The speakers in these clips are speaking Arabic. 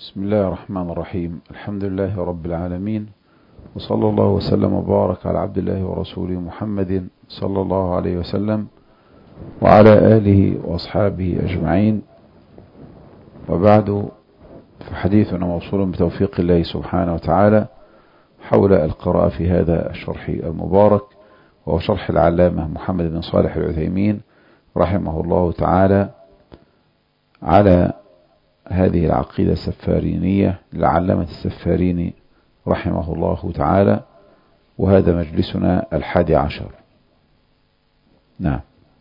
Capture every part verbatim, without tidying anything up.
بسم الله الرحمن الرحيم. الحمد لله رب العالمين، وصلى الله وسلم وبارك على عبد الله ورسوله محمد صلى الله عليه وسلم وعلى آله وأصحابه أجمعين، وبعد، فحديثنا موصول بتوفيق الله سبحانه وتعالى حول القراءة في هذا الشرح المبارك، وهو شرح العلامة محمد بن صالح العثيمين رحمه الله تعالى على هذه العقيدة السفارينية للعلامة السفاريني رحمه الله تعالى، وهذا مجلسنا الحادي عشر. نعم.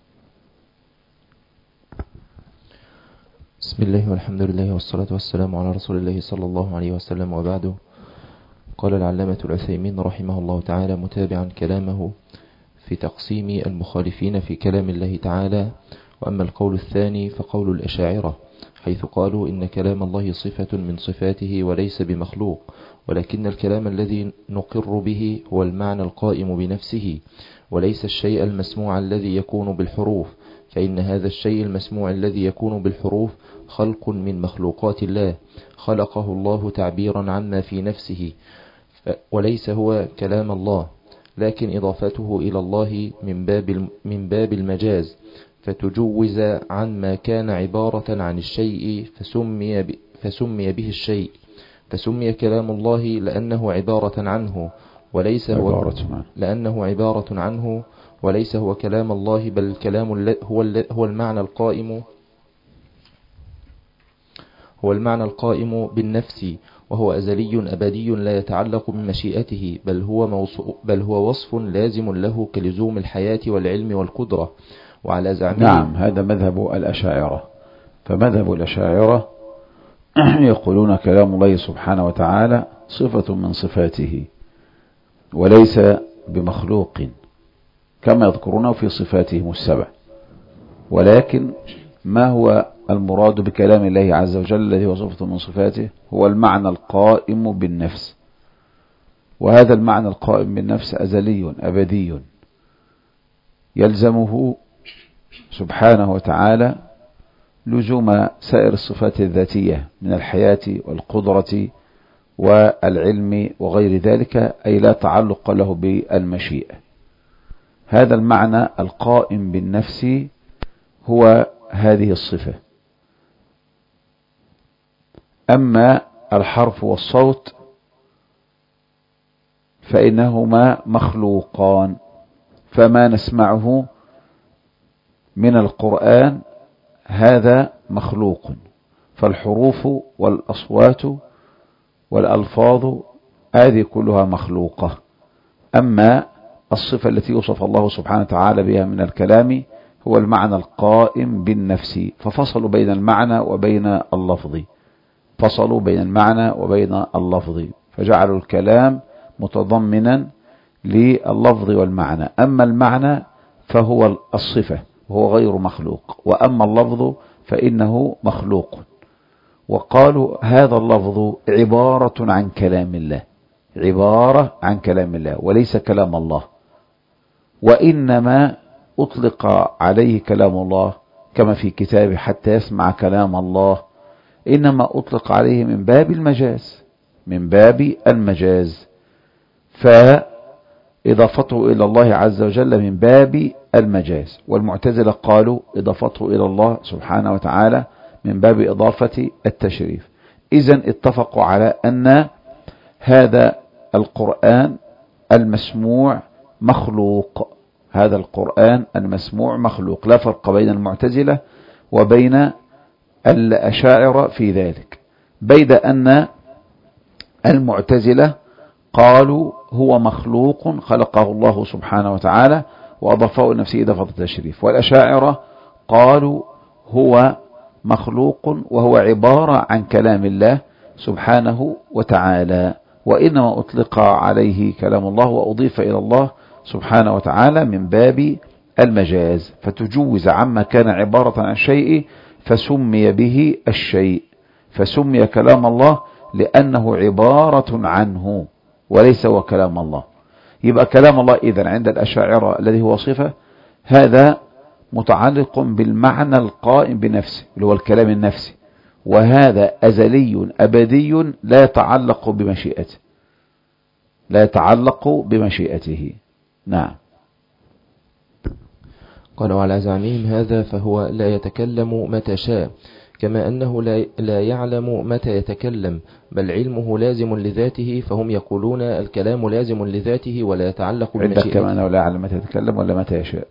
بسم الله والحمد لله والصلاة والسلام على رسول الله صلى الله عليه وسلم، وبعد. قال العلامة العثيمين رحمه الله تعالى متابعا كلامه في تقسيم المخالفين في كلام الله تعالى: وأما القول الثاني فقول الأشاعرة، حيث قالوا إن كلام الله صفة من صفاته وليس بمخلوق، ولكن الكلام الذي نقر به هو المعنى القائم بنفسه، وليس الشيء المسموع الذي يكون بالحروف، فإن هذا الشيء المسموع الذي يكون بالحروف خلق من مخلوقات الله، خلقه الله تعبيرا عما في نفسه، وليس هو كلام الله، لكن إضافته إلى الله من باب من باب المجاز، فتجوز عن ما كان عبارة عن الشيء فسمي, فسمي به الشيء، فسمي كلام الله لأنه عبارة عنه وليس هو عبارة لأنه عبارة عنه وليس هو كلام الله، بل الكلام هو هو المعنى القائم هو المعنى القائم بالنفس، وهو أزلي أبدي لا يتعلق بمشيئته، بل هو بل هو وصف لازم له كلزوم الحياة والعلم والقدرة. وعلى زعمه نعم، هذا مذهب الأشاعرة. فمذهب الأشاعرة يقولون كلام الله سبحانه وتعالى صفة من صفاته وليس بمخلوق، كما يذكرونه في صفاتهم السبع، ولكن ما هو المراد بكلام الله عز وجل الذي هو صفة من صفاته؟ هو المعنى القائم بالنفس، وهذا المعنى القائم بالنفس أزلي أبدي، يلزمه سبحانه وتعالى لزوم سائر الصفات الذاتية من الحياة والقدرة والعلم وغير ذلك، أي لا تعلق له بالمشيئة. هذا المعنى القائم بالنفس هو هذه الصفة. أما الحرف والصوت فإنهما مخلوقان، فما نسمعه من القرآن هذا مخلوق، فالحروف والأصوات والألفاظ هذه كلها مخلوقة. أما الصفة التي يوصف الله سبحانه وتعالى بها من الكلام هو المعنى القائم بالنفس، ففصلوا بين المعنى وبين اللفظ فصلوا بين المعنى وبين اللفظ فجعلوا الكلام متضمنا لللفظ والمعنى. أما المعنى فهو الصفة وهو غير مخلوق، وأما اللفظ فإنه مخلوق. وقالوا هذا اللفظ عبارة عن كلام الله، عبارة عن كلام الله وليس كلام الله، وإنما أطلق عليه كلام الله كما في كتابه حتى يسمع كلام الله، إنما أطلق عليه من باب المجاز من باب المجاز فإضافته إلى الله عز وجل من باب المجاز. والمعتزلة قالوا إضافته إلى الله سبحانه وتعالى من باب إضافة التشريف. إذن اتفقوا على أن هذا القرآن المسموع مخلوق، هذا القرآن المسموع مخلوق، لا فرق بين المعتزلة وبين الأشاعرة في ذلك، بيد أن المعتزلة قالوا هو مخلوق خلقه الله سبحانه وتعالى وأضافه نفسه إضافة التشريف، والأشاعرة قالوا هو مخلوق وهو عبارة عن كلام الله سبحانه وتعالى، وإنما أطلق عليه كلام الله وأضيف إلى الله سبحانه وتعالى من باب المجاز، فتجوز عما كان عبارة عن شيء فسمي به الشيء، فسمي كلام الله لأنه عبارة عنه وليس هو كلام الله. يبقى كلام الله إذن عند الأشاعرة الذي هو صفة، هذا متعلق بالمعنى القائم بنفسه اللي هو الكلام النفسي، وهذا أزلي أبدي لا يتعلق بمشيئته، لا يتعلق بمشيئته. نعم. قال وعلى زعمهم هذا فهو لا يتكلم متى شاء، كما أنه لا يعلم متى يتكلم، بل علمه لازم لذاته، فهم يقولون الكلام لازم لذاته ولا يتعلق بمشيئته. كما أنه لا يعلم متى يتكلم ولا متى يشاء.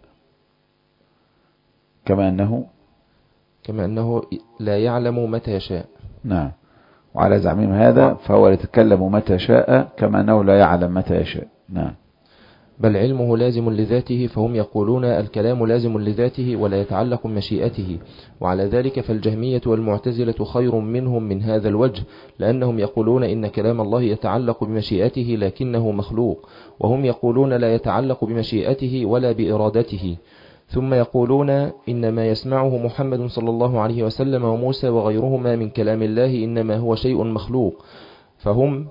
كما أنه كما أنه لا يعلم متى يشاء. نعم. وعلى زعمهم هذا فهو يتكلم متى شاء كما أنه لا يعلم متى يشاء. نعم. بل علمه لازم لذاته، فهم يقولون الكلام لازم لذاته ولا يتعلق بمشيئته. وعلى ذلك فالجهمية والمعتزلة خير منهم من هذا الوجه، لأنهم يقولون إن كلام الله يتعلق بمشيئته لكنه مخلوق، وهم يقولون لا يتعلق بمشيئته ولا بإرادته. ثم يقولون إن ما يسمعه محمد صلى الله عليه وسلم وموسى وغيرهما من كلام الله إنما هو شيء مخلوق، فهم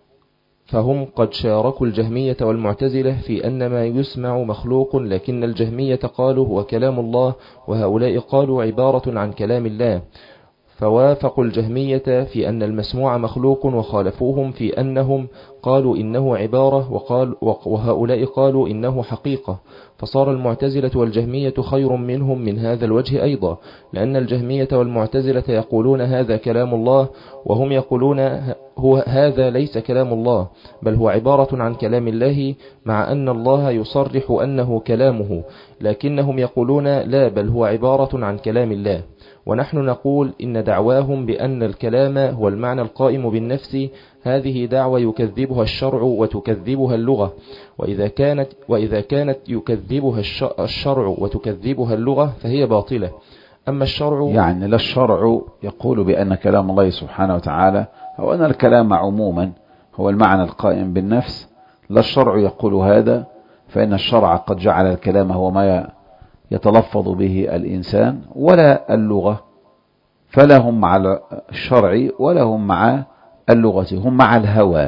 فهم قد شاركوا الجهمية والمعتزلة في أن ما يسمع مخلوق، لكن الجهمية قالوا هو كلام الله، وهؤلاء قالوا عبارة عن كلام الله، فوافقوا الجهمية في أن المسموع مخلوق، وخالفوهم في أنهم قالوا إنه عبارة وقال وهؤلاء قالوا إنه حقيقة. فصار المعتزلة والجهمية خير منهم من هذا الوجه أيضا، لأن الجهمية والمعتزلة يقولون هذا كلام الله، وهم يقولون هو هذا ليس كلام الله بل هو عبارة عن كلام الله، مع أن الله يصرح أنه كلامه، لكنهم يقولون لا بل هو عبارة عن كلام الله. ونحن نقول إن دعواهم بأن الكلام هو المعنى القائم بالنفس هذه دعوة يكذبها الشرع وتكذبها اللغة، وإذا كانت, وإذا كانت يكذبها الشرع وتكذبها اللغة فهي باطلة. أما الشرع يعني لا الشرع يقول بأن كلام الله سبحانه وتعالى أو أن الكلام عموما هو المعنى القائم بالنفس، لا الشرع يقول هذا، فإن الشرع قد جعل الكلام هو ما يتلفظ به الإنسان ولا اللغة، فلا هم مع الشرع ولا هم مع اللغة، هم مع الهوى.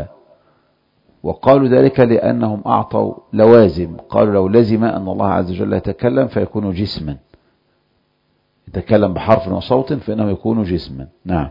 وقالوا ذلك لأنهم أعطوا لوازم، قالوا لو لزم أن الله عز وجل يتكلم فيكون جسما، يتكلم بحرف وصوت فإنه يكون جسما. نعم.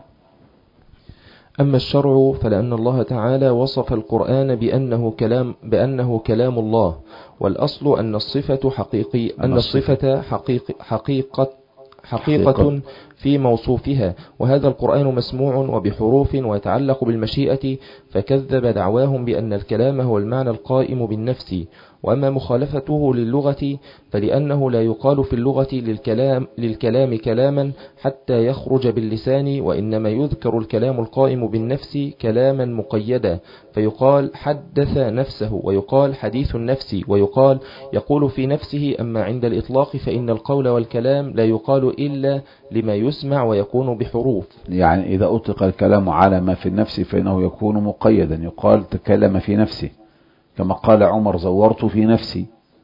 أما الشرع فلأن الله تعالى وصف القرآن بأنه كلام بأنه كلام الله، والأصل أن الصفة حقيقي أن الصفة حقيقي حقيقة حقيقة في موصوفها، وهذا القرآن مسموع وبحروف ويتعلق بالمشيئة، فكذب دعواهم بأن الكلام هو المعنى القائم بالنفس. وأما مخالفته للغة فلأنه لا يقال في اللغة للكلام, للكلام كلاما حتى يخرج باللسان، وإنما يذكر الكلام القائم بالنفس كلاما مقيدا، فيقال حدث نفسه، ويقال حديث النفس، ويقال يقول في نفسه. أما عند الإطلاق فإن القول والكلام لا يقال إلا لما يسمع ويكون بحروف. يعني إذا أطلق الكلام على ما في النفس فإنه يكون مقيدا، يقال تكلم في نفسه، كما قال عمر زورت في نفسي،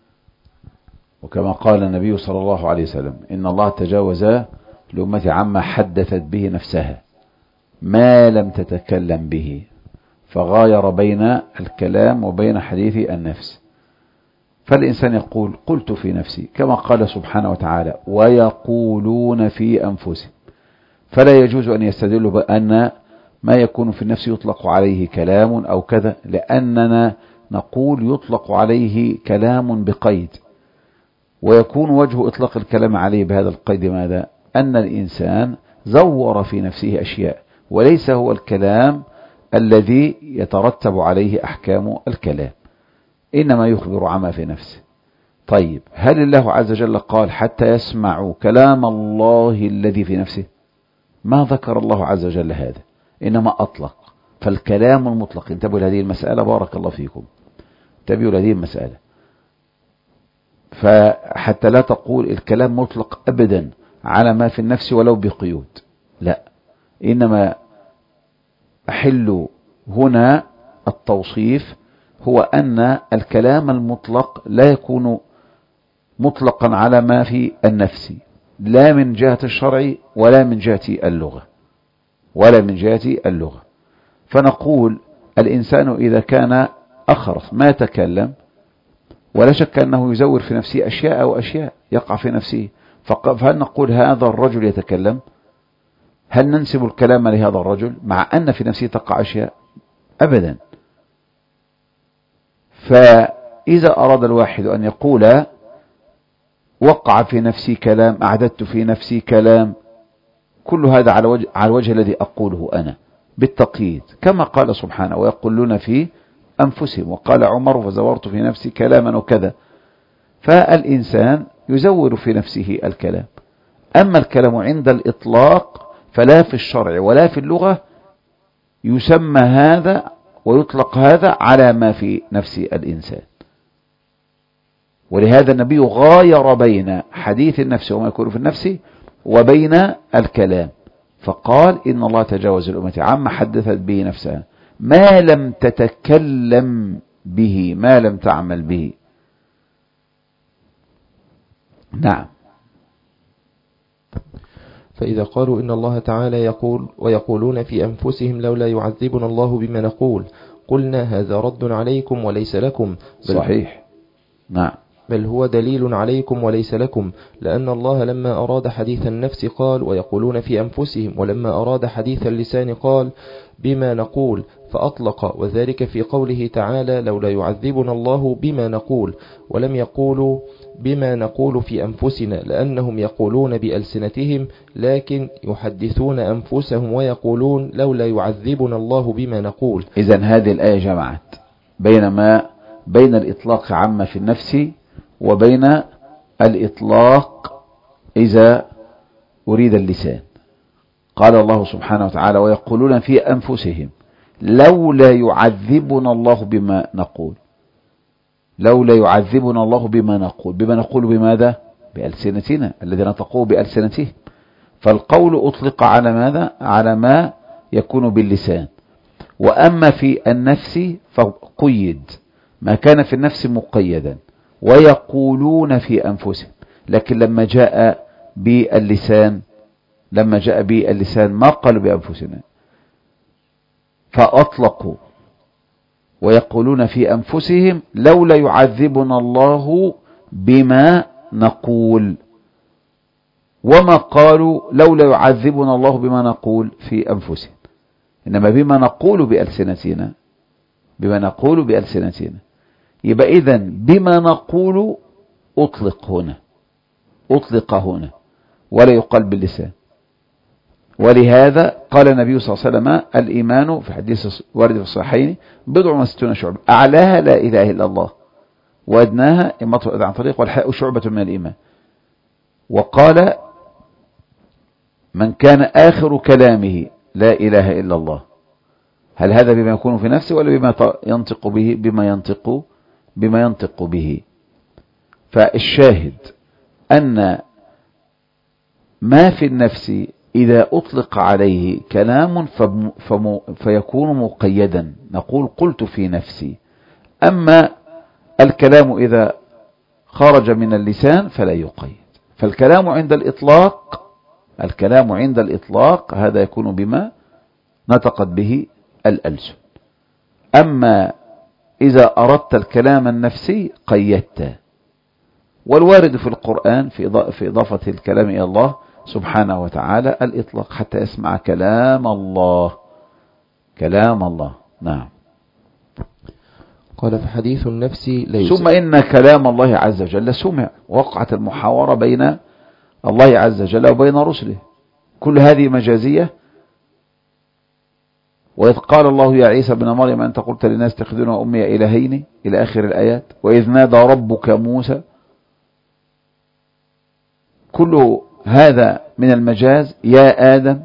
وكما قال النبي صلى الله عليه وسلم إن الله تجاوز لأمتي عما حدثت به نفسها ما لم تتكلم به، فغاير بين الكلام وبين حديث النفس. فالإنسان يقول قلت في نفسي، كما قال سبحانه وتعالى ويقولون في أنفسهم، فلا يجوز أن يستدلوا بأن ما يكون في النفس يطلق عليه كلام أو كذا، لأننا نقول يطلق عليه كلام بقيد، ويكون وجه إطلاق الكلام عليه بهذا القيد ماذا؟ أن الإنسان زور في نفسه أشياء، وليس هو الكلام الذي يترتب عليه أحكام الكلام، إنما يخبر عما في نفسه. طيب هل الله عز وجل قال حتى يسمعوا كلام الله الذي في نفسه؟ ما ذكر الله عز وجل هذا، إنما أطلق. فالكلام المطلق، انتبهوا لهذه المسألة بارك الله فيكم، انتبهوا لهذه المسألة، فحتى لا تقول الكلام مطلق أبدا على ما في النفس ولو بقيود، لا، إنما أحل هنا التوصيف هو أن الكلام المطلق لا يكون مطلقا على ما في النفس، لا من جهة الشرع ولا من جهة اللغة ولا من جهة اللغة. فنقول الإنسان إذا كان أخرس ما يتكلم، ولا شك أنه يزور في نفسه أشياء أو أشياء يقع في نفسه، فهل نقول هذا الرجل يتكلم؟ هل ننسب الكلام لهذا الرجل مع أن في نفسه تقع أشياء؟ أبدا. فإذا أراد الواحد أن يقول وقع في نفسي كلام، أعددت في نفسي كلام، كل هذا على وجه, على الوجه الذي أقوله أنا بالتقييد، كما قال سبحانه ويقولون في أنفسهم، وقال عمر فزورت في نفسي كلاما وكذا. فالإنسان يزور في نفسه الكلام. أما الكلام عند الإطلاق فلا في الشرع ولا في اللغة يسمى هذا ويطلق هذا على ما في نفس الإنسان. ولهذا النبي غاير بين حديث النفس وما يكون في النفس وبين الكلام، فقال إن الله تجاوز الأمة عما حدثت به نفسها ما لم تتكلم به، ما لم تعمل به. نعم. فإذا قالوا إن الله تعالى يقول ويقولون في أنفسهم لولا يعذبنا الله بما نقول، قلنا هذا رد عليكم وليس لكم. صحيح. نعم. بل هو دليل عليكم وليس لكم، لأن الله لما أراد حديث النفس قال ويقولون في أنفسهم، ولما أراد حديث اللسان قال بما نقول فأطلق، وذلك في قوله تعالى لولا يعذبنا الله بما نقول، ولم يقولوا بما نقول في أنفسنا، لأنهم يقولون بألسنتهم لكن يحدثون أنفسهم ويقولون لولا يعذبنا الله بما نقول. إذن هذه الآية جمعت بين ما بين الإطلاق عما في النفس وبين الإطلاق إذا أريد اللسان. قال الله سبحانه وتعالى ويقولون في أنفسهم لولا يعذبنا الله بما نقول، لولا يعذبنا الله بما نقول، بما نقول بماذا؟ بألسنتنا الذين نطقوه بألسنتهم. فالقول أطلق على ماذا؟ على ما يكون باللسان. وأما في النفس فقيد، ما كان في النفس مقيدا، ويقولون في أنفسهم. لكن لما جاء باللسان لما جاء باللسان ما قالوا بأنفسنا، فأطلقوا ويقولون في أنفسهم لولا يعذبنا الله بما نقول، وما قالوا لولا يعذبنا الله بما نقول في أنفسهم، إنما بما نقول بألسنتنا، بما نقول بألسنتنا. يبقى إذن بما نقول أطلق هنا، أطلق هنا ولا يقال باللسان. ولهذا قال النبي صلى الله عليه وسلم الإيمان في حديث وارد في الصحيحين بضع وستون شعبة، أعلاها لا إله إلا الله، وأدناها إماطة الأذى عن طريق، والحياء شعبة من الإيمان. وقال من كان آخر كلامه لا إله إلا الله. هل هذا بما يكون في نفسه ولا بما ينطق به؟ بما ينطق بما ينطق به. فالشاهد أن ما في النفس إذا أطلق عليه كلام فيكون مقيدا، نقول قلت في نفسي. أما الكلام إذا خرج من اللسان فلا يقيد. فالكلام عند الإطلاق الكلام عند الإطلاق هذا يكون بما نطقت به الألسن. أما إذا أردت الكلام النفسي قيدته. والوارد في القرآن في إضافة الكلام إلى الله سبحانه وتعالى الإطلاق حتى يسمع كلام الله، كلام الله. نعم. قال فحديث النفس ليس. ثم إن كلام الله عز وجل سمع، وقعت المحاورة بين الله عز وجل وبين رسله، كل هذه مجازية. وإذ قال الله يا عيسى ابن مريم أنت قلت للناس اتخذوني وأمي إلهين إلى آخر الآيات. وإذ نادى ربك موسى، كل هذا من المجاز يا آدم.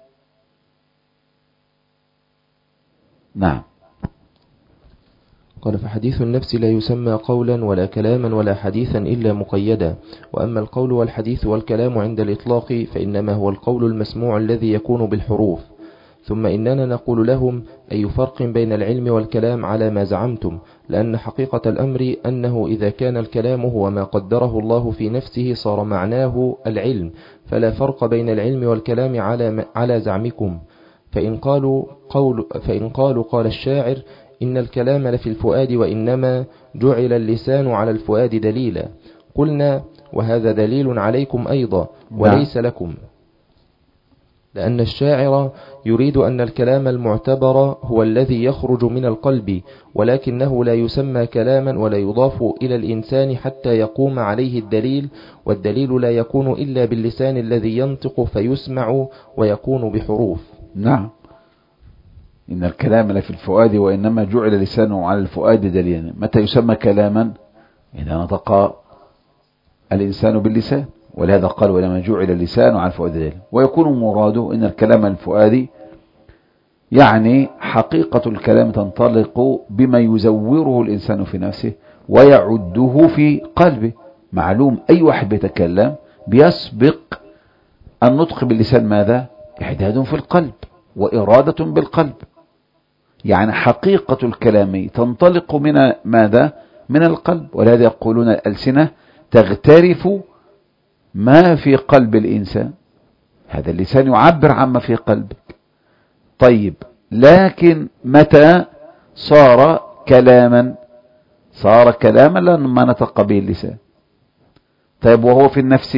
نعم. قال فحديث النفس لا يسمى قولا ولا كلاما ولا حديثا إلا مقيدا. وأما القول والحديث والكلام عند الإطلاق فإنما هو القول المسموع الذي يكون بالحروف. ثم إننا نقول لهم أي فرق بين العلم والكلام على ما زعمتم، لأن حقيقة الأمر أنه إذا كان الكلام هو ما قدره الله في نفسه صار معناه العلم، فلا فرق بين العلم والكلام على على زعمكم. فإن قالوا قول فإن قالوا قال الشاعر إن الكلام لفي الفؤاد وإنما جعل اللسان على الفؤاد دليلا، قلنا وهذا دليل عليكم أيضا وليس لكم. لأن الشاعر يريد أن الكلام المعتبر هو الذي يخرج من القلب، ولكنه لا يسمى كلاما ولا يضاف إلى الإنسان حتى يقوم عليه الدليل، والدليل لا يكون إلا باللسان الذي ينطق فيسمع ويكون بحروف. نعم، إن الكلام لفي الفؤاد وإنما جعل لسانه على الفؤاد دليلا. متى يسمى كلاما؟ إذا نطق الإنسان باللسان، ولهذا قال ولما جعل اللسان على الفؤاد دليلا. ويكون مراده إن الكلام الفؤادي يعني حقيقة الكلام تنطلق بما يزوره الإنسان في نفسه ويعده في قلبه. معلوم أي واحد بيتكلم بيسبق النطق باللسان ماذا؟ إحداد في القلب وإرادة بالقلب. يعني حقيقة الكلام تنطلق من ماذا؟ من القلب. ولهذا يقولون الألسنة تغترف ما في قلب الإنسان. هذا اللسان يعبر عما في قلبك. طيب، لكن متى صار كلاما؟ صار كلاما لما نطق به اللسان. طيب، وهو في النفس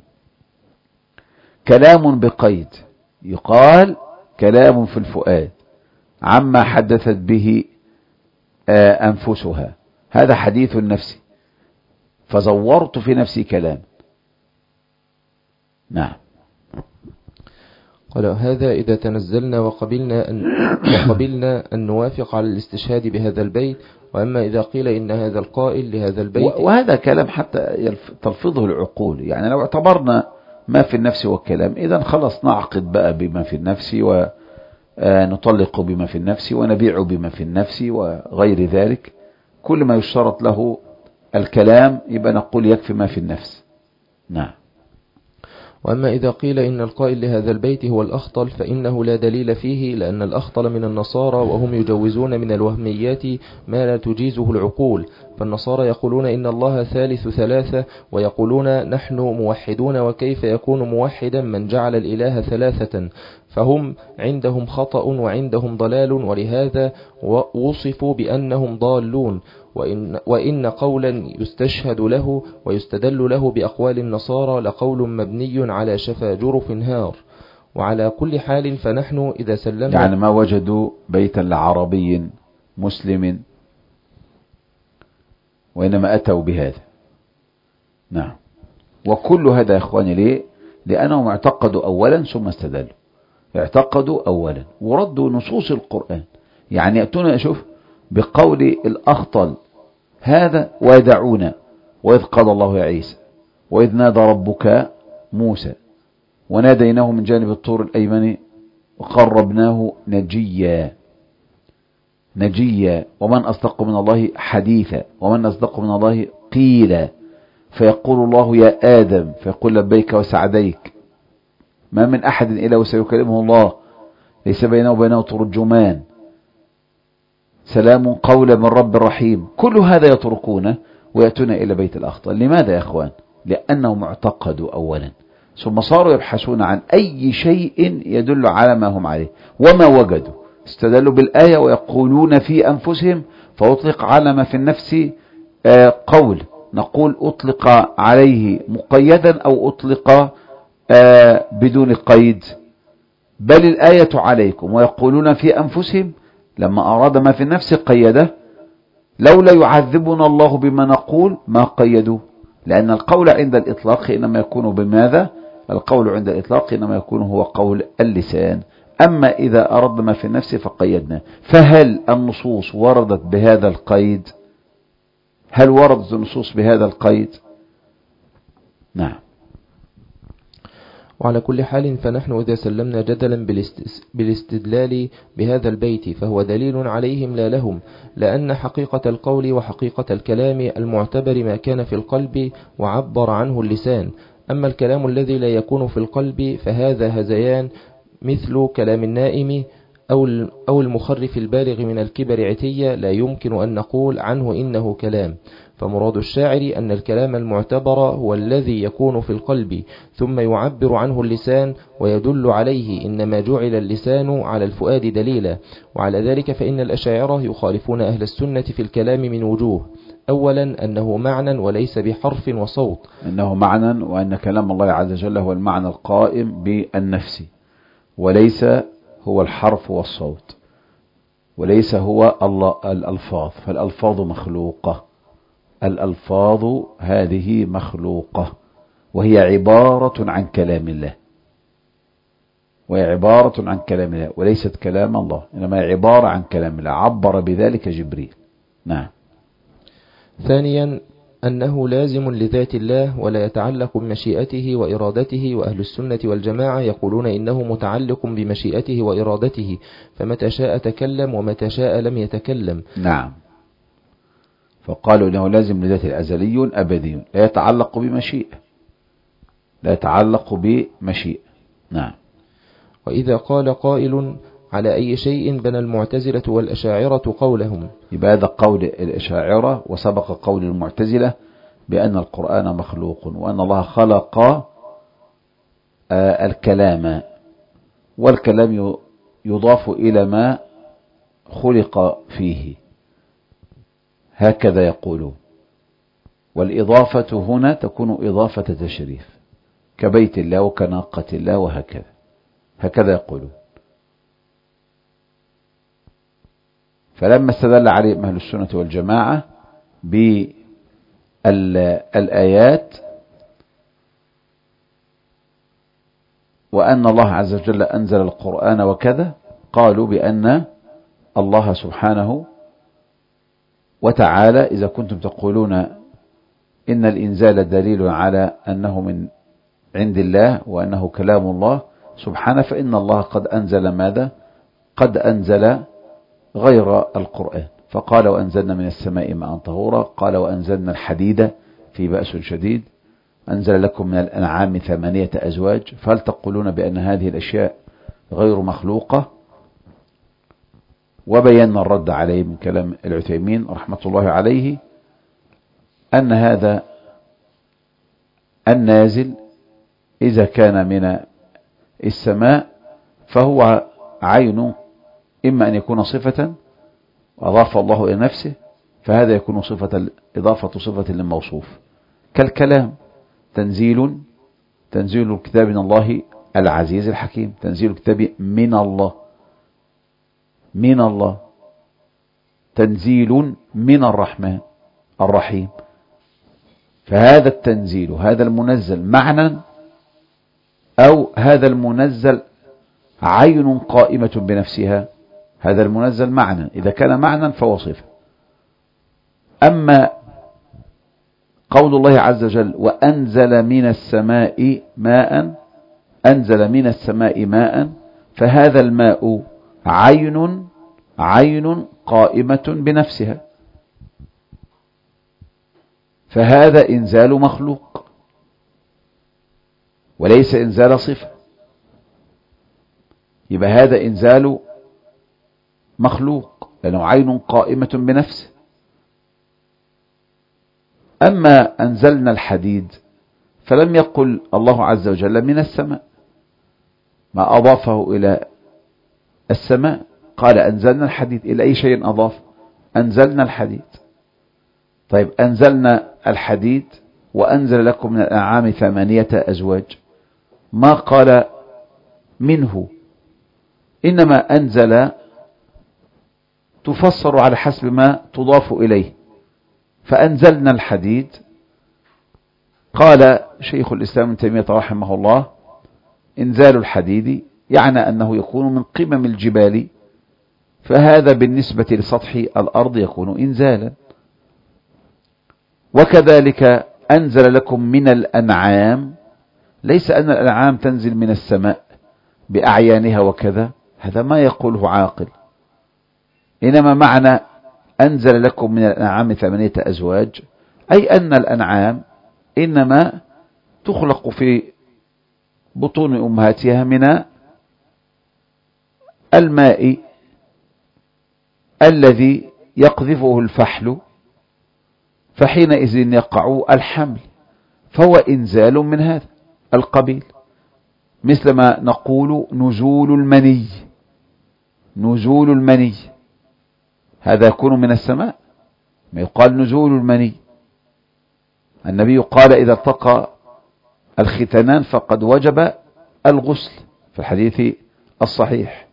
كلام بقيد، يقال كلام في الفؤاد عما حدثت به أنفسها، هذا حديث النفس، فزورت في نفسي كلام. نعم. قال هذا إذا تنزلنا وقبلنا أن, وقبلنا أن نوافق على الاستشهاد بهذا البيت. وأما إذا قيل إن هذا القائل لهذا البيت، وهذا كلام حتى تلفظه العقول. يعني لو اعتبرنا ما في النفس والكلام، إذا خلص نعقد بقى بما في النفس ونطلق بما في النفس ونبيع بما في النفس وغير ذلك. كل ما يشترط له الكلام يبقى نقول يكفي ما في النفس. نعم. وأما إذا قيل إن القائل لهذا البيت هو الأخطل فإنه لا دليل فيه، لأن الأخطل من النصارى وهم يجوزون من الوهميات ما لا تجيزه العقول. فالنصارى يقولون إن الله ثالث ثلاثة، ويقولون نحن موحدون، وكيف يكون موحدا من جعل الإله ثلاثة؟ فهم عندهم خطأ وعندهم ضلال، ولهذا وصفوا بأنهم ضالون. وإن, وإن قولا يستشهد له ويستدل له بأقوال النصارى لقول مبني على شفا جرف هار. وعلى كل حال فنحن إذا سلمنا، يعني ما وجدوا بيتا لعربي مسلم، وإنما أتوا بهذا. نعم. وكل هذا يا إخواني ليه؟ لأنهم اعتقدوا أولا ثم استدلوا. اعتقدوا أولا وردوا نصوص القرآن. يعني يأتون أشوف بقول الأخطل هذا ويدعون، وإذ قال الله يا عيسى وإذ نادى ربك موسى وناديناه من جانب الطور الأيمن وقربناه نجيا نجيا ومن أصدق من الله حديثا ومن أصدق من الله قيلا. فيقول الله يا آدم فيقول لبيك وسعديك، ما من أحد إلا وسيكلمه الله ليس بينه وبينه ترجمان، سلام قولا من رب رحيم. كل هذا يتركونه ويأتون إلى بيت الأخطل. لماذا يا أخوان؟ لأنهم اعتقدوا أولا، ثم صاروا يبحثون عن أي شيء يدل على ما هم عليه، وما وجدوا استدلوا بالآية ويقولون في أنفسهم، فأطلق على ما في النفس قول، نقول أطلق عليه مقيدا أو أطلق بدون قيد، بل الآية عليكم ويقولون في أنفسهم. لما أراد ما في النفس قيده، لولا يعذبنا الله بما نقول ما قيدوا، لأن القول عند الإطلاق إنما يكون بماذا؟ القول عند الإطلاق إنما يكون هو قول اللسان. أما إذا أردنا ما في النفس فقيدنا. فهل النصوص وردت بهذا القيد؟ هل وردت النصوص بهذا القيد؟ نعم. وعلى كل حال فنحن إذا سلمنا جدلا بالاستدلال بهذا البيت فهو دليل عليهم لا لهم، لأن حقيقة القول وحقيقة الكلام المعتبر ما كان في القلب وعبر عنه اللسان. أما الكلام الذي لا يكون في القلب فهذا هذيان، مثل كلام النائم أو المخرف البالغ من الكبر عتية، لا يمكن أن نقول عنه إنه كلام. فمراد الشاعر أن الكلام المعتبر هو الذي يكون في القلب ثم يعبر عنه اللسان ويدل عليه، إنما جعل اللسان على الفؤاد دليلا. وعلى ذلك فإن الأشاعرة يخالفون أهل السنة في الكلام من وجوه. أولا أنه معنى وليس بحرف وصوت، أنه معنى، وأن كلام الله عز وجل هو المعنى القائم بالنفس، وليس هو الحرف والصوت، وليس هو الألفاظ، فالألفاظ مخلوقة. الألفاظ هذه مخلوقة، وهي عبارة عن كلام الله، وهي عبارة عن كلام الله وليست كلام الله، إنما هي عبارة عن كلام الله، عبر بذلك جبريل. نعم. ثانيا أنه لازم لذات الله ولا يتعلق بمشيئته وإرادته، وأهل السنة والجماعة يقولون إنه متعلق بمشيئته وإرادته، فمتى شاء تكلم ومتى شاء لم يتكلم. نعم، فقالوا إنه لازم لذات الأزلي أبدي لا يتعلق بمشيئة، لا يتعلق بمشيئة. نعم. وإذا قال قائل على أي شيء بنى المعتزلة والأشاعرة قولهم، يبقى هذا قول الأشاعرة، وسبق قول المعتزلة بأن القرآن مخلوق، وأن الله خلق الكلام، والكلام يضاف إلى ما خلق فيه، هكذا يقولون. والإضافة هنا تكون إضافة تشريف، كبيت الله وكناقة الله وهكذا، هكذا يقولون. فلما استدل عليهم أهل السنة والجماعة بالآيات وأن الله عز وجل أنزل القرآن وكذا، قالوا بأن الله سبحانه وتعالى إذا كنتم تقولون إن الإنزال دليل على أنه من عند الله وأنه كلام الله سبحانه، فإن الله قد أنزل ماذا؟ قد أنزل غير القرآن، فقال وأنزلنا من السماء ماء طهورا، قال وأنزلنا الحديد في بأس شديد، أنزل لكم من الأنعام ثمانية أزواج، فهل تقولون بأن هذه الأشياء غير مخلوقة؟ وبينا الرد عليه من كلام العثيمين رحمة الله عليه أن هذا النازل إذا كان من السماء فهو عين، إما أن يكون صفة أضاف الله إلى نفسه، فهذا يكون صفة، إضافة صفة للموصوف، كالكلام، تنزيل تنزيل الكتاب من الله العزيز الحكيم، تنزيل الكتاب من الله، من الله، تنزيل من الرحمن الرحيم. فهذا التنزيل، هذا المنزل معنى، أو هذا المنزل عين قائمة بنفسها، هذا المنزل معنى، إذا كان معنى فهو صفة. أما قول الله عز وجل وأنزل من السماء ماء، أنزل من السماء ماء، فهذا الماء عين عين قائمة بنفسها، فهذا إنزال مخلوق وليس إنزال صفة، يبقى هذا إنزال مخلوق لأنه عين قائمة بنفسه. أما أنزلنا الحديد فلم يقل الله عز وجل من السماء، ما أضافه إلى السماء، قال أنزلنا الحديد. إلى أي شيء أضاف؟ أنزلنا الحديد. طيب أنزلنا الحديد وأنزل لكم من الأنعام ثمانية أزواج، ما قال منه، إنما أنزل تفسر على حسب ما تضاف إليه. فأنزلنا الحديد، قال شيخ الإسلام ابن تيمية رحمه الله إنزال الحديد يعني أنه يكون من قمم الجبال، فهذا بالنسبة لسطح الأرض يكون إنزالا. وكذلك أنزل لكم من الأنعام، ليس أن الأنعام تنزل من السماء بأعيانها وكذا، هذا ما يقوله عاقل، إنما معنى أنزل لكم من الأنعام ثمانية أزواج أي أن الأنعام إنما تخلق في بطون أمهاتها من الماء الذي يقذفه الفحل، فحينئذ يقع الحمل، فهو إنزال من هذا القبيل، مثل ما نقول نزول المني، نزول المني هذا يكون من السماء، ما يقال نزول المني. النبي قال إذا التقى الختانان فقد وجب الغسل في الحديث الصحيح.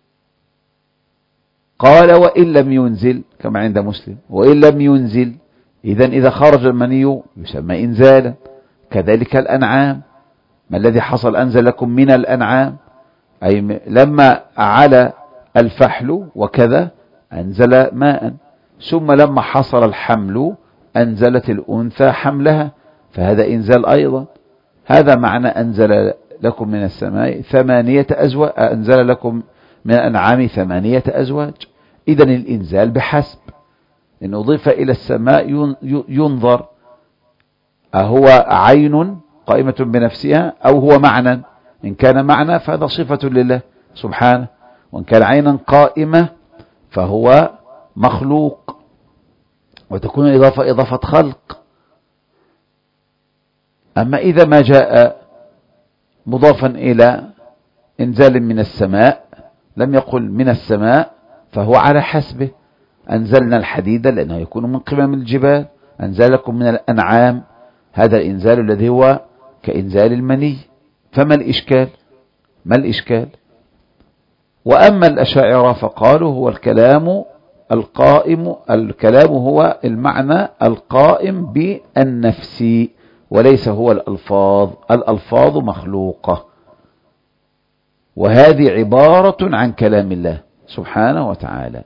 قال وإن لم ينزل كما عند مسلم، وإن لم ينزل إذن إذا خرج المني يسمى إنزالا. كذلك الأنعام، ما الذي حصل؟ أنزل لكم من الأنعام، أي لما على الفحل وكذا أنزل ماء، ثم لما حصل الحمل أنزلت الأنثى حملها، فهذا إنزال أيضا. هذا معنى أنزل لكم من السماء ثمانية أزواج، أنزل لكم من الأنعام ثمانية أزواج. إذن الإنزال بحسب إن أضيف إلى السماء ينظر أهو عين قائمة بنفسها أو هو معنى. إن كان معنى فهذا صفة لله سبحانه، وإن كان عينا قائمة فهو مخلوق، وتكون إضافة إضافة خلق. أما إذا ما جاء مضافا إلى إنزال من السماء لم يقل من السماء فهو على حسبه. أنزلنا الحديد لأنه يكون من قمم الجبال، أنزل لكم من الأنعام، هذا الإنزال الذي هو كإنزال المني. فما الإشكال؟ ما الإشكال؟ وأما الأشاعرة فقالوا هو الكلام القائم، الكلام هو المعنى القائم بالنفس وليس هو الألفاظ، الألفاظ مخلوقة، وهذه عبارة عن كلام الله سبحانه وتعالى.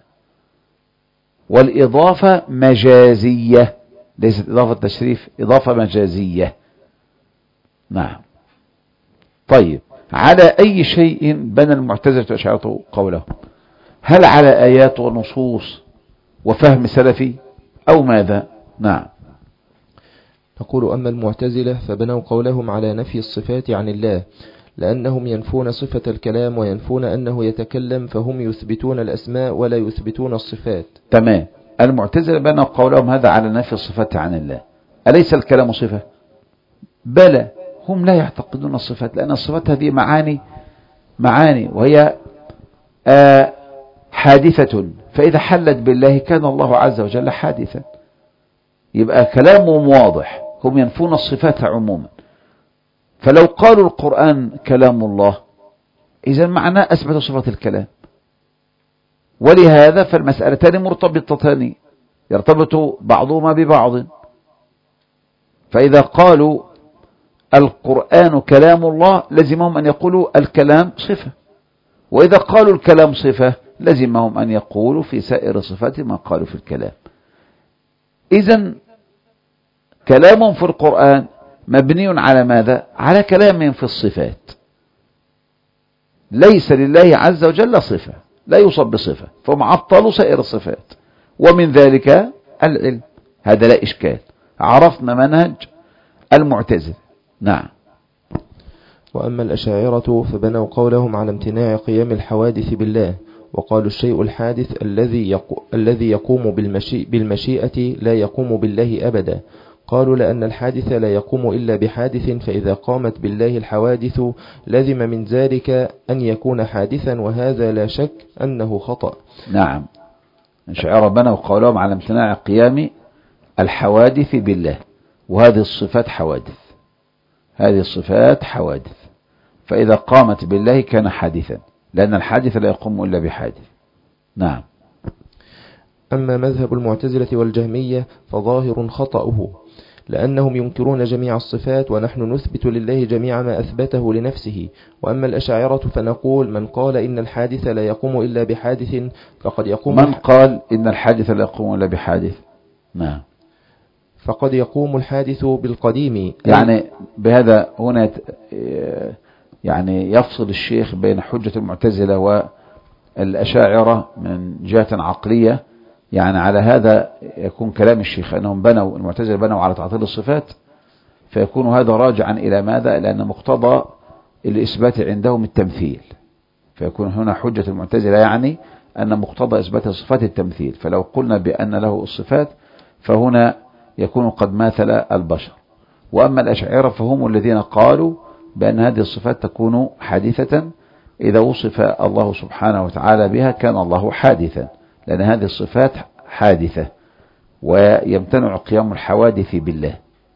والإضافة مجازية، ليست إضافة تشريف، إضافة مجازية. نعم. طيب، على أي شيء بنى المعتزلة والأشاعرة قولهم؟ هل على آيات ونصوص وفهم سلفي أو ماذا؟ نعم. نقول أما المعتزلة فبنوا قولهم على نفي الصفات عن الله، لأنهم ينفون صفة الكلام وينفون أنه يتكلم، فهم يثبتون الأسماء ولا يثبتون الصفات. تمام. المعتزلة بنوا قولهم هذا على نفي الصفات عن الله. أليس الكلام صفة؟ بلى، هم لا يعتقدون الصفات، لأن الصفات هذه معاني معاني وهي آه حادثة، فإذا حلت بالله كان الله عز وجل حادثا. يبقى كلامهم واضح، هم ينفون الصفات عموما. فلو قالوا القرآن كلام الله إذا معناه أثبت صفة الكلام، ولهذا فالمسألتان مرتبطتان، يرتبط بعضهما ببعض. فإذا قالوا القرآن كلام الله لزمهم أن يقولوا الكلام صفة، وإذا قالوا الكلام صفة لزمهم أن يقولوا في سائر صفات ما قالوا في الكلام. إذن كلامهم في القرآن مبني على ماذا؟ على كلامهم في الصفات. ليس لله عز وجل صفة، لا يوصف بصفة، فهم عطلوا سائر الصفات، ومن ذلك العلم. هذا لا إشكال، عرفنا منهج المعتزلة. نعم. وأما الأشاعرة فبنوا قولهم على امتناع قيام الحوادث بالله، وقالوا الشيء الحادث الذي يقو الذي يقوم بالمشي بالمشيئة لا يقوم بالله أبدا. قالوا لأن الحادث لا يقوم إلا بحادث، فإذا قامت بالله الحوادث لزم من ذلك أن يكون حادثا، وهذا لا شك أنه خطأ. نعم. الأشاعرة بنوا قولهم على امتناع قيام الحوادث بالله، وهذه الصفات حوادث، هذه الصفات حوادث، فإذا قامت بالله كان حادثا، لأن الحادث لا يقوم إلا بحادث. نعم. أما مذهب المعتزلة والجهمية فظاهر خطأه، لأنهم ينكرون جميع الصفات، ونحن نثبت لله جميع ما أثبته لنفسه. وأما الأشاعرة فنقول من قال إن الحادث لا يقوم إلا بحادث فقد يقوم من قال إن الحادث لا يقوم إلا بحادث. نعم. فقد يقوم الحادث بالقديم. يعني بهذا هنا يعني يفصل الشيخ بين حجة المعتزلة والأشاعرة من جهة عقلية. يعني على هذا يكون كلام الشيخ أنهم بنوا المعتزلة بنوا على تعطيل الصفات، فيكون هذا راجعا إلى ماذا؟ لأن مقتضى الإثبات عندهم التمثيل، فيكون هنا حجة المعتزلة يعني أن مقتضى إثبات الصفات التمثيل. فلو قلنا بأن له الصفات فهنا يكون قد ماثل البشر. وأما الأشاعرة فهم الذين قالوا بأن هذه الصفات تكون حادثة، إذا وصف الله سبحانه وتعالى بها كان الله حادثا، لأن هذه الصفات حادثة ويمتنع قيام الحوادث بالله.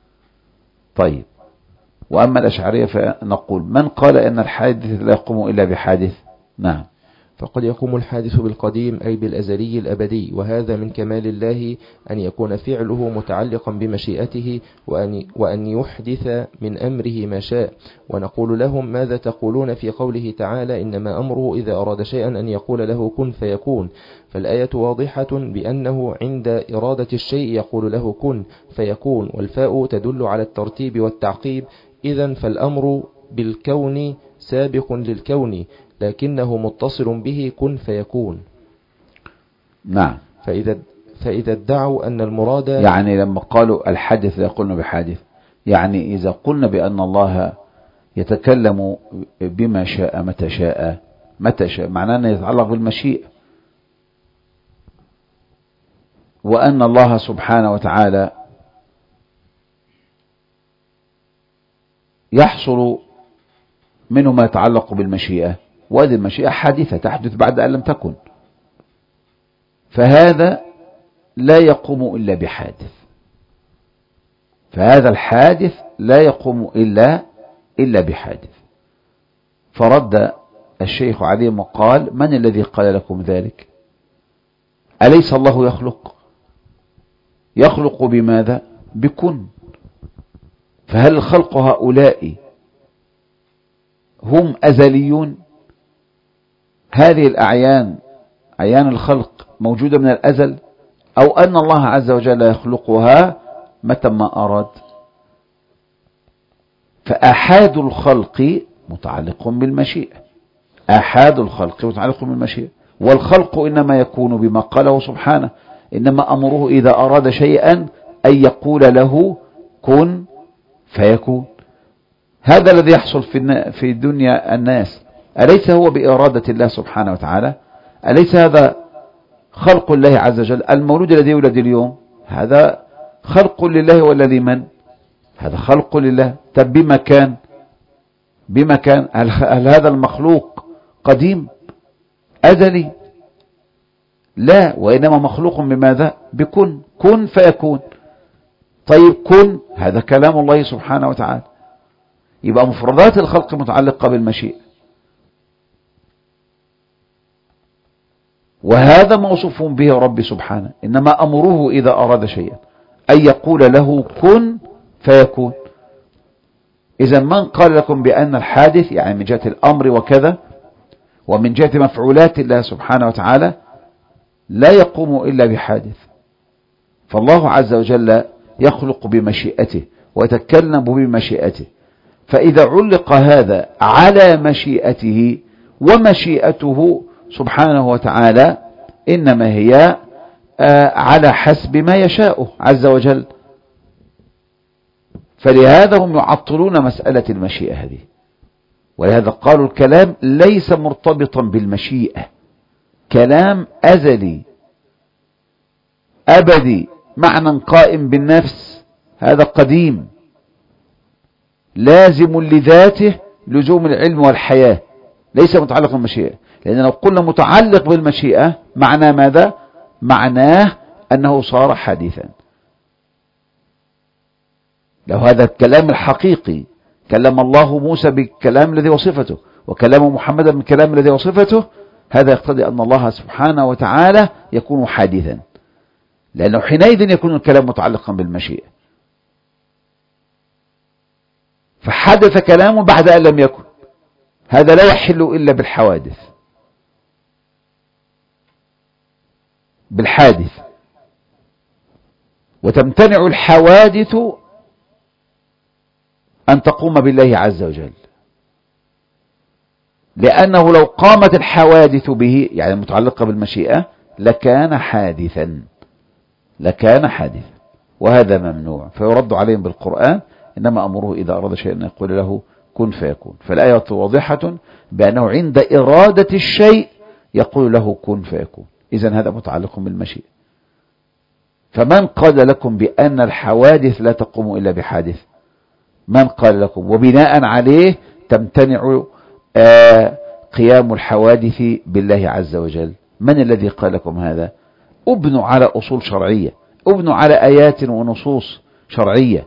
طيب، وأما الأشعرية فنقول من قال أن الحادث لا يقوم إلا بحادث؟ نعم. فقد يقوم الحادث بالقديم أي بالأزلي الأبدي، وهذا من كمال الله أن يكون فعله متعلقا بمشيئته وأن, وأن يحدث من أمره ما شاء. ونقول لهم: ماذا تقولون في قوله تعالى: إنما أمره إذا أراد شيئا أن يقول له كن فيكون؟ فالآية واضحة بأنه عند إرادة الشيء يقول له كن فيكون، والفاء تدل على الترتيب والتعقيب. إذن فالأمر بالكون سابق للكون، لكنه متصل به كن فيكون. نعم. فإذا, فإذا ادعوا أن المراد، يعني لما قالوا الحادث لا قلنا بحادث، يعني إذا قلنا بأن الله يتكلم بما شاء متى شاء متى شاء، معناه أنه يتعلق بالمشيئة، وأن الله سبحانه وتعالى يحصل منه ما يتعلق بالمشيئة، وهذه المشيئة حادثة تحدث بعد أن لم تكن، فهذا لا يقوم إلا بحادث، فهذا الحادث لا يقوم إلا إلا بحادث. فرد الشيخ عليهم وقال: من الذي قال لكم ذلك؟ أليس الله يخلق؟ يخلق بماذا؟ بكن. فهل الخلق هؤلاء هم أزليون؟ هذه الأعيان أعيان الخلق موجودة من الأزل، أو أن الله عز وجل يخلقها متى ما أراد؟ فآحاد الخلق متعلق بالمشيئة، آحاد الخلق متعلق بالمشيئة، والخلق إنما يكون بما قاله سبحانه: إنما أمره إذا أراد شيئا أن يقول له كن فيكون. هذا الذي يحصل في في دنيا الناس، أليس هو بإرادة الله سبحانه وتعالى؟ أليس هذا خلق الله عز وجل؟ المولود الذي يولد اليوم هذا خلق لله، والذي من؟ هذا خلق لله. طب بما كان بما كان هل, هل هذا المخلوق قديم أزلي؟ لا، وإنما مخلوق بماذا؟ بكن، كن فيكون. طيب كن هذا كلام الله سبحانه وتعالى، يبقى مفردات الخلق متعلقة بالمشيئة، وهذا موصوف به رب سبحانه: إنما أمره إذا أراد شيئا أن يقول له كن فيكون. إذا من قال لكم بأن الحادث يعني من جهة الأمر وكذا، ومن جهة مفعولات الله سبحانه وتعالى لا يقوم إلا بحادث؟ فالله عز وجل يخلق بمشيئته ويتكلم بمشيئته، فإذا علق هذا على مشيئته، ومشيئته سبحانه وتعالى إنما هي على حسب ما يشاء عز وجل، فلهذا هم يعطلون مسألة المشيئة هذه، ولهذا قالوا الكلام ليس مرتبطا بالمشيئة، كلام أزلي أبدي، معنى قائم بالنفس، هذا قديم لازم لذاته لزوم العلم والحياة، ليس متعلق بالمشيئة. لأن لو قلنا متعلق بالمشيئة معناه ماذا؟ معناه أنه صار حادثا. لو هذا الكلام الحقيقي كلم الله موسى بالكلام الذي وصفته، وكلم محمدا بالكلام الذي وصفته، هذا يقتضي أن الله سبحانه وتعالى يكون حادثا، لأنه حينئذ يكون الكلام متعلقا بالمشيئة. فحدث كلامه بعد أن لم يكن، هذا لا يحل إلا بالحوادث، بالحادث. وتمتنع الحوادث أن تقوم بالله عز وجل، لأنه لو قامت الحوادث به يعني متعلقة بالمشيئة لكان حادثا، لكان حادثا، وهذا ممنوع. فيرد عليهم بالقرآن: إنما أمره إذا أراد شيئا أن يقول له كن فيكون. فالآية واضحة بأنه عند إرادة الشيء يقول له كن فيكون، إذن هذا متعلق بالمشيئة. فمن قال لكم بأن الحوادث لا تقوم إلا بحادث؟ من قال لكم؟ وبناء عليه تمتنع آه قيام الحوادث بالله عز وجل. من الذي قال لكم هذا؟ ابنوا على أصول شرعية، ابنوا على آيات ونصوص شرعية.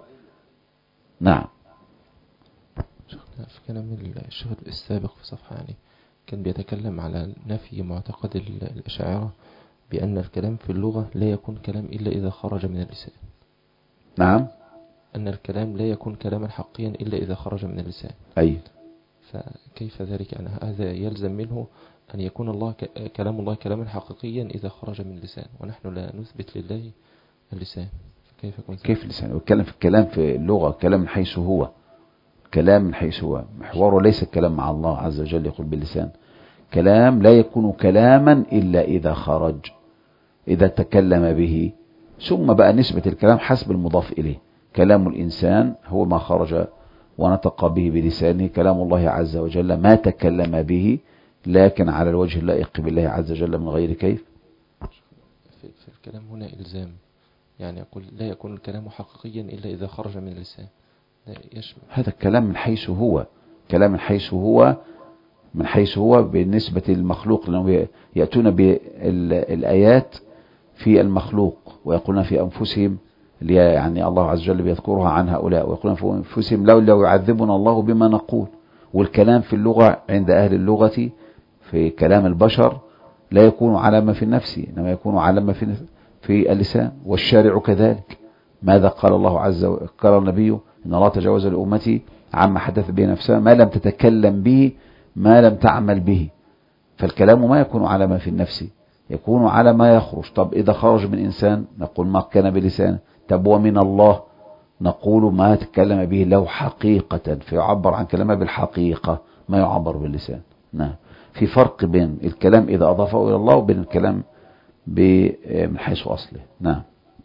نعم. في كلام الشهر السابق في صفحة يعني كان بيتكلم على نفي معتقد الأشاعرة بأن الكلام في اللغة لا يكون كلام إلا إذا خرج من اللسان. نعم، أن الكلام لا يكون كلاما حقيا إلا إذا خرج من اللسان. أي. فكيف ذلك؟ أن هذا يلزم منه أن يكون الله ك... كلام الله كلاما حقيقيا إذا خرج من اللسان، ونحن لا نثبت لله اللسان، فكيف يكون ذلك؟ كيف اللسان؟ ويتكلم في الكلام في اللغة كلام من حيث هو، كلام من حيث هو محوره ليس الكلام مع الله عز وجل يقول باللسان. كلام لا يكون كلاما إلا إذا خرج، إذا تكلم به. ثم بقى نسبة الكلام حسب المضاف إليه. كلام الإنسان هو ما خرج ونطق به بلسانه، كلام الله عز وجل ما تكلم به لكن على الوجه اللائق بالله عز وجل من غير كيف. في, في الكلام هنا إلزام، يعني يقول لا يكون الكلام حقيقيا إلا إذا خرج من اللسان، لا يشمل هذا الكلام من حيث هو، كلام من حيث هو من حيث هو بالنسبة للمخلوق، لأنه يأتون بالآيات في المخلوق ويقولون في أنفسهم، يعني الله عز وجل بيذكرها عن هؤلاء، ويقولون في أنفسهم لو لو يعذبنا الله بما نقول. والكلام في اللغة عند أهل اللغة في كلام البشر لا يكون على ما في النفس، إنما يكون على ما في في اللسان. والشارع كذلك. ماذا قال الله عز وجل؟ قال النبي إن الله تجاوز لأمتي عما حدث به نفسها ما لم تتكلم به ما لم تعمل به. فالكلام ما يكون على ما في النفس، يكون على ما يخرج. طب إذا خرج من إنسان نقول ما كان بلسانه. طب ومن الله نقول ما تكلم به له حقيقة، فيعبر عن كلامه بالحقيقة ما يعبر باللسان. نعم، في فرق بين الكلام إذا أضافه إلى الله وبين الكلام من حيث أصله. نعم.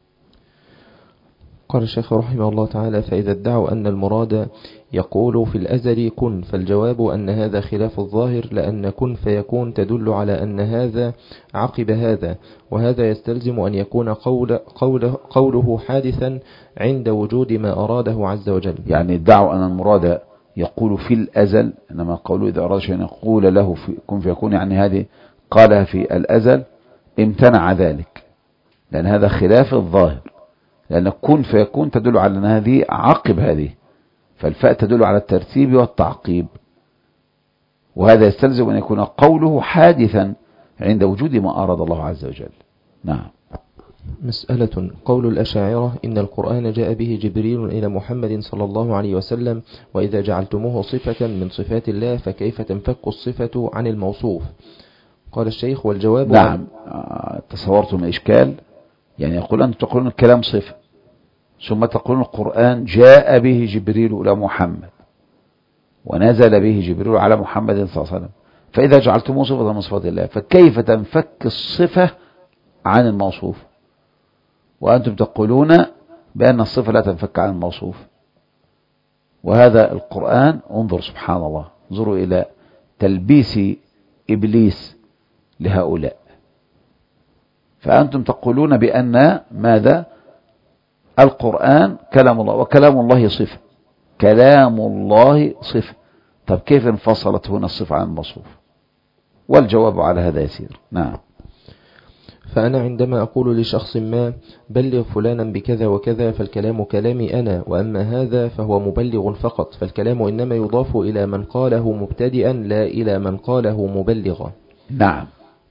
قال الشيخ رحمه الله تعالى: فإذا ادعوا أن المراد يقول في الأزل كن، فالجواب أن هذا خلاف الظاهر، لأن كن فيكون تدل على أن هذا عقب هذا، وهذا يستلزم أن يكون قول قوله, قوله حادثا عند وجود ما أراده عز وجل. يعني ادعوا أن المراد يقول في الأزل، إنما قوله إذا أراد شيئا يقول له في كن فيكون، يعني هذه قالها في الأزل، امتنع ذلك لأن هذا خلاف الظاهر، لأن كن فيكون تدل على أن هذه عقب هذه، فالفاء تدل على الترتيب والتعقيب، وهذا يستلزم أن يكون قوله حادثا عند وجود ما أراد الله عز وجل. نعم. مسألة: قول الأشاعرة إن القرآن جاء به جبريل إلى محمد صلى الله عليه وسلم، وإذا جعلتموه صفة من صفات الله فكيف تنفك الصفة عن الموصوف؟ قال الشيخ: والجواب نعم. آه تصورتم الإشكال، يعني يقول أن تقولون الكلام صفة ثم تقولون القرآن جاء به جبريل إلى محمد ونزل به جبريل على محمد صلى الله عليه وسلم، فإذا جعلتموه صفة من صفات الله فكيف تنفك الصفة عن الموصوف؟ وأنتم تقولون بأن الصفة لا تنفك عن الموصوف. وهذا القرآن، انظر سبحان الله، انظروا إلى تلبيس إبليس لهؤلاء. فأنتم تقولون بأن ماذا؟ القرآن كلام الله، وكلام الله صفة، كلام الله صفة. طب كيف انفصلت هنا الصفة عن الموصوف؟ والجواب على هذا يسير. نعم. فأنا عندما أقول لشخص ما بلغ فلانا بكذا وكذا فالكلام كلامي أنا، وأما هذا فهو مبلغ فقط، فالكلام إنما يضاف إلى من قاله مبتدئا لا إلى من قاله مبلغا. نعم.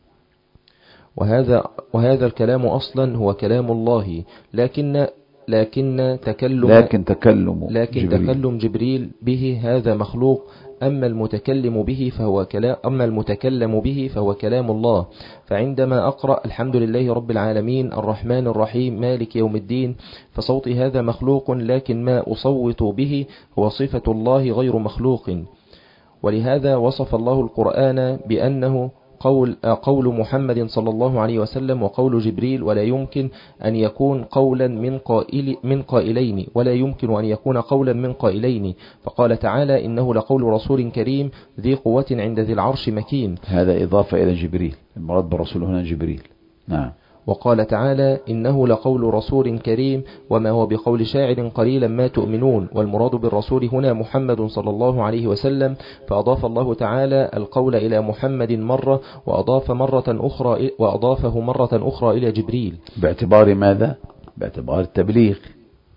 وهذا وهذا الكلام أصلا هو كلام الله، لكن لكن تكلم لكن تكلم لكن جبريل. تكلم جبريل به هذا مخلوق، أما المتكلم به فهو كلام أما المتكلم به فهو كلام الله. فعندما أقرأ الحمد لله رب العالمين الرحمن الرحيم مالك يوم الدين، فصوتي هذا مخلوق، لكن ما أصوت به هو صفة الله غير مخلوق. ولهذا وصف الله القرآن بأنه قول قول محمد صلى الله عليه وسلم وقول جبريل، ولا يمكن أن يكون قولا من قائل من قائلين ولا يمكن أن يكون قولا من قائلين. فقال تعالى: إنه لقول رسول كريم ذي قوة عند ذي العرش مكين. هذا إضافة إلى جبريل، المراد بالرسول هنا جبريل. نعم. وقال تعالى: إنه لقول رسول كريم وما هو بقول شاعر قليلا ما تؤمنون. والمراد بالرسول هنا محمد صلى الله عليه وسلم، فأضاف الله تعالى القول إلى محمد مرة، وأضاف مرة أخرى وأضافه مرة أخرى إلى جبريل. باعتبار ماذا؟ باعتبار التبليغ.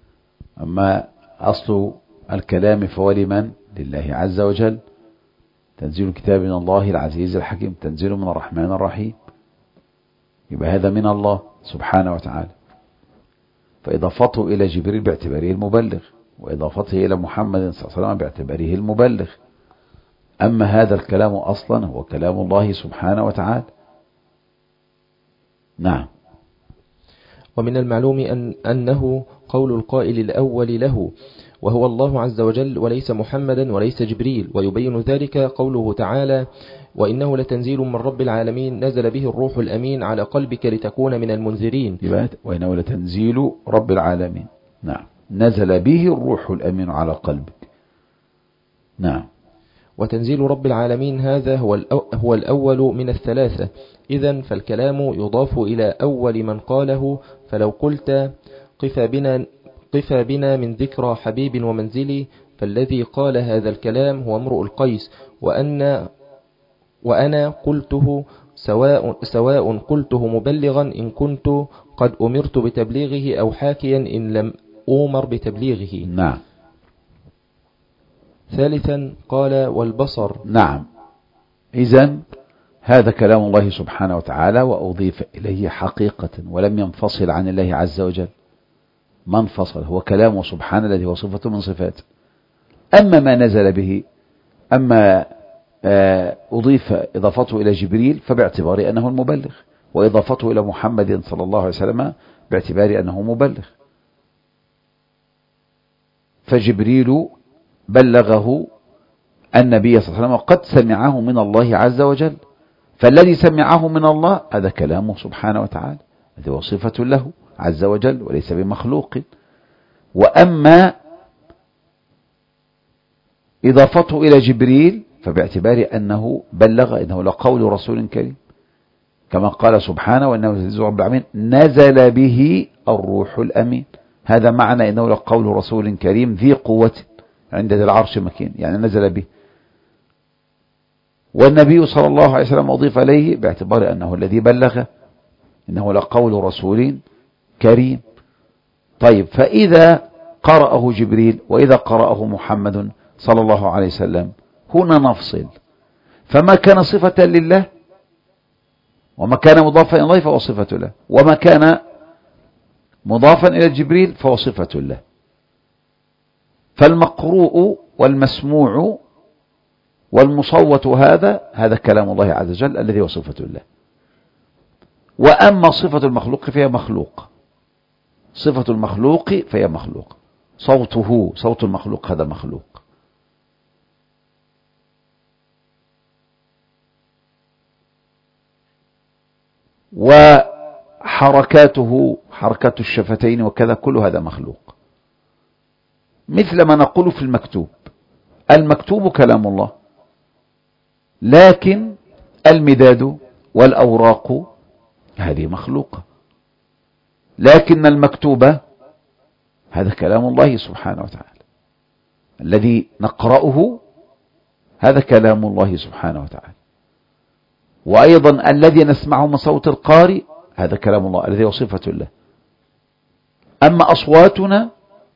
أما أصل الكلام فهو لمن؟ لله عز وجل. تنزيل الكتاب من الله العزيز الحكيم، تنزيل من الرحمن الرحيم، يبقى هذا من الله سبحانه وتعالى. فإضافته إلى جبريل باعتباره المبلغ، وإضافته إلى محمد صلى الله عليه وسلم باعتباره المبلغ. أما هذا الكلام أصلا هو كلام الله سبحانه وتعالى. نعم. ومن المعلوم أن أنه قول القائل الأول له وهو الله عز وجل وليس محمدا وليس جبريل، ويبين ذلك قوله تعالى وإنه لتنزيل من رب العالمين نزل به الروح الأمين على قلبك لتكون من المنذرين. وإنه لتنزيل رب العالمين، نعم، نزل به الروح الأمين على قلبك. نعم. وتنزيل رب العالمين هذا هو هو الأول من الثلاثة، إذن فالكلام يضاف إلى أول من قاله. فلو قلت قفا بنا, قفا بنا من ذكرى حبيب ومنزلي، فالذي قال هذا الكلام هو امرؤ القيس، وأن وأنا قلته سواء, سواء قلته مبلغا إن كنت قد أمرت بتبليغه أو حاكيا إن لم أمر بتبليغه. نعم. ثالثا قال والبصر. نعم. إذن هذا كلام الله سبحانه وتعالى، وأضيف إليه حقيقة ولم ينفصل عن الله عز وجل، ما انفصل، هو كلامه سبحانه الذي هو صفة من صفاته. أما ما نزل به، أما أضيف إضافته إلى جبريل فباعتبار أنه المبلغ، وإضافته إلى محمد صلى الله عليه وسلم باعتبار أنه مبلغ. فجبريل بلغه النبي صلى الله عليه وسلم قد سمعه من الله عز وجل، فالذي سمعه من الله هذا كلامه سبحانه وتعالى، هذه هو صفة له عز وجل وليس بمخلوق. وأما إضافته إلى جبريل فباعتبار أنه بلغ، إنه لقول رسول كريم، كما قال سبحانه وإنه لتنزيل رب العالمين نزل به الروح الأمين، هذا معنى إنه لقول رسول كريم ذي قوة عند ذي العرش مكين، يعني نزل به. والنبي صلى الله عليه وسلم أضيف إليه باعتبار أنه الذي بلغ، إنه لقول رسول كريم. طيب، فإذا قرأه جبريل وإذا قرأه محمد صلى الله عليه وسلم هنا نفصل، فما كان صفة لله وما كان مضافا إلى الله فهو صفة له، وما كان مضافا إلى جبريل فهو صفة له. فالمقروء والمسموع والمصوت هذا هذا كلام الله عز وجل الذي هو صفة له. وأما صفة المخلوق فهي مخلوق، صفة المخلوق فهي مخلوق، صوته صوت المخلوق هذا مخلوق. وحركاته حركات الشفتين وكذا كل هذا مخلوق، مثل ما نقول في المكتوب، المكتوب كلام الله، لكن المداد والأوراق هذه مخلوقة، لكن المكتوبة هذا كلام الله سبحانه وتعالى، الذي نقرأه هذا كلام الله سبحانه وتعالى. وأيضا الذي نسمعه من صوت القارئ هذا كلام الله الذي هو صفة له. أما أصواتنا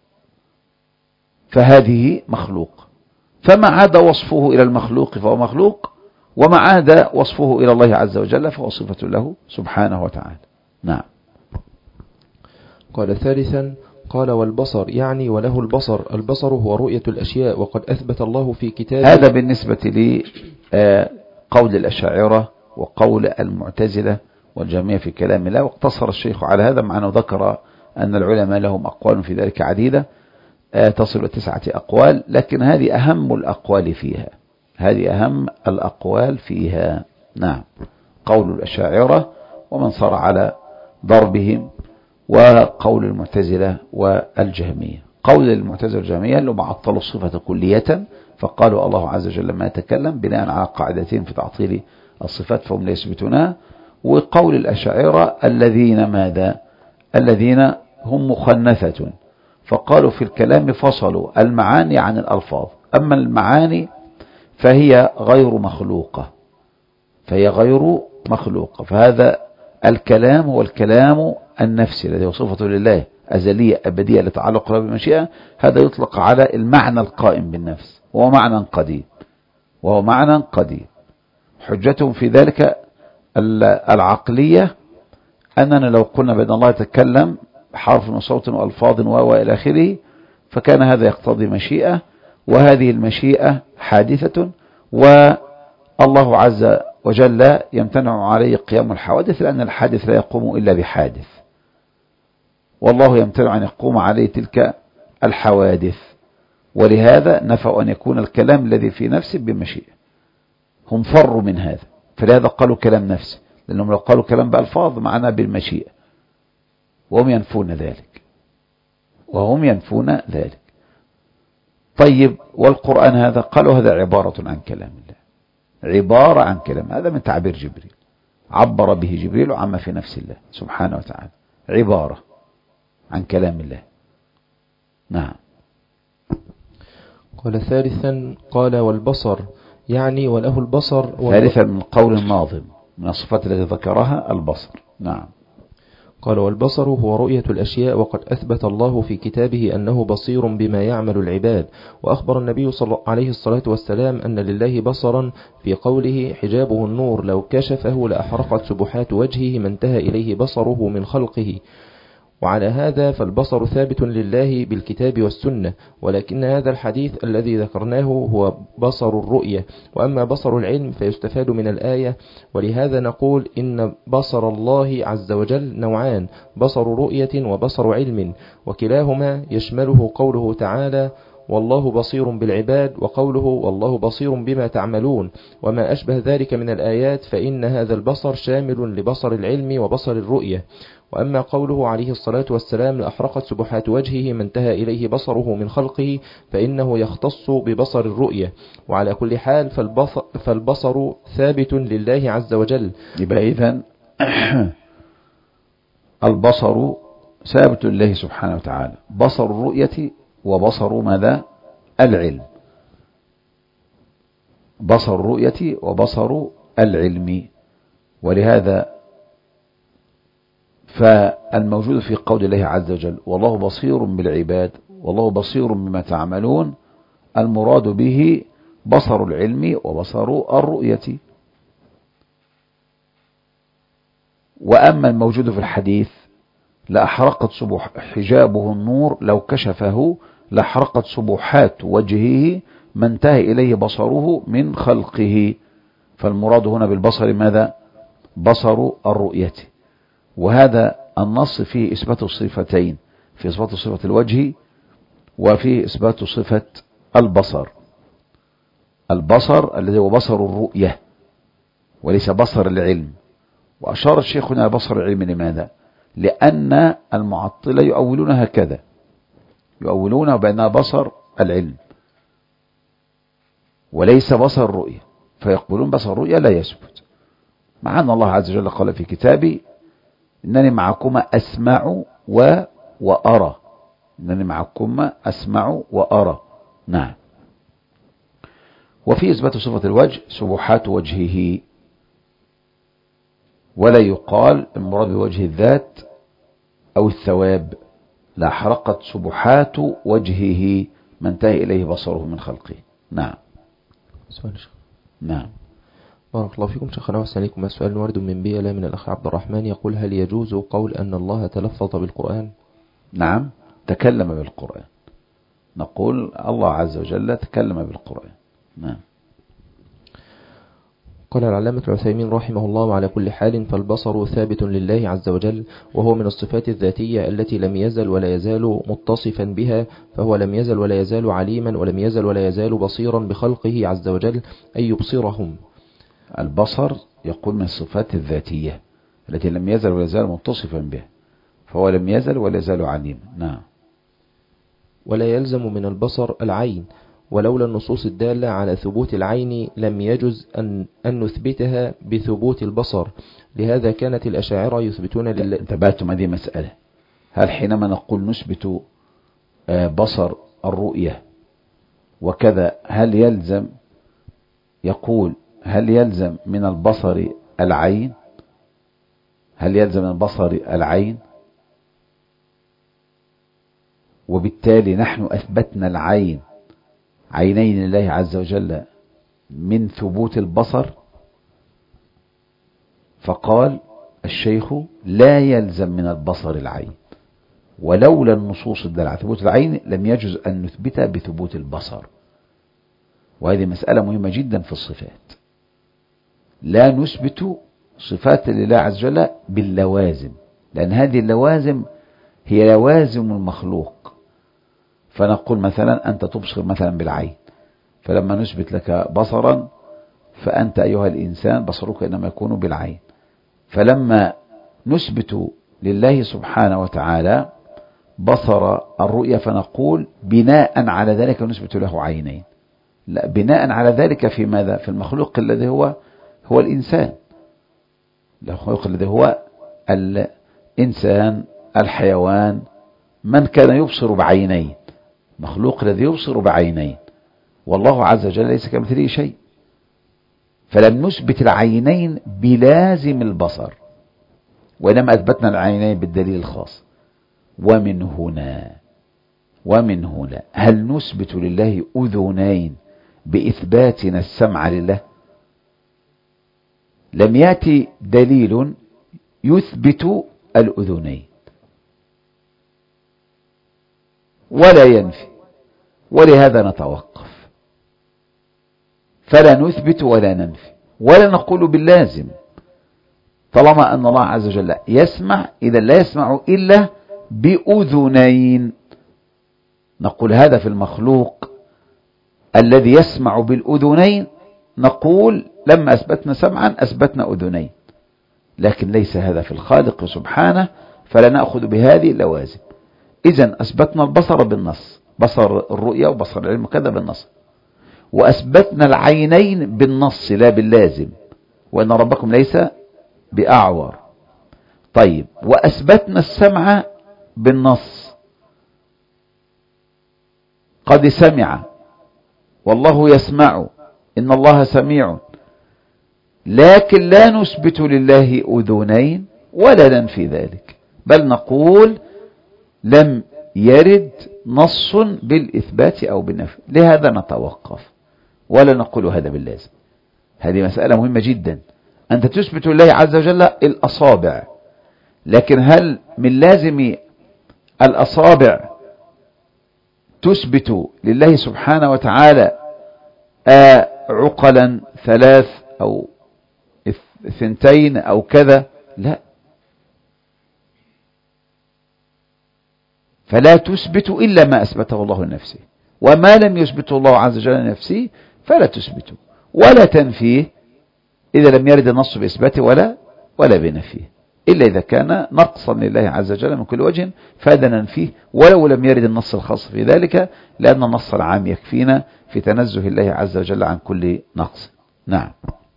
فهذه مخلوق، فما عاد وصفه إلى المخلوق فهو مخلوق، وما عاد وصفه إلى الله عز وجل فهو صفة له سبحانه وتعالى. نعم. قال ثالثا قال والبصر، يعني وله البصر، البصر هو رؤية الأشياء، وقد أثبت الله في كتابه. هذا بالنسبة لقول الأشاعرة وقول المعتزلة والجميع في كلام الله، واقتصر الشيخ على هذا، مع أنه ذكر أن العلماء لهم أقوال في ذلك عديدة تصل تسعة أقوال، لكن هذه أهم الأقوال فيها، هذه أهم الأقوال فيها. نعم. قول الأشاعرة ومن صار على ضربهم، وقول المعتزلة والجهمية. قول المعتزلة والجهمية لهم عطلوا الصفة كلية، فقالوا الله عز وجل ما يتكلم بناء على قاعدتين في تعطيل الصفات فهم لا يثبتونها. وقول الأشاعرة الذين ماذا؟ الذين هم مخنثة، فقالوا في الكلام فصلوا المعاني عن الألفاظ، أما المعاني فهي غير مخلوقة، فهي غير مخلوقة. فهذا الكلام هو الكلام النفسي الذي هو صفة لله أزلية أبدية لتعلق له بالمشيئة، هذا يطلق على المعنى القائم بالنفس، وهو معنى قديم وهو معنى قديم. حجتهم في ذلك العقلية أننا لو قلنا بأن الله يتكلم حرف وصوت وألفاظ وإلى آخره فكان هذا يقتضي مشيئة، وهذه المشيئة حادثة، والله عز وجل يمتنع عليه قيام الحوادث لأن الحادث لا يقوم إلا بحادث، والله يمتنع أن يقوم عليه تلك الحوادث، ولهذا نفوا أن يكون الكلام الذي في نفسه بمشيئة. هم فروا من هذا، فلهذا قالوا كلام نفسي، لأنهم لو قالوا كلام بألفاظ معناه بالمشيئة، وهم ينفون ذلك وهم ينفون ذلك. طيب والقرآن هذا قالوا هذا عبارة عن كلام الله، عبارة عن كلام، هذا من تعبير جبريل، عبر به جبريل عما في نفس الله سبحانه وتعالى، عبارة عن كلام الله. نعم. قال ثالثا قال والبصر يعني وله البصر. ثالثا من قول الناظم من الصفات التي ذكرها البصر. نعم. قال والبصر هو رؤية الأشياء، وقد أثبت الله في كتابه أنه بصير بما يعمل العباد، وأخبر النبي صلى الله عليه الصلاة والسلام أن لله بصرا في قوله حجابه النور لو كشفه لأحرقت سبحات وجهه ما انتهى إليه بصره من خلقه. وعلى هذا فالبصر ثابت لله بالكتاب والسنة، ولكن هذا الحديث الذي ذكرناه هو بصر الرؤية، وأما بصر العلم فيستفاد من الآية، ولهذا نقول إن بصر الله عز وجل نوعان، بصر رؤية وبصر علم، وكلاهما يشمله قوله تعالى والله بصير بالعباد، وقوله والله بصير بما تعملون، وما أشبه ذلك من الآيات، فإن هذا البصر شامل لبصر العلم وبصر الرؤية. وأما قوله عليه الصلاة والسلام لأحرقت سبحات وجهه ما انتهى إليه بصره من خلقه، فإنه يختص ببصر الرؤية. وعلى كل حال فالبصر, فالبصر ثابت لله عز وجل. يبقى إذن البصر ثابت لله سبحانه وتعالى، بصر الرؤية وبصر ماذا؟ العلم، بصر الرؤية وبصر العلم. ولهذا فالموجود في قول الله عز وجل والله بصير بالعباد والله بصير بما تعملون، المراد به بصر العلم وبصر الرؤية. وأما الموجود في الحديث لأحرقت سبح حجابه النور لو كشفه لأحرقت سبحات وجهه ما انتهى إليه بصره من خلقه، فالمراد هنا بالبصر ماذا؟ بصر الرؤية. وهذا النص فيه إثبات الصفتين، في إثبات صفة الوجه وفي إثبات صفة البصر، البصر الذي هو بصر الرؤية وليس بصر العلم. وأشار الشيخ هنا بصر العلم لماذا؟ لأن المعطلة يؤولون هكذا، يؤولون بأنها بصر العلم وليس بصر الرؤية، فيقبلون بصر الرؤية لا يثبت، مع أن الله عز وجل قال في كتابه إنني معكما أسمع و... وأرى، إنني معكما أسمع وأرى. نعم. وفي إثبات صفة الوجه سبحات وجهه، ولا يقال المراد بوجه الذات أو الثواب، لا حرقت سبحات وجهه ما انتهى إليه بصره من خلقه. نعم. سؤال شيخ. نعم. بارك الله فيكم شيخنا وأحسن إليكم. سؤال وارد من بيئة من الأخ عبد الرحمن يقول هل يجوز قول أن الله تلفظ بالقرآن؟ نعم، تكلم بالقرآن، نقول الله عز وجل تكلم بالقرآن. نعم. قال العلامة العثيمين رحمه الله وعلى كل حال فالبصر ثابت لله عز وجل، وهو من الصفات الذاتية التي لم يزل ولا يزال متصفا بها، فهو لم يزل ولا يزال عليما ولم يزل ولا يزال بصيرا بخلقه عز وجل أي يبصرهم. البصر يقول من الصفات الذاتية التي لم يزل ولا يزال متصفا بها، فهو لم يزل ولا يزال عليما. نعم. ولا يلزم من البصر العين، ولولا النصوص الدالة على ثبوت العين لم يجز أن, أن نثبتها بثبوت البصر، لهذا كانت الأشاعرة يثبتون لله. انتبهتم هذه مسألة، هل حينما نقول نثبت بصر الرؤية وكذا هل يلزم، يقول هل يلزم من البصر العين، هل يلزم من البصر العين؟ وبالتالي نحن أثبتنا العين عينين لله عز وجل من ثبوت البصر؟ فقال الشيخ لا يلزم من البصر العين، ولولا النصوص الدالة على ثبوت العين لم يجوز أن نثبتها بثبوت البصر. وهذه مسألة مهمة جدا في الصفات، لا نثبت صفات لله عز وجل باللوازم، لأن هذه اللوازم هي لوازم المخلوق. فنقول مثلا أنت تبصر مثلا بالعين، فلما نثبت لك بصرا فأنت أيها الإنسان بصرك إنما يكون بالعين. فلما نثبت لله سبحانه وتعالى بصر الرؤيا فنقول بناء على ذلك نثبت له عينين. لا، بناء على ذلك في ماذا؟ في المخلوق الذي هو هو الإنسان، المخلوق الذي هو الإنسان، الحيوان، من كان يبصر بعينين، مخلوق الذي يبصر بعينين، والله عز وجل ليس كمثله شيء. فلم نثبت العينين بلازم البصر، وإنما أثبتنا العينين بالدليل الخاص. ومن هنا ومن هنا هل نثبت لله أذنين بإثباتنا السمع لله؟ لم يأتي دليل يثبت الأذنين ولا ينفي، ولهذا نتوقف، فلا نثبت ولا ننفي ولا نقول باللازم، طالما أن الله عز وجل يسمع، إذا لا يسمع إلا بأذنين. نقول هذا في المخلوق الذي يسمع بالأذنين، نقول لما أثبتنا سمعا أثبتنا أذنين، لكن ليس هذا في الخالق سبحانه، فلا نأخذ بهذه اللوازم. إذن أثبتنا البصر بالنص، بصر الرؤيا وبصر العلم كذا بالنص، وأثبتنا العينين بالنص لا باللازم، وأن ربكم ليس بأعور. طيب، وأثبتنا السمع بالنص، قد سمع والله يسمع إن الله سميع، لكن لا نثبت لله أذنين ولا ننفي ذلك، بل نقول لم يرد نص بالإثبات أو بالنفي، لهذا نتوقف ولا نقول هذا باللازم. هذه مسألة مهمة جدا. أنت تثبت لله عز وجل الأصابع، لكن هل من لازم الأصابع تثبت لله سبحانه وتعالى عقلا ثلاث أو ثنتين أو كذا؟ لا، فلا تثبت إلا ما أثبته الله لنفسه، وما لم يثبته الله عز وجل لنفسه فلا تثبته ولا تنفيه إذا لم يرد النص بإثباته ولا ولا بنفيه، إلا إذا كان نقصا لله عز وجل من كل وجه فهذا ننفيه ولو لم يرد النص الخاص في ذلك، لأن النص العام يكفينا في تنزه الله عز وجل عن كل نقص. نعم.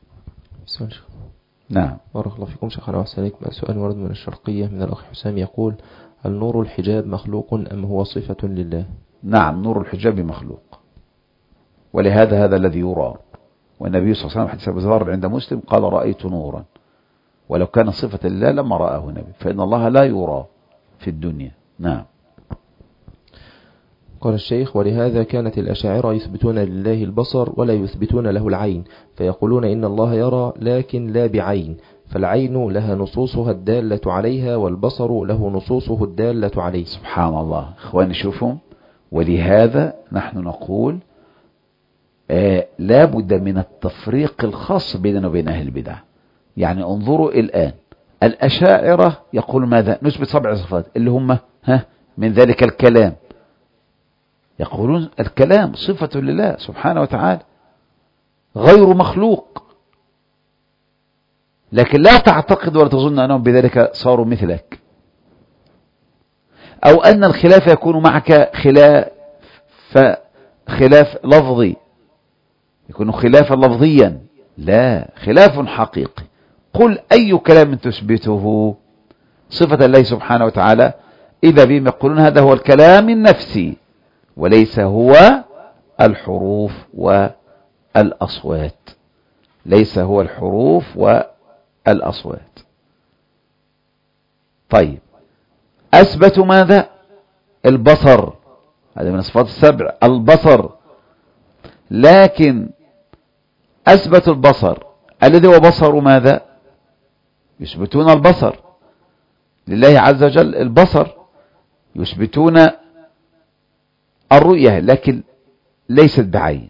نعم. بارك الله فيكم شيخنا وأحسن إليكم. سؤال ورد من الشرقية من الأخ حسام يقول: هل نور الحجاب مخلوق أم هو صفة لله؟ نعم، نور الحجاب مخلوق، ولهذا هذا الذي يرى، والنبي صلى الله عليه وسلم حديث أبي ذر عند مسلم قال: رأيت نورا، ولو كان صفة لله لما رآه النبي، فإن الله لا يرى في الدنيا. نعم. قال الشيخ: ولهذا كانت الأشاعرة يثبتون لله البصر ولا يثبتون له العين، فيقولون إن الله يرى لكن لا بعين، فالعين لها نصوصها الدالة عليها والبصر له نصوصه الدالة عليه. سبحان الله. إخواني شوفوا، ولهذا نحن نقول آه لا بد من التفريق الخاص بيننا وبين أهل البدع. يعني انظروا الآن، الأشاعرة يقول ماذا؟ نثبت سبع صفات اللي هم ها من ذلك الكلام، يقولون الكلام صفة لله سبحانه وتعالى غير مخلوق، لكن لا تعتقد ولا تظن أنهم بذلك صاروا مثلك، أو أن الخلاف يكون معك خلاف خلاف لفظي، يكون خلافا لفظيا، لا، خلاف حقيقي. قل أي كلام تثبته صفة الله سبحانه وتعالى، إذا بهم يقولون هذا هو الكلام النفسي وليس هو الحروف والأصوات، ليس هو الحروف والأصوات. طيب، أثبتوا ماذا؟ البصر، هذا من الصفات السبع، البصر، لكن أثبتوا البصر الذي هو بصر ماذا؟ يثبتون البصر لله عز وجل، البصر يثبتون الرؤية لكن ليست بعين،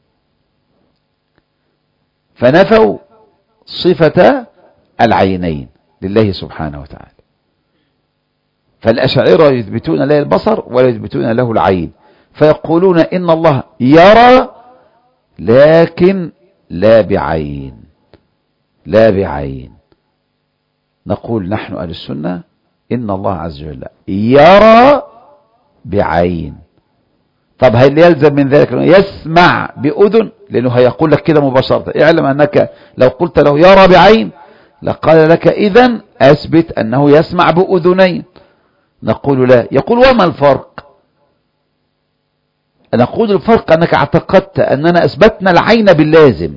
فنفوا صفة العينين لله سبحانه وتعالى. فالأشاعرة يثبتون له البصر ولا يثبتون له العين، فيقولون إن الله يرى لكن لا بعين، لا بعين. نقول نحن أهل السنة إن الله عز وجل يرى بعين. طب هل يلزم من ذلك أنه يسمع بأذن؟ لأنه هيقول لك كده مباشرة اعلم أنك لو قلت له يرى بعين لقال لك إذن أثبت أنه يسمع بأذنين. نقول لا. يقول وما الفرق؟ نقول الفرق أنك اعتقدت أننا أثبتنا العين باللازم،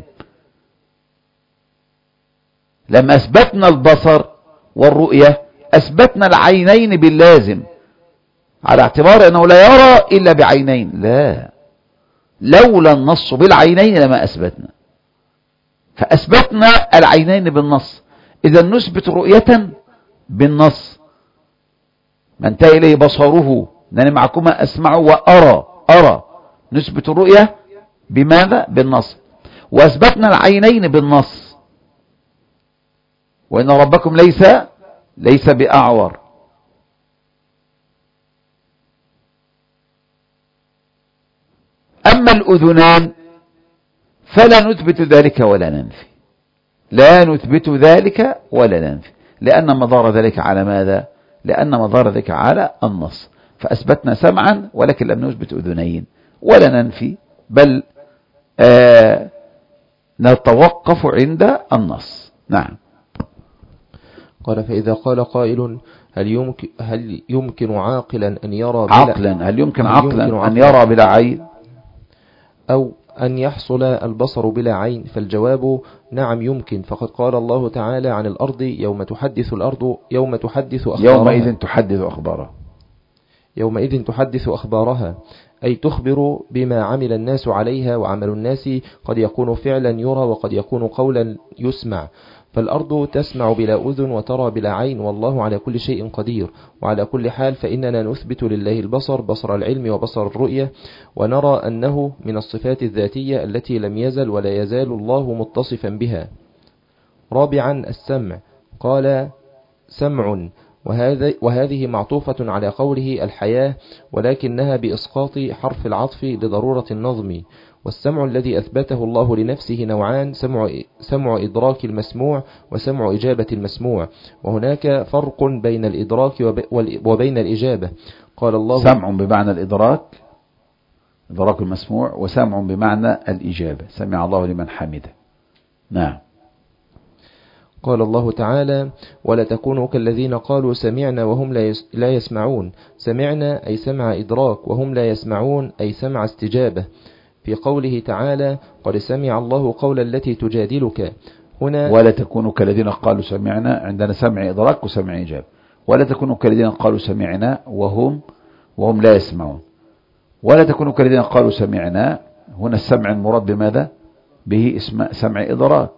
لما أثبتنا البصر والرؤية أثبتنا العينين باللازم على اعتبار أنه لا يرى إلا بعينين. لا، لولا النص بالعينين لما أثبتنا، فأثبتنا العينين بالنص. إذا نثبت رؤية بالنص، ما انتهى إليه بصره، أنني معكما أسمع وأرى، أرى، نثبت الرؤية بماذا؟ بالنص. وأثبتنا العينين بالنص، وإن ربكم ليس ليس بأعور. أما الأذنان فلا نثبت ذلك ولا ننفي، لا نثبت ذلك ولا ننفي، لأن مدار ذلك على ماذا؟ لأن مدار ذلك على النص. فأثبتنا سمعا ولكن لم نثبت أذنين ولا ننفي، بل آه نتوقف عند النص. نعم. قال فإذا قال قائل هل يمكن, هل يمكن عاقلا أن يرى بلا عقلا هل يمكن هل عقلا يمكن أن يرى بلا عين أو أن يحصل البصر بلا عين؟ فالجواب نعم يمكن، فقد قال الله تعالى عن الأرض يوم تحدث الأرض يوم تحدث أخبارها يومئذ تحدث أخبارها يومئذ تحدث أخبارها أي تخبر بما عمل الناس عليها، وعمل الناس قد يكون فعلا يرى وقد يكون قولا يسمع. فالأرض تسمع بلا أذن وترى بلا عين، والله على كل شيء قدير. وعلى كل حال فإننا نثبت لله البصر، بصر العلم وبصر الرؤية، ونرى أنه من الصفات الذاتية التي لم يزل ولا يزال الله متصفا بها. رابعا السمع. قال سمع، وهذه معطوفة على قوله الحياة، ولكنها بإسقاط حرف العطف لضرورة النظم. والسمع الذي أثبته الله لنفسه نوعان: سمع, سمع إدراك المسموع وسمع إجابة المسموع، وهناك فرق بين الإدراك وبين الإجابة. قال الله سمع بمعنى الإدراك، إدراك المسموع، وسمع بمعنى الإجابة، سمع الله لمن حمده. نعم. قال الله تعالى ولا تكونوا كالذين قالوا سمعنا وهم لا يسمعون. سمعنا أي سمع إدراك، وهم لا يسمعون أي سمع استجابة. في قوله تعالى قد سمع الله قول التي تجادلك، هنا ولا تكونوا كالذين قالوا سمعنا، عندنا سمع إدراك وسمع إجابة. ولا تكونوا كالذين قالوا سمعنا وهم وهم لا يسمعون. ولا تكونوا كالذين قالوا سمعنا، هنا السمع المراد بماذا؟ به اسم سمع إدراك.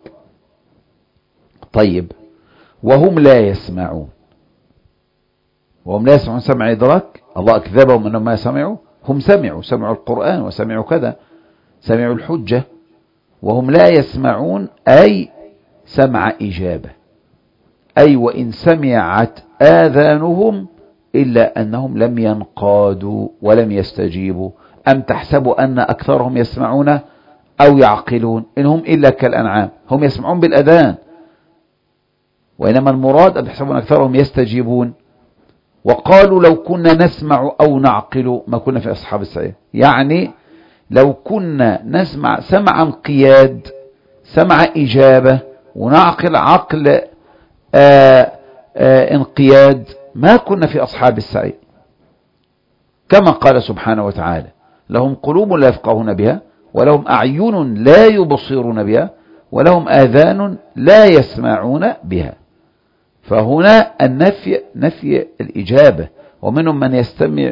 طيب، وهم لا يسمعون، وهم لا يسمعون سمع إدراك، الله أكذبهم أنهم ما سمعوا، هم سمعوا، سمعوا القرآن وسمعوا كذا، سمعوا الحجة. وهم لا يسمعون أي سمع إجابة، أي وإن سمعت آذانهم إلا أنهم لم ينقادوا ولم يستجيبوا. أم تحسبوا أن أكثرهم يسمعون أو يعقلون؟ إنهم إلا كالأنعام، هم يسمعون بالأذان، وإنما المراد أن تحسبون أكثرهم يستجيبون. وقالوا لو كنا نسمع أو نعقل ما كنا في أصحاب السعير، يعني لو كنا نسمع سمع انقياد، سمع إجابة، ونعقل عقل آآ آآ انقياد، ما كنا في أصحاب السعير. كما قال سبحانه وتعالى لهم قلوب لا يفقهون بها، ولهم أعين لا يبصرون بها، ولهم آذان لا يسمعون بها. فهنا النفي نفي الإجابة. ومنهم من يستمع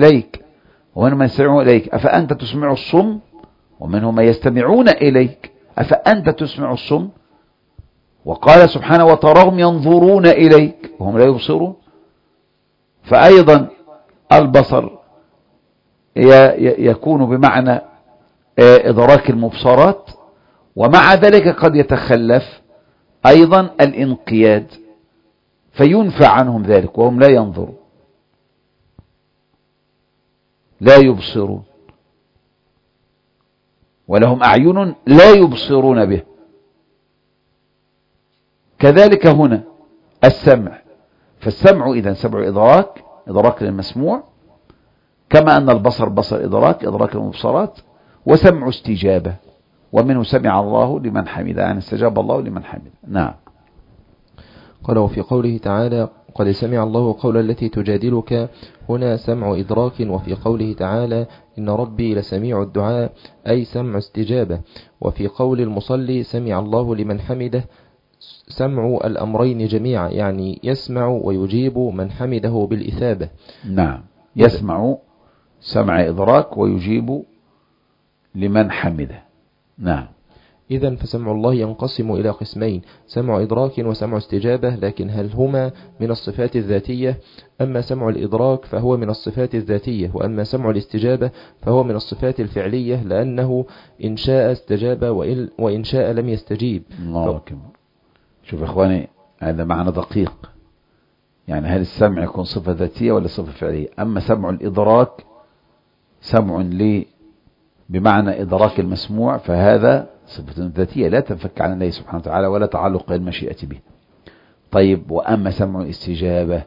إليك ومنهم من يستمع إليك أفأنت تسمع الصم، ومنهم من يستمعون إليك أفأنت تسمع الصم؟ وقال سبحانه وتراهم ينظرون إليك وهم لا يبصرون. فأيضا البصر يكون بمعنى إدراك المبصرات، ومع ذلك قد يتخلف أيضا الانقياد فينفع عنهم ذلك وهم لا ينظرون لا يبصرون، ولهم أعين لا يبصرون به. كذلك هنا السمع، فالسمع إذن سمع إدراك، إدراك للمسموع، كما أن البصر بصر إدراك، إدراك المبصرات، وسمع استجابة، ومنه سمع الله لمن حمده، يعني استجاب الله لمن حمده. نعم. قال وفي قوله تعالى قد سمع الله قول التي تجادلك، هنا سمع إدراك. وفي قوله تعالى إن ربي لسميع الدعاء أي سمع استجابة. وفي قول المصلي سمع الله لمن حمده سمع الأمرين جميعا، يعني يسمع ويجيب من حمده بالإثابة. نعم، يسمع سمع إدراك ويجيب لمن حمده. نعم. إذن فسمع الله ينقسم إلى قسمين، سمع إدراك وسمع استجابة، لكن هل هما من الصفات الذاتية؟ أما سمع الإدراك فهو من الصفات الذاتية، وأما سمع الاستجابة فهو من الصفات الفعلية، لأنه إن شاء استجاب وإن شاء لم يستجيب. الله أكبر. شوف إخواني، هذا معنى دقيق، يعني هل السمع يكون صفة ذاتية ولا صفة فعلية؟ أما سمع الإدراك سمع لي بمعنى إدراك المسموع، فهذا صفة ذاتية لا تنفك عن الله سبحانه وتعالى ولا تعلق المشيئة به. طيب، وأما سمع الاستجابة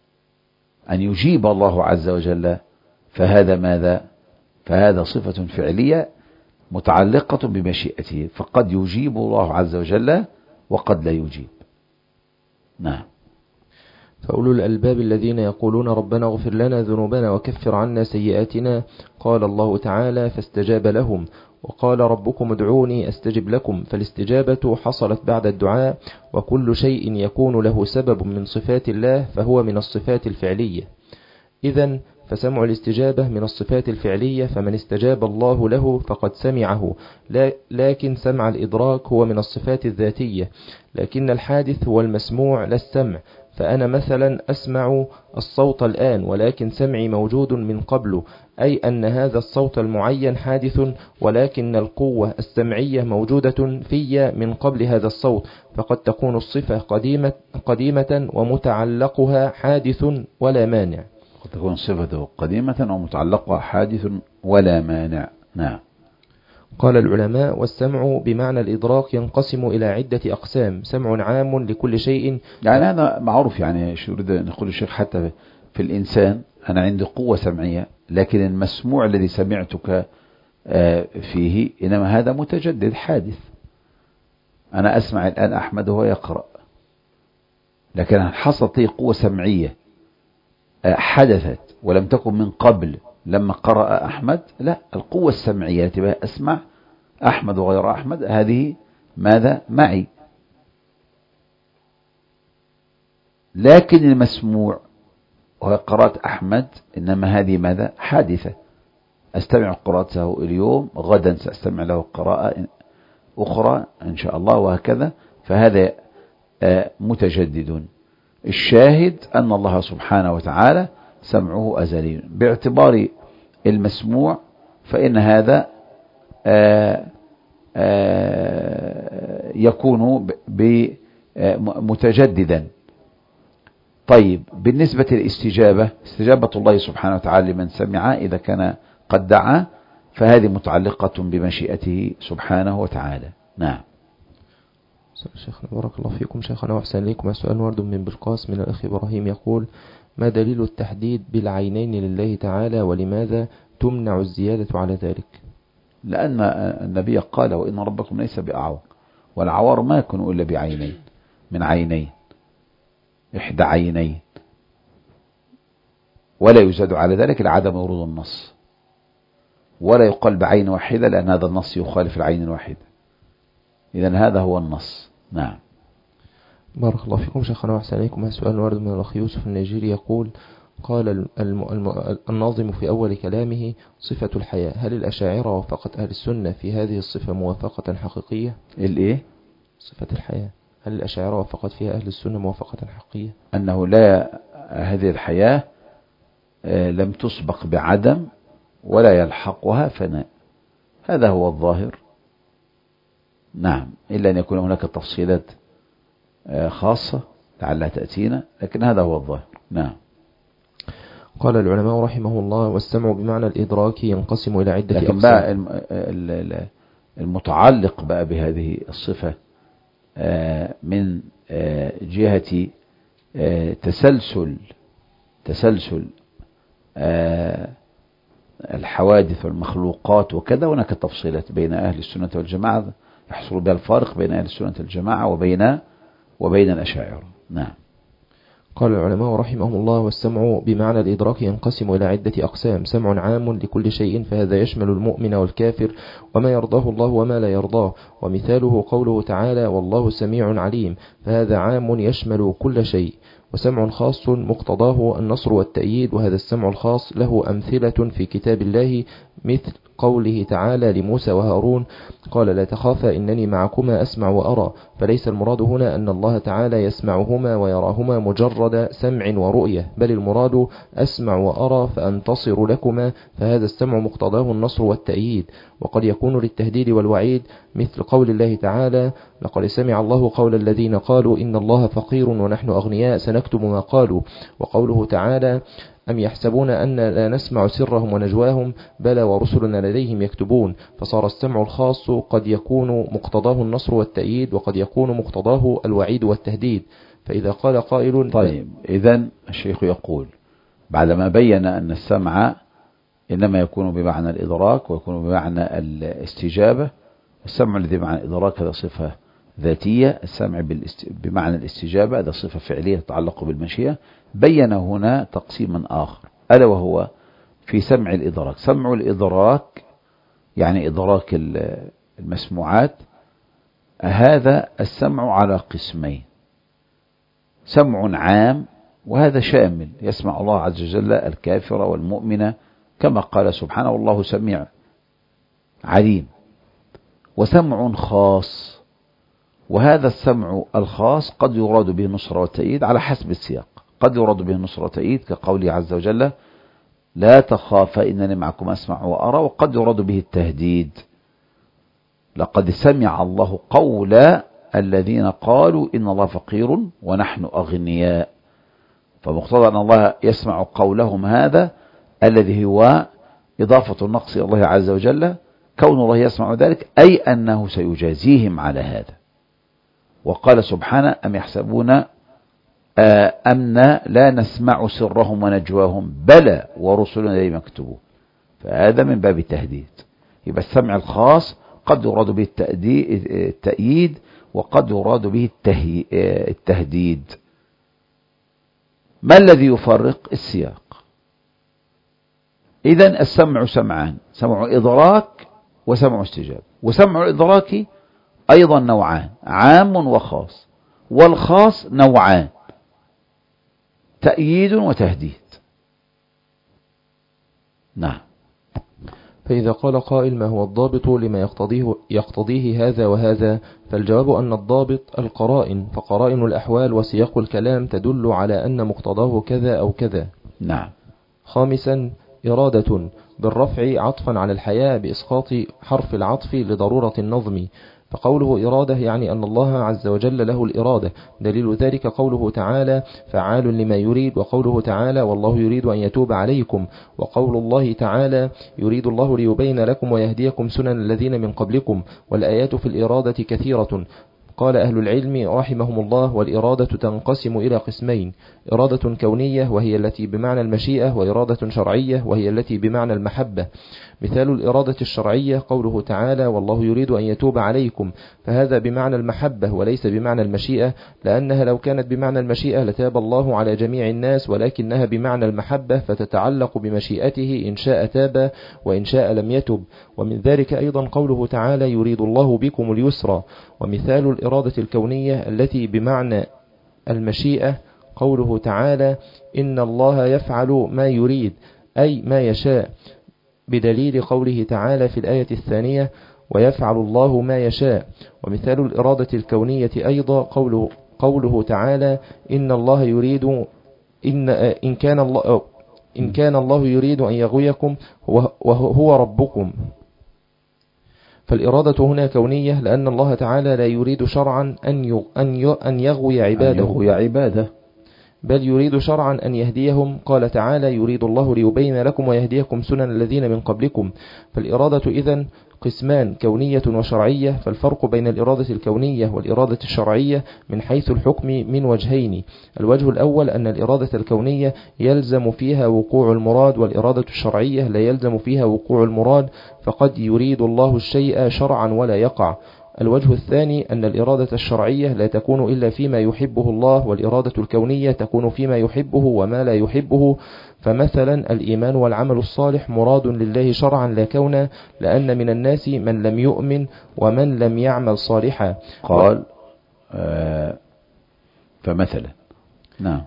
أن يجيب الله عز وجل، فهذا ماذا؟ فهذا صفة فعلية متعلقة بمشيئته، فقد يجيب الله عز وجل وقد لا يجيب. نعم. فأولو الألباب الذين يقولون ربنا اغفر لنا ذنوبنا وكفر عنا سيئاتنا، قال الله تعالى فاستجاب لهم، وقال ربكم ادعوني أستجب لكم، فالاستجابة حصلت بعد الدعاء، وكل شيء يكون له سبب من صفات الله فهو من الصفات الفعلية. إذن فسمع الاستجابة من الصفات الفعلية، فمن استجاب الله له فقد سمعه، لكن سمع الإدراك هو من الصفات الذاتية، لكن الحادث هو المسموع لا السمع. فأنا مثلا أسمع الصوت الآن، ولكن سمعي موجود من قبله، أي أن هذا الصوت المعين حادث، ولكن القوة السمعية موجودة في من قبل هذا الصوت، فقد تكون الصفة قديمة, قديمة ومتعلقها حادث ولا مانع. قد تكون صفته قديمة ومتعلقها حادث ولا مانع. نعم. قال العلماء والسمع بمعنى الإدراك ينقسم إلى عدة أقسام، سمع عام لكل شيء، يعني هذا معروف، يعني شو يريد نقول الشيخ، حتى في الإنسان أنا عندي قوة سمعية، لكن المسموع الذي سمعتك فيه إنما هذا متجدد حادث. أنا أسمع الآن أحمد وهو يقرأ، لكن حصلت لي قوة سمعية حدثت ولم تكن من قبل لما قرأ أحمد، لا، القوة السمعية التي بها أسمع أحمد وغير أحمد هذه ماذا معي، لكن المسموع وهي قراءة أحمد إنما هذه ماذا حادثة، أستمع قراءته اليوم، غدا سأستمع له قراءة أخرى إن شاء الله، وهكذا، فهذا متجدد. الشاهد أن الله سبحانه وتعالى سمعه أزلي، باعتبار المسموع فإن هذا آآ آآ يكون متجددا. طيب، بالنسبة للاستجابة، استجابة الله سبحانه وتعالى لمن سمع إذا كان قد دعا، فهذه متعلقة بمشيئته سبحانه وتعالى. نعم. شيخنا بارك الله فيكم شيخنا وأحسن إليكم. سؤال ورد من بلقاس من الأخ إبراهيم يقول: ما دليل التحديد بالعينين لله تعالى، ولماذا تمنع الزيادة على ذلك؟ لأن النبي قال: وإن ربكم ليس بأعور، والعوار ما يكون إلا بعينين، من عينين، إحدى عينين، ولا يزاد على ذلك لعدم ورود النص، ولا يقال بعين واحدة لأن هذا النص يخالف العين الواحدة. إذن هذا هو النص. نعم. بارك الله فيكم شيخنا وأحسن إليكم. سؤال ورد من الأخ يوسف النيجيري يقول: قال الناظم في أول كلامه صفة الحياة. هل الأشاعرة وافقت أهل السنة في هذه الصفة موافقة حقيقية؟ الإيه؟ صفة الحياة، هل الأشاعرة وافقت فيها أهل السنة موافقة حقيقية؟ أنه لا، هذه الحياة لم تسبق بعدم ولا يلحقها فناء، هذا هو الظاهر. نعم، إلا أن يكون هناك تفصيلات خاصة لعلها تأتينا، لكن هذا هو الظاهر. نعم. قال العلماء رحمه الله: والسمع بمعنى الإدراك ينقسم إلى عدة لكن بقى المتعلق بقى بهذه الصفة من جهة تسلسل تسلسل الحوادث والمخلوقات وكذا، هناك تفصيلات بين أهل السنة والجماعة يحصل بها الفارق بين أهل السنة والجماعة وبين وبين الأشاعرة. نعم. قال العلماء رحمهم الله: والسمع بمعنى الإدراك ينقسم إلى عدة أقسام: سمع عام لكل شيء، فهذا يشمل المؤمن والكافر وما يرضاه الله وما لا يرضاه، ومثاله قوله تعالى: والله سميع عليم، فهذا عام يشمل كل شيء. وسمع خاص مقتضاه النصر والتأييد، وهذا السمع الخاص له أمثلة في كتاب الله، مثل قوله تعالى لموسى وهارون: قال لا تخافا إنني معكما أسمع وأرى. فليس المراد هنا أن الله تعالى يسمعهما ويراهما مجرد سمع ورؤية، بل المراد أسمع وأرى فأنتصر لكما، فهذا السمع مقتضاه النصر والتأييد. وقد يكون للتهديد والوعيد، مثل قول الله تعالى: لقد سمع الله قول الذين قالوا إن الله فقير ونحن أغنياء سنكتب ما قالوا. وقوله تعالى: أم يحسبون أن لا نسمع سرهم ونجواهم، بلى ورسلنا لديهم يكتبون. فصار السمع الخاص قد يكون مقتضاه النصر والتأييد، وقد يكون مقتضاه الوعيد والتهديد. فإذا قال قائل: طيب، إذن الشيخ يقول بعدما بين أن السمع إنما يكون بمعنى الإدراك ويكون بمعنى الاستجابة، السمع الذي بمعنى الإدراك هذا صفة ذاتية، السمع بمعنى الاستجابة هذا صفة فعلية تتعلق بالمشيئة. بين هنا تقسيما آخر، ألا وهو في سمع الإدراك. سمع الإدراك يعني إدراك المسموعات، هذا السمع على قسمين: سمع عام، وهذا شامل يسمع الله عز وجل الكافر والمؤمن كما قال سبحانه: والله سميع عليم. وسمع خاص، وهذا السمع الخاص قد يراد به النصر والتأييد على حسب السياق. قد يراد به النصر والتأييد كقوله عز وجل: لا تخافا إنني معكم أسمع وأرى. وقد يراد به التهديد: لقد سمع الله قول الذين قالوا إن الله فقير ونحن أغنياء. فمقتضى أن الله يسمع قولهم هذا الذي هو إضافة النقص إلى الله عز وجل، كون الله يسمع ذلك أي أنه سيجازيهم على هذا. وقال سبحانه: أم يحسبون أمنا لا نسمع سرهم ونجواهم، بلى ورسلنا لديهم يكتبون. فهذا من باب التهديد. يبقى السمع الخاص قد يراد به التأييد وقد يراد به التهديد. ما الذي يفرق؟ السياق. إذن السمع سمعان: سمع إدراك وسمع استجابة. وسمع الإدراك أيضا نوعان: عام وخاص. والخاص نوعان: تأييد وتهديد. نعم. فإذا قال قائل: ما هو الضابط لما يقتضيه, يقتضيه هذا وهذا؟ فالجواب أن الضابط القرائن، فقرائن الأحوال وسياق الكلام تدل على أن مقتضاه كذا أو كذا. نعم. خامسا: إرادة بالرفع عطفا على الحياة بإسقاط حرف العطف لضرورة النظم. فقوله إرادة يعني أن الله عز وجل له الإرادة. دليل ذلك قوله تعالى: فعال لما يريد، وقوله تعالى: والله يريد أن يتوب عليكم، وقول الله تعالى: يريد الله ليبين لكم ويهديكم سنن الذين من قبلكم. والآيات في الإرادة كثيرة. قال أهل العلم رحمهم الله: والإرادة تنقسم إلى قسمين: إرادة كونية وهي التي بمعنى المشيئة، وإرادة شرعية وهي التي بمعنى المحبة. مثال الإرادة الشرعية قوله تعالى: والله يريد أن يتوب عليكم، فهذا بمعنى المحبة وليس بمعنى المشيئة، لأنها لو كانت بمعنى المشيئة لتاب الله على جميع الناس، ولكنها بمعنى المحبة فتتعلق بمشيئته، إن شاء تاب وإن شاء لم يتب. ومن ذلك أيضا قوله تعالى: يريد الله بكم اليسر. ومثال الإرادة الكونية التي بمعنى المشيئة قوله تعالى إن الله يفعل ما يريد أي ما يشاء، بدليل قوله تعالى في الآية الثانية ويفعل الله ما يشاء. ومثال الإرادة الكونية أيضا قوله, قوله تعالى إن الله يريد إن, إن كان الله إن كان الله يريد أن يغويكم وهو ربكم. فالإرادة هنا كونية لأن الله تعالى لا يريد شرعا أن يغوي عباده، بل يريد شرعا أن يهديهم. قال تعالى يريد الله ليبين لكم ويهديكم سنن الذين من قبلكم. فالإرادة إذن قسمان كونية وشرعية. فالفرق بين الإرادة الكونية والإرادة الشرعية من حيث الحكم من وجهين. الوجه الأول أن الإرادة الكونية يلزم فيها وقوع المراد، والإرادة الشرعية لا يلزم فيها وقوع المراد، فقد يريد الله الشيء شرعا ولا يقع. الوجه الثاني أن الإرادة الشرعية لا تكون إلا فيما يحبه الله، والإرادة الكونية تكون فيما يحبه وما لا يحبه. فمثلا الإيمان والعمل الصالح مراد لله شرعا لا كونا، لأن من الناس من لم يؤمن ومن لم يعمل صالحا. قال آه فمثلا نعم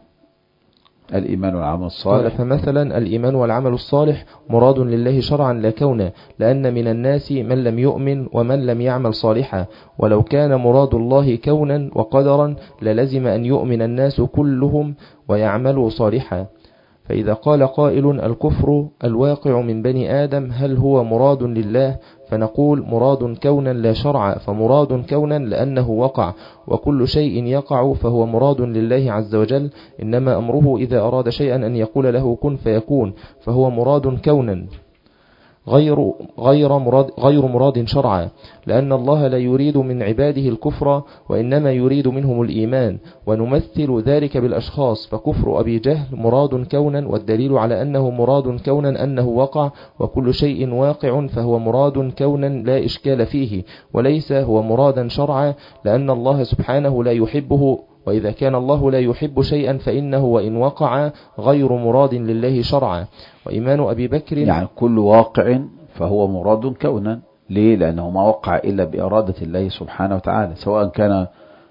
الإيمان والعمل الصالح. فمثلا الإيمان والعمل الصالح مراد لله شرعا لا كونا، لأن من الناس من لم يؤمن ومن لم يعمل صالحا. ولو كان مراد الله كونا وقدرا للزم أن يؤمن الناس كلهم ويعملوا صالحا. فإذا قال قائل الكفر الواقع من بني آدم هل هو مراد لله؟ فنقول مراد كونا لا شرعا، فمراد كونا لأنه وقع، وكل شيء يقع فهو مراد لله عز وجل. إنما أمره إذا أراد شيئا أن يقول له كن فيكون، فهو مراد كونا غير غير مراد غير مراد شرعا، لأن الله لا يريد من عباده الكفر وإنما يريد منهم الإيمان. ونمثل ذلك بالأشخاص، فكفر أبي جهل مراد كونا، والدليل على أنه مراد كونا أنه وقع، وكل شيء واقع فهو مراد كونا لا إشكال فيه، وليس هو مرادا شرعا، لأن الله سبحانه لا يحبه. وإذا كان الله لا يحب شيئا فإنه وإن وقع غير مراد لله شرعا. وإيمان أبي بكر يعني كل واقع فهو مراد كونا. ليه؟ لأنه ما وقع إلا بإرادة الله سبحانه وتعالى، سواء كان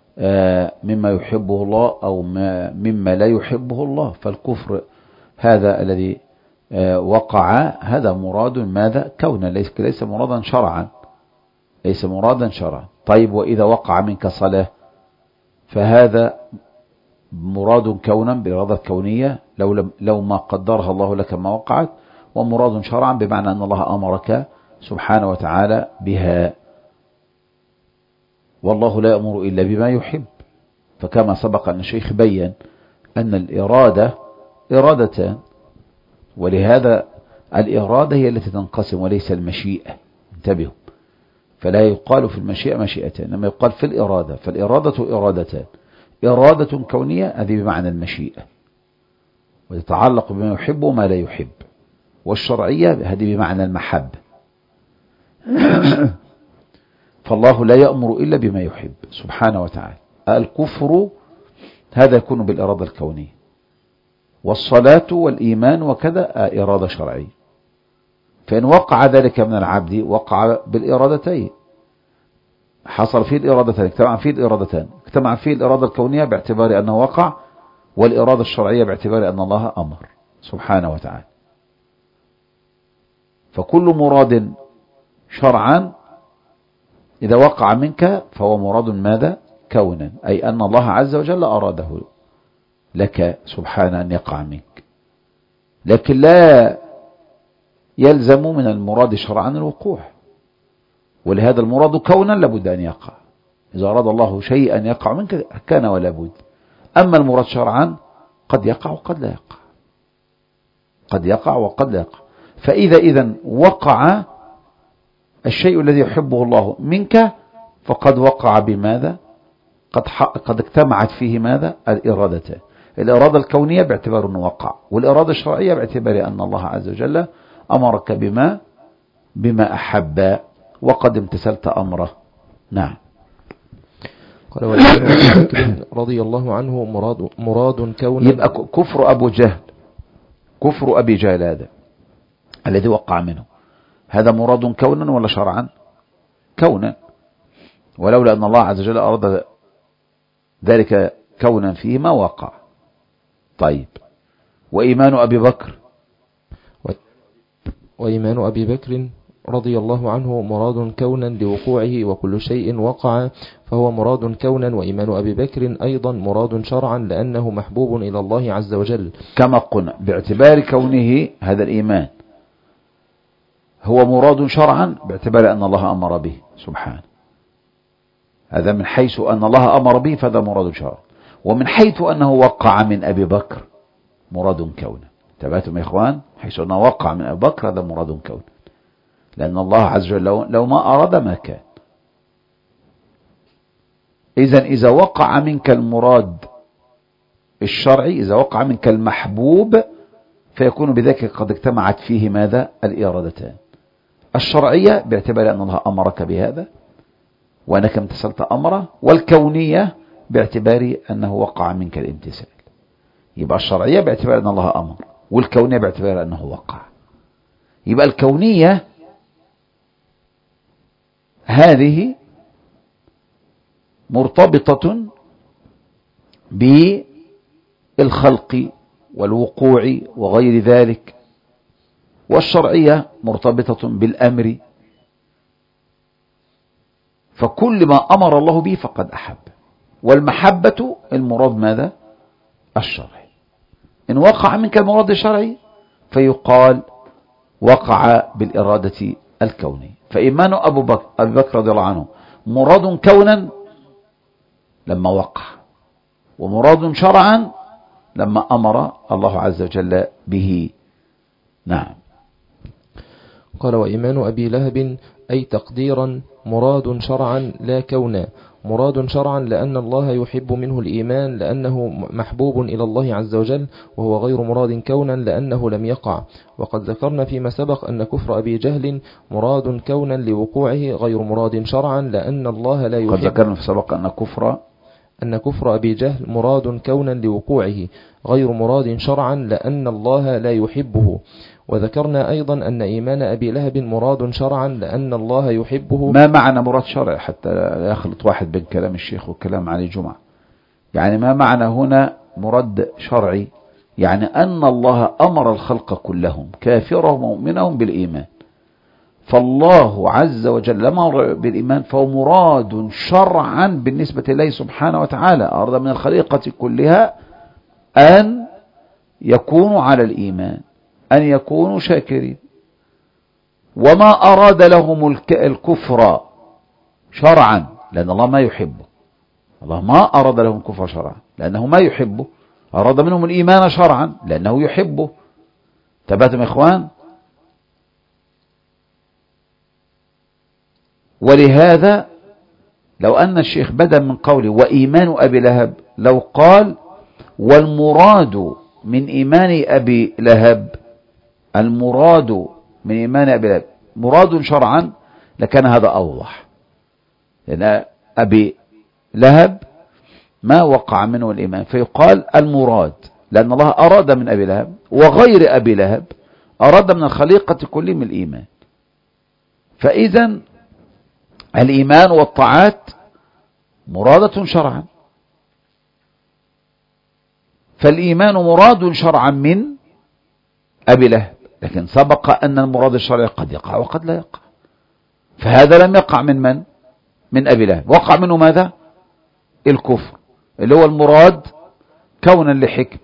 مما يحبه الله أو مما لا يحبه الله. فالكفر هذا الذي وقع هذا مراد ماذا؟ كونا، ليس مرادا شرعا، ليس مرادا شرعا. طيب وإذا وقع منك صلاة فهذا مراد كونا بالإرادة الكونية، لو, لم لو ما قدرها الله لك ما وقعت، ومراد شرعا بمعنى أن الله أمرك سبحانه وتعالى بها. والله لا يأمر إلا بما يحب. فكما سبق أن الشيخ بيّن أن الإرادة إرادتان، ولهذا الإرادة هي التي تنقسم وليس المشيئة. انتبهوا، فلا يقال في المشيئة مشيئتان، لما يقال في الإرادة. فالإرادة إرادتان، إرادة كونية هذه بمعنى المشيئة وتتعلق بما يحب وما لا يحب، والشرعية هذه بمعنى المحب. فالله لا يأمر إلا بما يحب سبحانه وتعالى. الكفر هذا يكون بالإرادة الكونية، والصلاة والإيمان وكذا إرادة شرعية. فإن وقع ذلك من العبد وقع بالإرادتين، حصل فيه الإرادتين، اجتمع فيه الإرادتان، اجتمع فيه الإرادة الكونية باعتبار أنه وقع، والإرادة الشرعية باعتبار أن الله أمر سبحانه وتعالى. فكل مراد شرعا إذا وقع منك فهو مراد ماذا؟ كونا، أي أن الله عز وجل أراده لك سبحانه أن يقع منك. لكن لا يلزم من المراد شرعا الوقوع، ولهذا المراد كونا لابد أن يقع. إذا أراد الله شيئا يقع منك كان ولا بد. أما المراد شرعا قد يقع وقد لا يقع، قد يقع وقد لا يقع. فإذا إذن وقع الشيء الذي يحبه الله منك فقد وقع بماذا؟ قد, قد اجتمعت فيه ماذا؟ الإرادة، الإرادة الكونية باعتبار أنه وقع، والإرادة الشرعية باعتبار أن الله عز وجل أمرك بما بما أحب وقد امتثلت أمره. نعم. قال والإمام رضي الله عنه مراد مراد كون. يبقى كفر أبو جهل، كفر أبي جهل هذا الذي وقع منه، هذا مراد كونا ولا شرعا؟ كونا، ولولا أن الله عز وجل أراد ذلك كونا فيه ما وقع. طيب، وإيمان أبي بكر؟ وإيمان أبي بكر رضي الله عنه مراد كونا لوقوعه، وكل شيء وقع فهو مراد كونا. وإيمان أبي بكر أيضا مراد شرعا لأنه محبوب إلى الله عز وجل، كما قلنا باعتبار كونه هذا الإيمان هو مراد شرعا باعتبار أن الله أمر به سبحانه. هذا من حيث أن الله أمر به فهذا مراد شرعا، ومن حيث أنه وقع من أبي بكر مراد كونا. تبعتم يا إخوان؟ حيث أنه وقع من أبي بكر هذا مراد كونا، لأن الله عز وجل لو ما أراد ما كان. إذن إذا وقع منك المراد الشرعي، إذا وقع منك المحبوب، فيكون بذلك قد اجتمعت فيه ماذا؟ الإرادتان، الشرعية باعتبار أن الله أمرك بهذا وأنك امتثلت أمره، والكونية باعتبار أنه وقع منك الامتثال. يبقى الشرعية باعتبار أن الله أمر، والكونية باعتبار أنه وقع. يبقى الكونية هذه مرتبطة بالخلق والوقوع وغير ذلك، والشرعية مرتبطة بالأمر، فكل ما أمر الله به فقد أحب، والمحبة المراد ماذا؟ الشرعي. إن وقع منك المراد الشرعي فيقال وقع بالإرادة الكونية. فإيمان أبو بكر, أبي بكر رضي الله عنه مراد كونا لما وقع، ومراد شرعا لما أمر الله عز وجل به. نعم. قال وإيمان أبي لهب أي تقديرا مراد شرعا لا كونا. مراد شرعا لأن الله يحب منه الإيمان لأنه محبوب إلى الله عز وجل، وهو غير مراد كونا لأنه لم يقع. وقد ذكرنا فيما سبق أن كفر أبي جهل مراد كونا لوقوعه غير مراد شرعا لأن الله لا يحب. قد ذكرنا في سبق أن كفر أن كفر أبي جهل مراد كونا لوقوعه غير مراد شرعا لأن الله لا يحبه. وذكرنا أيضا أن إيمان أبي لهب مراد شرعا لأن الله يحبه. ما معنى مراد شرعي حتى لا يخلط واحد بين كلام الشيخ وكلام علي جمعة؟ يعني ما معنى هنا مراد شرعي؟ يعني أن الله أمر الخلق كلهم كافرهم ومؤمنهم بالإيمان، فالله عز وجل لما أمر بالإيمان فهو مراد شرعا بالنسبة إليه سبحانه وتعالى. أراد من الخليقة كلها أن يكونوا على الإيمان، أن يكونوا شاكرين. وما أراد لهم الكفر شرعا لأن الله ما يحبه، الله ما أراد لهم الكفر شرعا لأنه ما يحبه، أراد منهم الإيمان شرعا لأنه يحبه. تباتم يا إخوان؟ ولهذا لو أن الشيخ بدأ من قوله وإيمان أبي لهب، لو قال والمراد من إيمان أبي لهب، المراد من إيمان أبي لهب مراد شرعا، لكان هذا أوضح، لأن أبي لهب ما وقع منه الإيمان، فيقال المراد لأن الله أراد من أبي لهب وغير أبي لهب أراد من الخليقة كلهم الإيمان. فإذا الإيمان والطاعات مرادة شرعا، فالإيمان مراد شرعا من أبي لهب، لكن سبق أن المراد الشرعي قد يقع وقد لا يقع. فهذا لم يقع من من؟ من أبي لهب. وقع منه ماذا؟ الكفر اللي هو المراد كونا لحكم.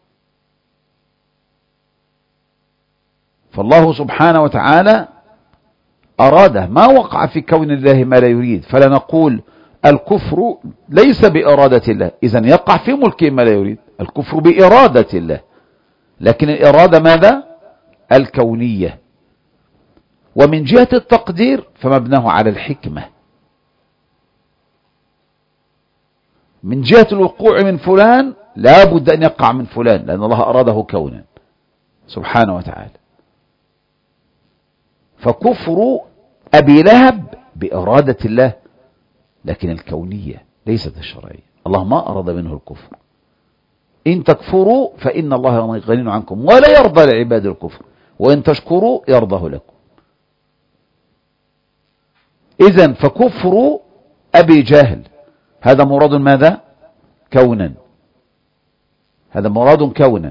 فالله سبحانه وتعالى أراده، ما وقع في كون الله ما لا يريد، فلا نقول الكفر ليس بإرادة الله، إذن يقع في ملكه ما لا يريد. الكفر بإرادة الله، لكن الإرادة ماذا؟ الكونية. ومن جهة التقدير فمبناه على الحكمة. من جهة الوقوع من فلان لا بد أن يقع من فلان لأن الله أراده كونا سبحانه وتعالى. فكفر أبي لهب بإرادة الله، لكن الكونية ليست الشرعية. الله ما أراد منه الكفر. إن تكفروا فإن الله غني عنكم ولا يرضى لعباد الكفر، وإن تشكروا يرضه لكم. إذن فكفر أبي جهل هذا مراد ماذا؟ كونا، هذا مراد كونا.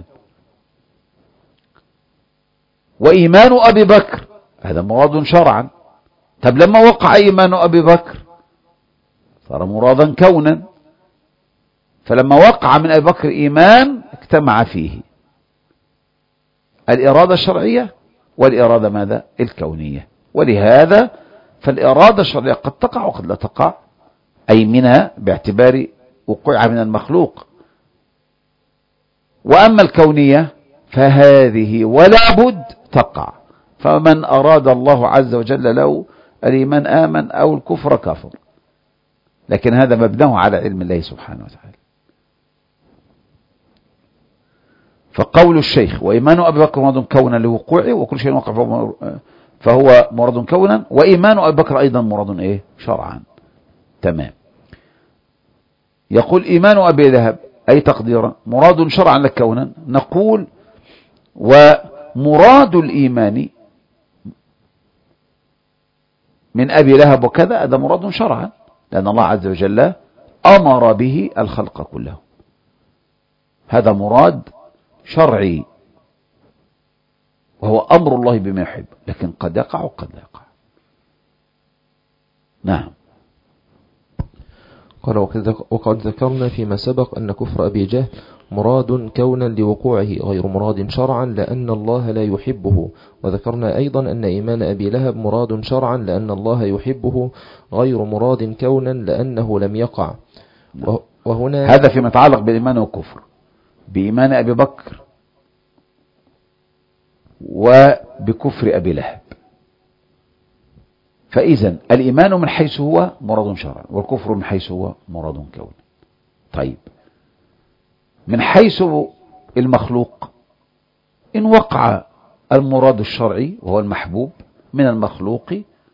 وإيمان أبي بكر هذا مراد شرعا. طب لما وقع إيمان أبي بكر صار مرادا كونا، فلما وقع من أبي بكر إيمان اجتمع فيه الإرادة الشرعية والإرادة ماذا؟ الكونية. ولهذا فالإرادة الشرعية قد تقع وقد لا تقع، أي منها باعتبار وقوعها من المخلوق. وأما الكونية فهذه ولا بد تقع، فمن أراد الله عز وجل له الإيمان آمن أو الكفر كفر، لكن هذا مبناه على علم الله سبحانه وتعالى. فقول الشيخ وإيمان أبي بكر مراد كونا لوقوعه وكل شيء وقع فهو مراد كونا، وإيمان أبي بكر أيضا مراد إيه؟ شرعا. تمام. يقول إيمان أبي لهب أي تقديرا مراد شرعا لك كونا، نقول ومراد الإيمان من أبي لهب وكذا هذا مراد شرعا، لأن الله عز وجل أمر به الخلق كله، هذا مراد شرعي وهو أمر الله بما يحب، لكن قد يقع وقد لا يقع. نعم. قال وقد ذكرنا فيما سبق أن كفر أبي جهل مراد كونا لوقوعه غير مراد شرعا لأن الله لا يحبه، وذكرنا أيضا أن إيمان أبي لهب مراد شرعا لأن الله يحبه غير مراد كونا لأنه لم يقع. وهنا هذا فيما يتعلق بالإيمان والكفر. بإيمان أبي بكر وبكفر أبي لهب، فإذا الإيمان من حيث هو مراد شرعا والكفر من حيث هو مراد كوني. طيب من حيث المخلوق إن وقع المراد الشرعي وهو المحبوب من المخلوق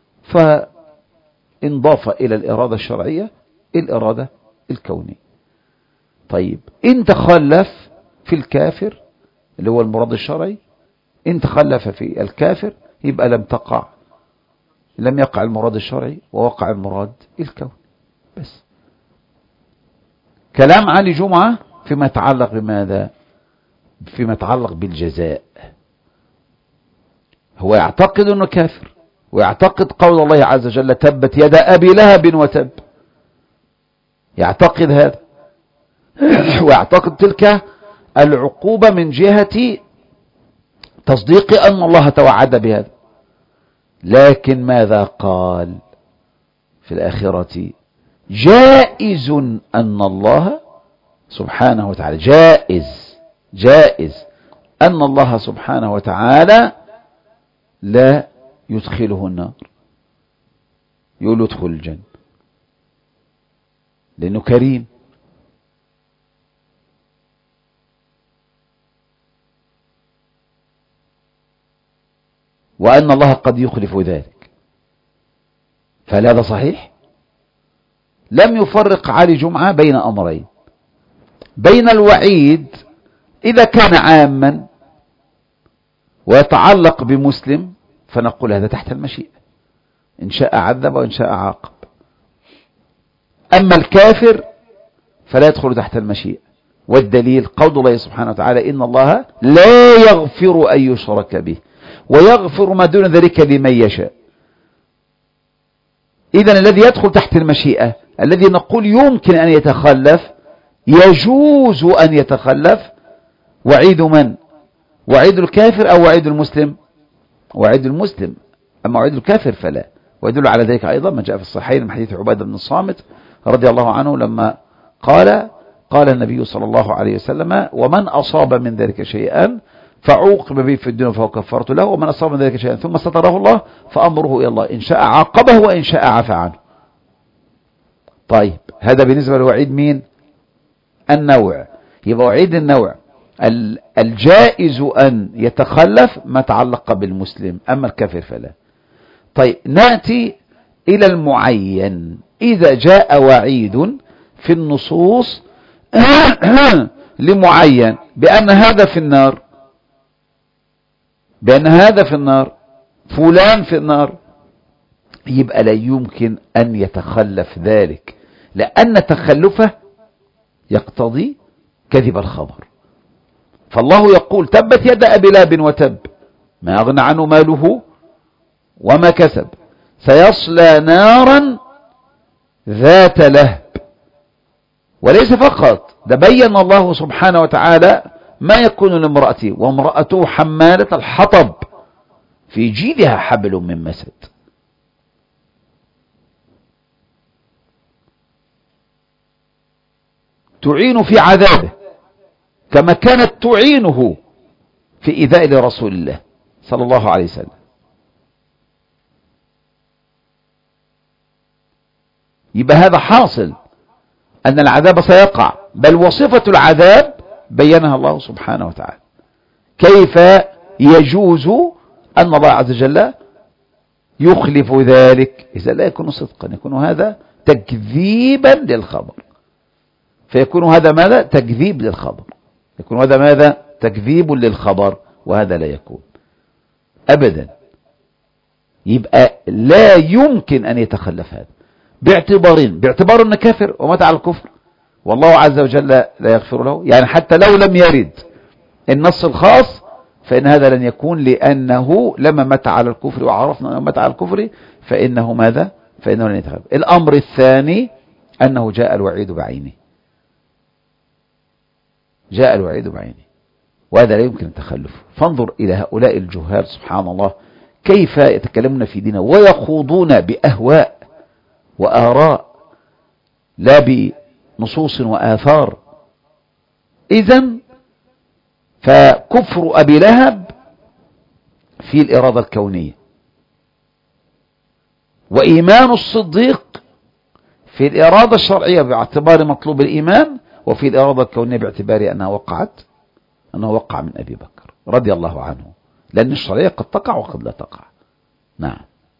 فانضاف إلى الإرادة الشرعية الإرادة الكونية. طيب إن تخلف في الكافر اللي هو المراد الشرعي، إن تخلف في الكافر يبقى لم تقع لم يقع المراد الشرعي ووقع المراد الكوني بس. كلام علي جمعة فيما يتعلق بماذا؟ فيما يتعلق بالجزاء. هو يعتقد أنه كافر ويعتقد قول الله عز وجل تبت يد أبي لهب وتب، يعتقد هذا ويعتقد تلك العقوبة من جهة تصديق أن الله توعد بهذا، لكن ماذا قال في الآخرة؟ جائز أن الله سبحانه وتعالى جائز جائز أن الله سبحانه وتعالى لا يدخله النار، يقول له ادخل الجنة لأنه كريم. وأن الله قد يخلف ذلك، فهل هذا صحيح؟ لم يفرق علي جمعة بين أمرين، بين الوعيد إذا كان عاما ويتعلق بمسلم فنقول هذا تحت المشيئة، إن شاء عذب وإن شاء عاقب. أما الكافر فلا يدخل تحت المشيئة، والدليل قول الله سبحانه وتعالى إن الله لا يغفر أن يشرك به ويغفر ما دون ذلك لمن يشاء. إذن الذي يدخل تحت المشيئة الذي نقول يمكن أن يتخلف يجوز أن يتخلف وعيد من؟ وعيد الكافر أو وعيد المسلم؟ وعيد المسلم. أما وعيد الكافر فلا. ويدل على ذلك أيضا ما جاء في الصحيحين من حديث عبادة بن الصامت رضي الله عنه لما قال قال النبي صلى الله عليه وسلم ومن أصاب من ذلك شيئا فعوقب به في الدنيا فهو كفارة له، ومن أصاب من ذلك شيئا ثم ستره الله فأمره إلى الله إن شاء عاقبه وإن شاء عفى عنه. طيب هذا بالنسبة لوعيد مين؟ النوع. يبقى وعيد النوع الجائز أن يتخلف ما تعلق بالمسلم، أما الكافر فلا. طيب نأتي إلى المعين. إذا جاء وعيد في النصوص لمعين بأن هذا في النار، بأن هذا في النار فلان في النار، يبقى لا يمكن أن يتخلف ذلك، لأن تخلفه يقتضي كذب الخبر فالله يقول تبت يد أبي لهب وتب ما أغنى عنه ماله وما كسب سيصلى نارا ذات لهب. وليس فقط ده، بين الله سبحانه وتعالى ما يكون لامرأته، وامرأته حمالة الحطب في جيدها حبل من مسد. تعين في عذابه كما كانت تعينه في إيذاء لرسول الله صلى الله عليه وسلم. يبقى هذا حاصل أن العذاب سيقع، بل وصفة العذاب بينها الله سبحانه وتعالى. كيف يجوز أن الله عز وجل يخلف ذلك؟ إذا لا يكون صدقا، يكون هذا تكذيبا للخبر، فيكون هذا ماذا؟ تكذيب للخبر، يكون هذا ماذا؟ تكذيب للخبر، وهذا لا يكون أبدا. يبقى لا يمكن أن يتخلف هذا باعتبارين: باعتبار أنه كافر ومات على الكفر والله عز وجل لا يغفر له، يعني حتى لو لم يرد النص الخاص فإن هذا لن يكون، لأنه لما مات على الكفر وعرفنا أنه مات على الكفر فإنه ماذا؟ فإنه لن يتخلف. الأمر الثاني أنه جاء الوعيد بعينه، جاء الوعيد بعينه، وهذا لا يمكن التخلف. فانظر إلى هؤلاء الجهال سبحان الله كيف يتكلمون في دينه ويخوضون بأهواء وآراء لا بنصوص وآثار. إذن فكفر أبي لهب في الإرادة الكونية، وإيمان الصديق في الإرادة الشرعية باعتبار مطلوب الإيمان، وفي الإرادة الكونية باعتبار أنها وقعت أنه وقع من أبي بكر رضي الله عنه، لأن الشرعية قد تقع وقد لا تقع. نعم.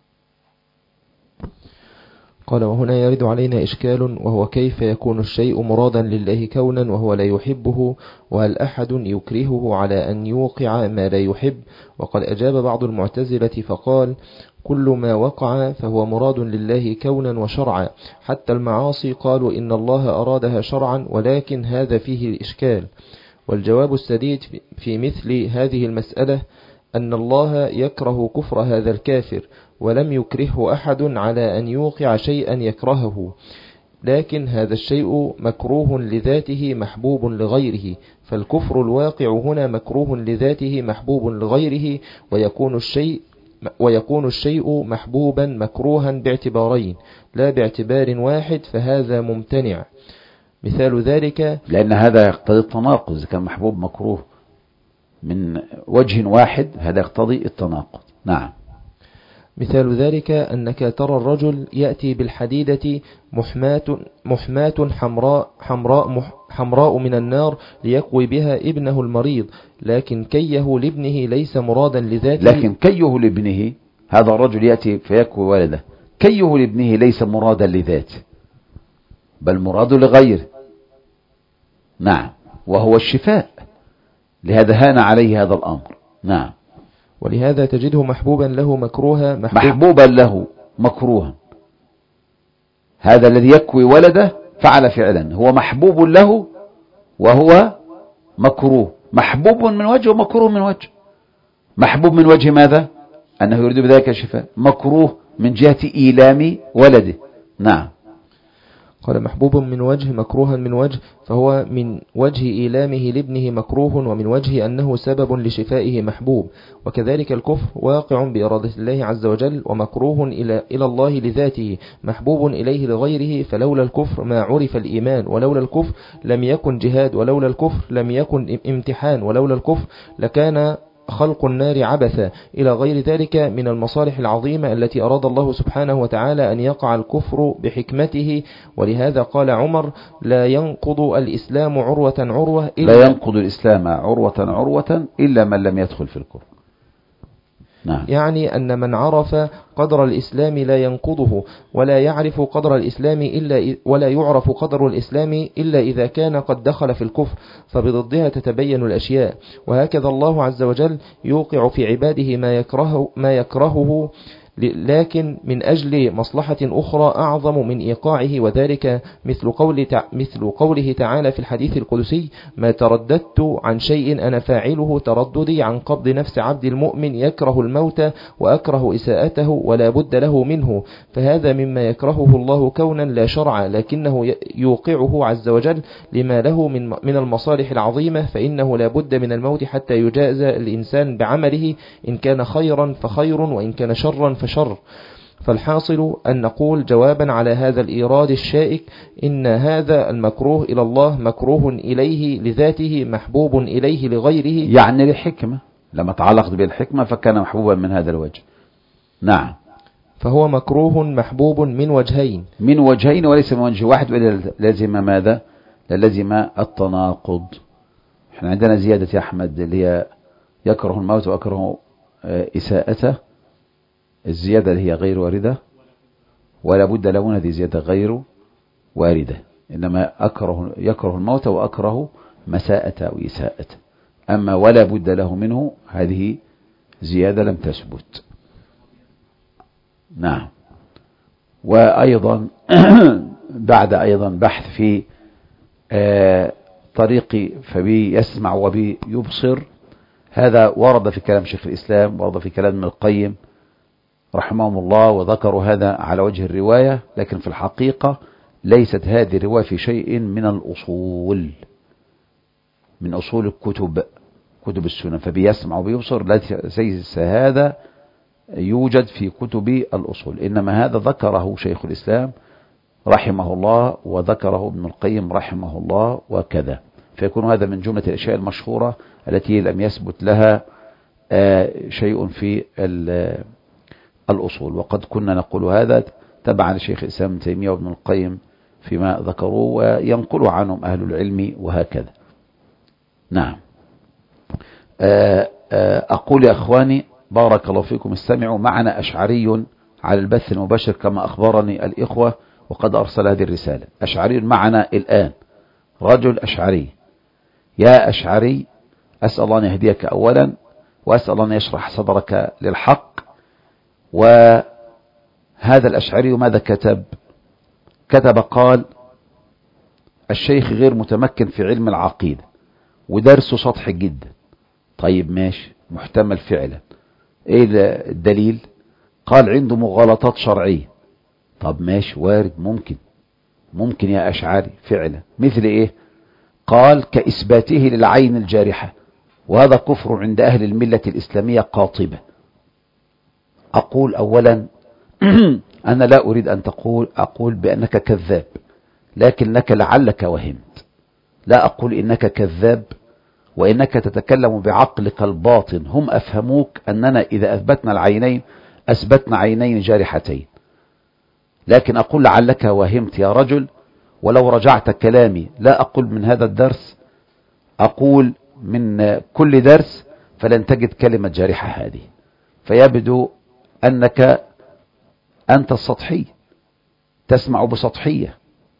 قال: وهنا يرد علينا إشكال، وهو كيف يكون الشيء مرادا لله كونا وهو لا يحبه، وهل أحد يكرهه على أن يوقع ما لا يحب؟ وقد أجاب بعض المعتزلة فقال: كل ما وقع فهو مراد لله كونا وشرعا، حتى المعاصي قالوا إن الله أرادها شرعا، ولكن هذا فيه الإشكال. والجواب السديد في مثل هذه المسألة أن الله يكره كفر هذا الكافر، ولم يكرهه أحد على أن يوقع شيئا يكرهه، لكن هذا الشيء مكروه لذاته محبوب لغيره، فالكفر الواقع هنا مكروه لذاته محبوب لغيره، ويكون الشيء ويكون الشيء محبوبا مكروها باعتبارين لا باعتبار واحد، فهذا ممتنع. مثال ذلك، لأن هذا يقتضي التناقض، إذا كان محبوب مكروه من وجه واحد هذا يقتضي التناقض. نعم. مثال ذلك أنك ترى الرجل يأتي بالحديدة محماة, محماة حمراء, حمراء, حمراء من النار ليكوي بها ابنه المريض، لكن كيه لابنه ليس مرادا لذاته. لكن كيه لابنه، هذا الرجل يأتي فيكوي ولده، كيه لابنه ليس مرادا لذاته بل مراد لغيره. نعم. وهو الشفاء، لهذا هان عليه هذا الأمر. نعم. ولهذا تجده محبوبا له مكروها محبوب محبوبا له مكروها. هذا الذي يكوي ولده فعل فعلا، هو محبوب له وهو مكروه، محبوب من وجه ومكروه من وجه. محبوب من وجه ماذا؟ أنه يريد بذلك الشفاء. مكروه من جهة إيلام ولده. نعم. قال: محبوب من وجه مكروها من وجه، فهو من وجه إيلامه لابنه مكروه، ومن وجه أنه سبب لشفائه محبوب. وكذلك الكفر واقع بإرادة الله عز وجل، ومكروه إلى, إلى الله لذاته، محبوب إليه لغيره. فلولا الكفر ما عرف الإيمان، ولولا الكفر لم يكن جهاد، ولولا الكفر لم يكن امتحان، ولولا الكفر لكان خلق النار عبثا، إلى غير ذلك من المصالح العظيمة التي أراد الله سبحانه وتعالى أن يقع الكفر بحكمته. ولهذا قال عمر: لا ينقض الإسلام عروة عروة إلا لا ينقض الإسلام عروة عروة إلا من لم يدخل في الكفر. نعم. يعني أن من عرف قدر الإسلام لا ينقضه، ولا يعرف قدر الإسلام إلا ولا يعرف قدر الإسلام إلا إذا كان قد دخل في الكفر، فبضدها تتبين الأشياء. وهكذا الله عز وجل يوقع في عباده ما يكرهه, ما يكرهه لكن من أجل مصلحة أخرى أعظم من إيقاعه، وذلك مثل, قول مثل قوله تعالى في الحديث القدسي: ما ترددت عن شيء أنا فاعله ترددي عن قبض نفس عبد المؤمن يكره الموت وأكره إساءته ولا بد له منه. فهذا مما يكرهه الله كونا لا شرعا، لكنه يوقعه عز وجل لما له من من المصالح العظيمة، فإنه لا بد من الموت حتى يجازى الإنسان بعمله، إن كان خيرا فخير وإن كان شرا فشر. فالحاصل أن نقول جوابا على هذا الإيراد الشائك: إن هذا المكروه إلى الله مكروه إليه لذاته، محبوب إليه لغيره، يعني لحكمة، لما تعلقت بالحكمة فكان محبوبا من هذا الوجه. نعم، فهو مكروه محبوب من وجهين من وجهين وليس من وجه واحد، وإلا لازم ماذا؟ لازم التناقض. احنا عندنا زيادة يا أحمد اللي هي يكره الموت وأكره إساءته، الزيادة اللي هي غير واردة، ولا بد له، هذه زيادة غير واردة، إنما أكره يكره الموت وأكره مساءة أو إساءة. أما ولا بد له منه، هذه زيادة لم تثبت. نعم. وأيضا بعد أيضا بحث في آه طريق فبي يسمع وبي يبصر، هذا ورد في كلام شيخ الإسلام، ورد في كلام ابن القيم رحمهم الله، وذكروا هذا على وجه الرواية، لكن في الحقيقة ليست هذه الرواية في شيء من الأصول، من أصول الكتب، كتب السنة. فبيسمع وبيبصر ليس هذا يوجد في كتب الأصول، إنما هذا ذكره شيخ الإسلام رحمه الله وذكره ابن القيم رحمه الله وكذا، فيكون هذا من جملة الأشياء المشهورة التي لم يثبت لها شيء في الأصول. وقد كنا نقول هذا تبعا لشيخ الإسلام ابن تيمية وابن القيم فيما ذكروه وينقل عنهم أهل العلم وهكذا. نعم. أقول يا أخواني بارك الله فيكم، استمعوا معنا أشعري على البث المباشر كما أخبرني الإخوة، وقد أرسل هذه الرسالة. أشعري معنا الآن، رجل أشعري. يا أشعري، أسأل الله أن يهديك أولا، وأسأل الله أن يشرح صدرك للحق. وهذا الأشعري ماذا كتب؟ كتب قال: الشيخ غير متمكن في علم العقيدة ودرسه سطحي جدا. طيب ماشي، محتمل فعلا. ايه الدليل؟ قال عنده مغالطات شرعية. طب ماشي، وارد، ممكن ممكن يا أشعري فعلا. مثل ايه؟ قال كإثباته للعين الجارحة، وهذا كفر عند أهل الملة الإسلامية قاطبة. أقول أولا أنا لا أريد أن تقول أقول بأنك كذاب، لكنك لعلك وهمت. لا أقول إنك كذاب وإنك تتكلم بعقلك الباطن. هم أفهموك أننا إذا أثبتنا العينين أثبتنا عينين جارحتين، لكن أقول لعلك وهمت يا رجل. ولو رجعت كلامي، لا أقول من هذا الدرس، أقول من كل درس، فلن تجد كلمة جارحة هذه. فيبدو أنك أنت السطحي، تسمع بسطحية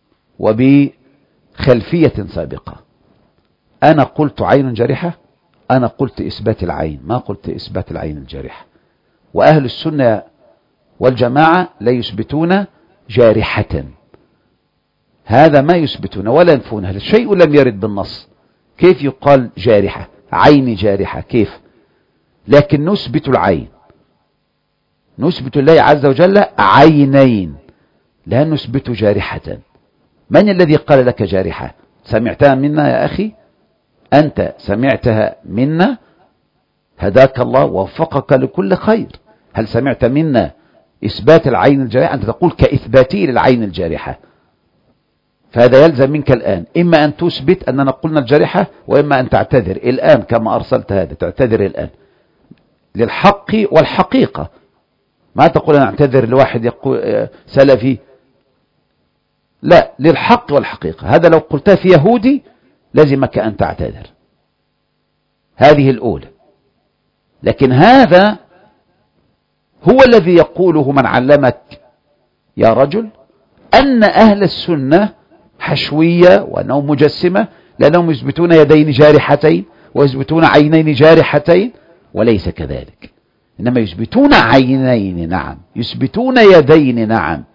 وبخلفية سابقة. أنا قلت عين جارحة، أنا قلت إثبات العين، ما قلت إثبات العين الجارحة. وأهل السنة والجماعة لا يثبتون جارحة، هذا ما يثبتون ولا ينفون. هذا شيء لم يرد بالنص. كيف يقال جارحة؟ عين جارحة كيف؟ لكن نثبت العين، نثبت الله عز وجل عينين، لا نثبت جارحة. من الذي قال لك جارحة؟ سمعتها منا يا أخي؟ أنت سمعتها منا، هداك الله ووفقك لكل خير. هل سمعت منا إثبات العين الجارحة؟ أنت تقول كإثباتي للعين الجارحة. فهذا يلزم منك الآن إما أن تثبت أننا قلنا الجارحة، وإما أن تعتذر الآن كما أرسلت هذا، تعتذر الآن للحق والحقيقة. ما تقول أنا أعتذر لواحد يقول سلفي، لا، للحق والحقيقة. هذا لو قلتها في يهودي لازمك أن تعتذر، هذه الأولى. لكن هذا هو الذي يقوله من علمك يا رجل أن أهل السنة حشوية وأنهم مجسمة، لأنهم يثبتون يدين جارحتين ويثبتون عينين جارحتين، وليس كذلك. إنما يثبتون عينين، نعم، يثبتون يدين، نعم،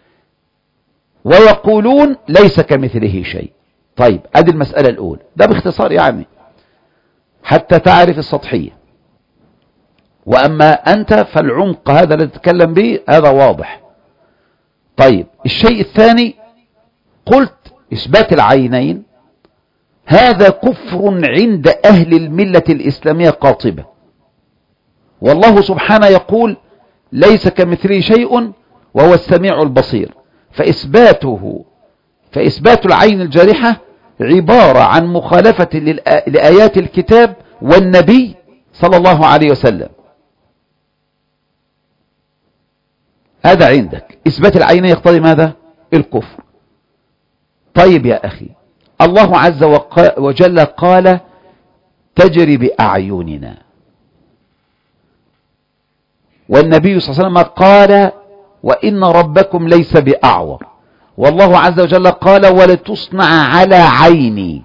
ويقولون ليس كمثله شيء. طيب ادي المسألة الأولى، ده باختصار يعني حتى تعرف السطحية. وأما أنت فالعمق هذا الذي تتكلم به هذا واضح. طيب الشيء الثاني، قلت إثبات العينين هذا كفر عند أهل الملة الإسلامية قاطبة، والله سبحانه يقول ليس كمثله شيء وهو السميع البصير، فإثباته فإثبات العين الجارحة عبارة عن مخالفة لآيات الكتاب والنبي صلى الله عليه وسلم. هذا عندك إثبات العين يقتضي ماذا؟ الكفر. طيب يا أخي، الله عز وجل قال تجري بأعيننا، والنبي صلى الله عليه وسلم قال وإن ربكم ليس بأعور، والله عز وجل قال ولتصنع على عيني.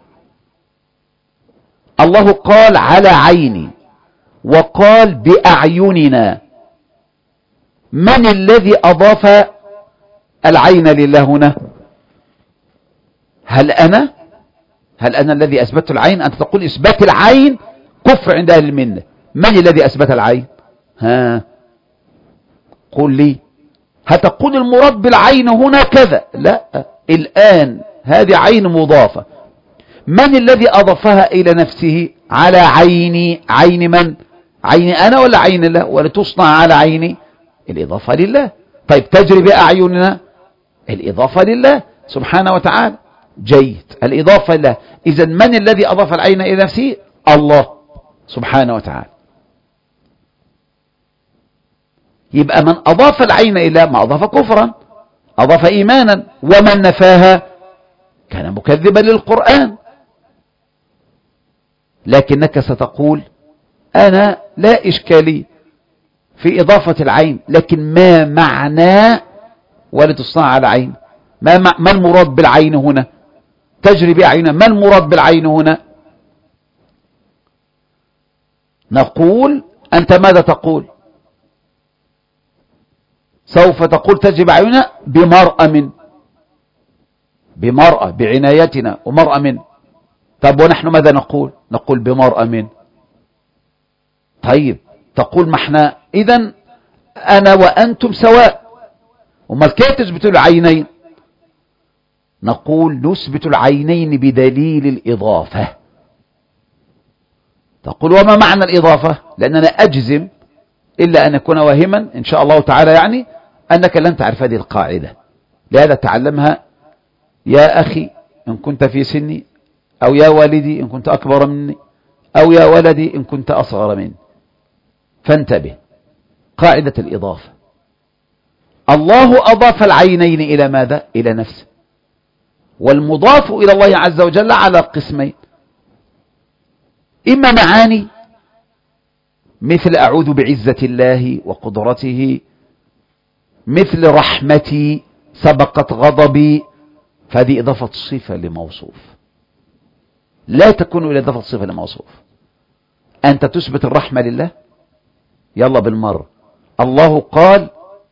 الله قال على عيني وقال بأعيننا. من الذي أضاف العين لله هنا؟ هل أنا هل أنا الذي أثبت العين؟ أنت تقول إثبات العين كفر عند أهل الملة. من الذي أثبت العين؟ ها قل لي. هتقول المراد بالعين هنا كذا، لا، الآن هذه عين مضافة. من الذي أضافها إلى نفسه؟ على عيني. عين من؟ عيني أنا ولا عين الله؟ ولتصنع على عيني، الإضافة لله. طيب تجري بأعيننا، الإضافة لله سبحانه وتعالى. جيد، الإضافة لله. إذن من الذي أضاف العين إلى نفسه؟ الله سبحانه وتعالى. يبقى من أضاف العين إلى ما أضاف كفرا، أضاف إيمانا، ومن نفاها كان مكذبا للقرآن. لكنك ستقول أنا لا إشكالي في إضافة العين، لكن ما معنى ولتصنع على عين؟ ما, ما المراد بالعين هنا؟ تجري بأعيننا، ما المراد بالعين هنا؟ نقول أنت ماذا تقول؟ سوف تقول تجري بأعيننا بمرأة من بمرأة بعنايتنا ومرأة من. طب ونحن ماذا نقول؟ نقول بمرأة من. طيب تقول ما احنا إذن أنا وأنتم سواء، وما كيف تثبتوا العينين؟ نقول نثبت العينين بدليل الإضافة. تقول وما معنى الإضافة؟ لأننا أجزم إلا أن يكون واهما إن شاء الله تعالى يعني أنك لن تعرف هذه القاعدة، لهذا تعلمها يا أخي إن كنت في سني، أو يا والدي إن كنت أكبر مني، أو يا ولدي إن كنت أصغر مني. فانتبه، قاعدة الإضافة. الله أضاف العينين إلى ماذا؟ إلى نفسه. والمضاف إلى الله عز وجل على قسمين، إما معاني مثل أعوذ بعزة الله وقدرته، مثل رحمتي سبقت غضبي، فهذه إضافة صفة لموصوف، لا تكون إلى إضافة صفة لموصوف. أنت تثبت الرحمة لله، يلا بالمرة. الله قال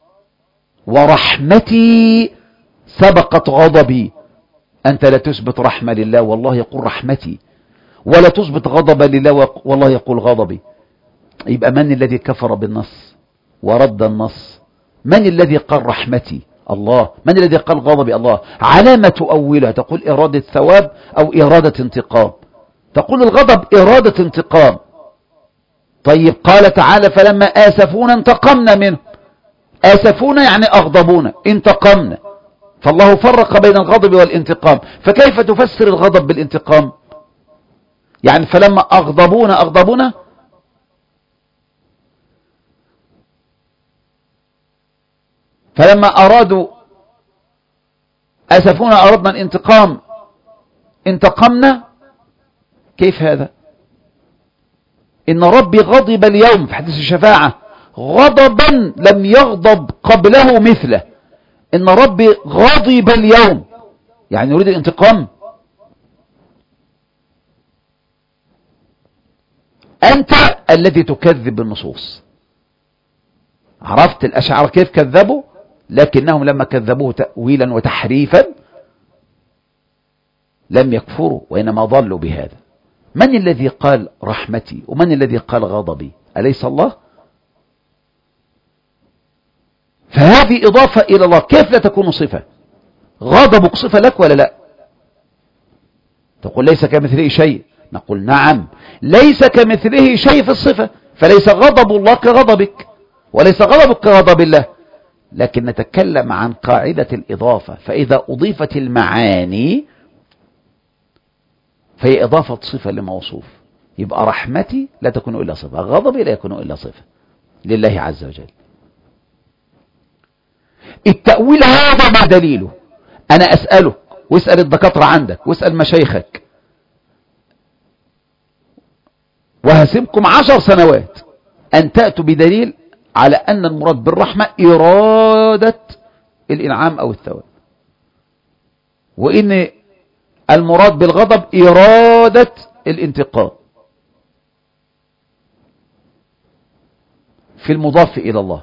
ورحمتي سبقت غضبي، أنت لا تثبت رحمة لله والله يقول رحمتي، ولا تثبت غضب لله والله يقول غضبي. يبقى من الذي كفر بالنص ورد النص؟ من الذي قال رحمتي؟ الله. من الذي قال غضبي؟ الله. على ما تؤولها؟ تقول إرادة ثواب أو إرادة انتقام؟ تقول الغضب إرادة انتقام. طيب قال تعالى فلما آسفونا انتقمنا منه. آسفونا يعني أغضبونا، انتقمنا. فالله فرق بين الغضب والانتقام، فكيف تفسر الغضب بالانتقام؟ يعني فلما أغضبونا أغضبونا، فلما أرادوا أسفونا أردنا الانتقام انتقمنا. كيف هذا؟ إن ربي غضب اليوم في حديث الشفاعة غضبا لم يغضب قبله مثله. إن ربي غضب اليوم يعني يريد الانتقام. أنت الذي تكذب بالنصوص، عرفت الأشاعرة كيف كذبوا؟ لكنهم لما كذبوه تأويلا وتحريفا لم يكفروا وإنما ضلوا بهذا. من الذي قال رحمتي ومن الذي قال غضبي؟ أليس الله؟ فهذه إضافة إلى الله، كيف لا تكون صفة؟ غضبك صفة لك ولا لا؟ تقول ليس كمثله شيء، نقول نعم ليس كمثله شيء في الصفة، فليس غضب الله كغضبك وليس غضبك كغضب الله، لكن نتكلم عن قاعدة الإضافة. فإذا أضيفت المعاني فهي إضافة صفة لموصوف، يبقى رحمتي لا تكون إلا صفة، غضبي لا يكون إلا صفة لله عز وجل. التأويل هذا ما دليله؟ أنا أسألك واسأل الدكاترة عندك واسأل مشايخك، وهسيبكم عشر سنوات أن تأتوا بدليل على أن المراد بالرحمة إرادة الإنعام أو الثواب، وإن المراد بالغضب إرادة الانتقام في المضاف إلى الله.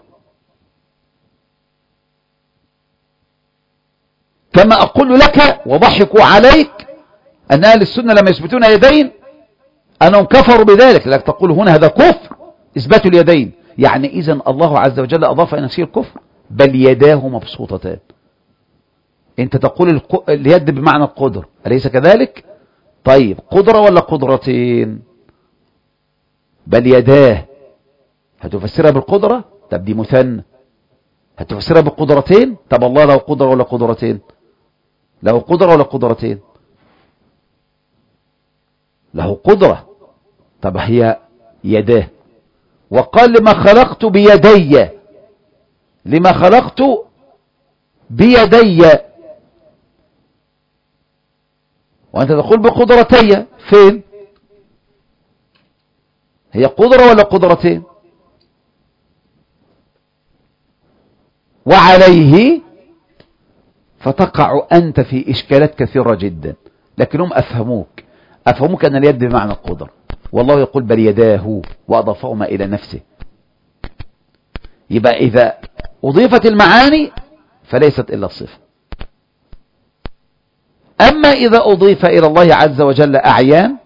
كما أقول لك وضحكوا عليك أن أهل السنة لما يثبتون يدين أنهم كفروا بذلك، لك تقول هنا هذا كفر إثبات اليدين، يعني إذن الله عز وجل أضاف إلى نفسه الكفر، بل يداه مبسوطتان. أنت تقول اليد بمعنى القدر، أليس كذلك؟ طيب قدرة ولا قدرتين؟ بل يداه، هتفسرها بالقدرة؟ طب دي مثنى. هتفسرها بالقدرتين؟ طب الله له قدرة ولا قدرتين؟ له قدرة ولا قدرتين؟ له قدرة. طب هي يداه، وقال لما خلقت بيدي، لما خلقت بيدي، وأنت تقول بقدرتي، فين؟ هي قدرة ولا قدرتين؟ وعليه فتقع أنت في إشكالات كثيرة جدا، لكنهم أفهموك أفهموك أن اليد بمعنى القدرة، والله يقول بل يداه وأضافهما إلى نفسه. يبقى إذا أضيفت المعاني فليست إلا الصفة. أما إذا أضيف إلى الله عز وجل أعيان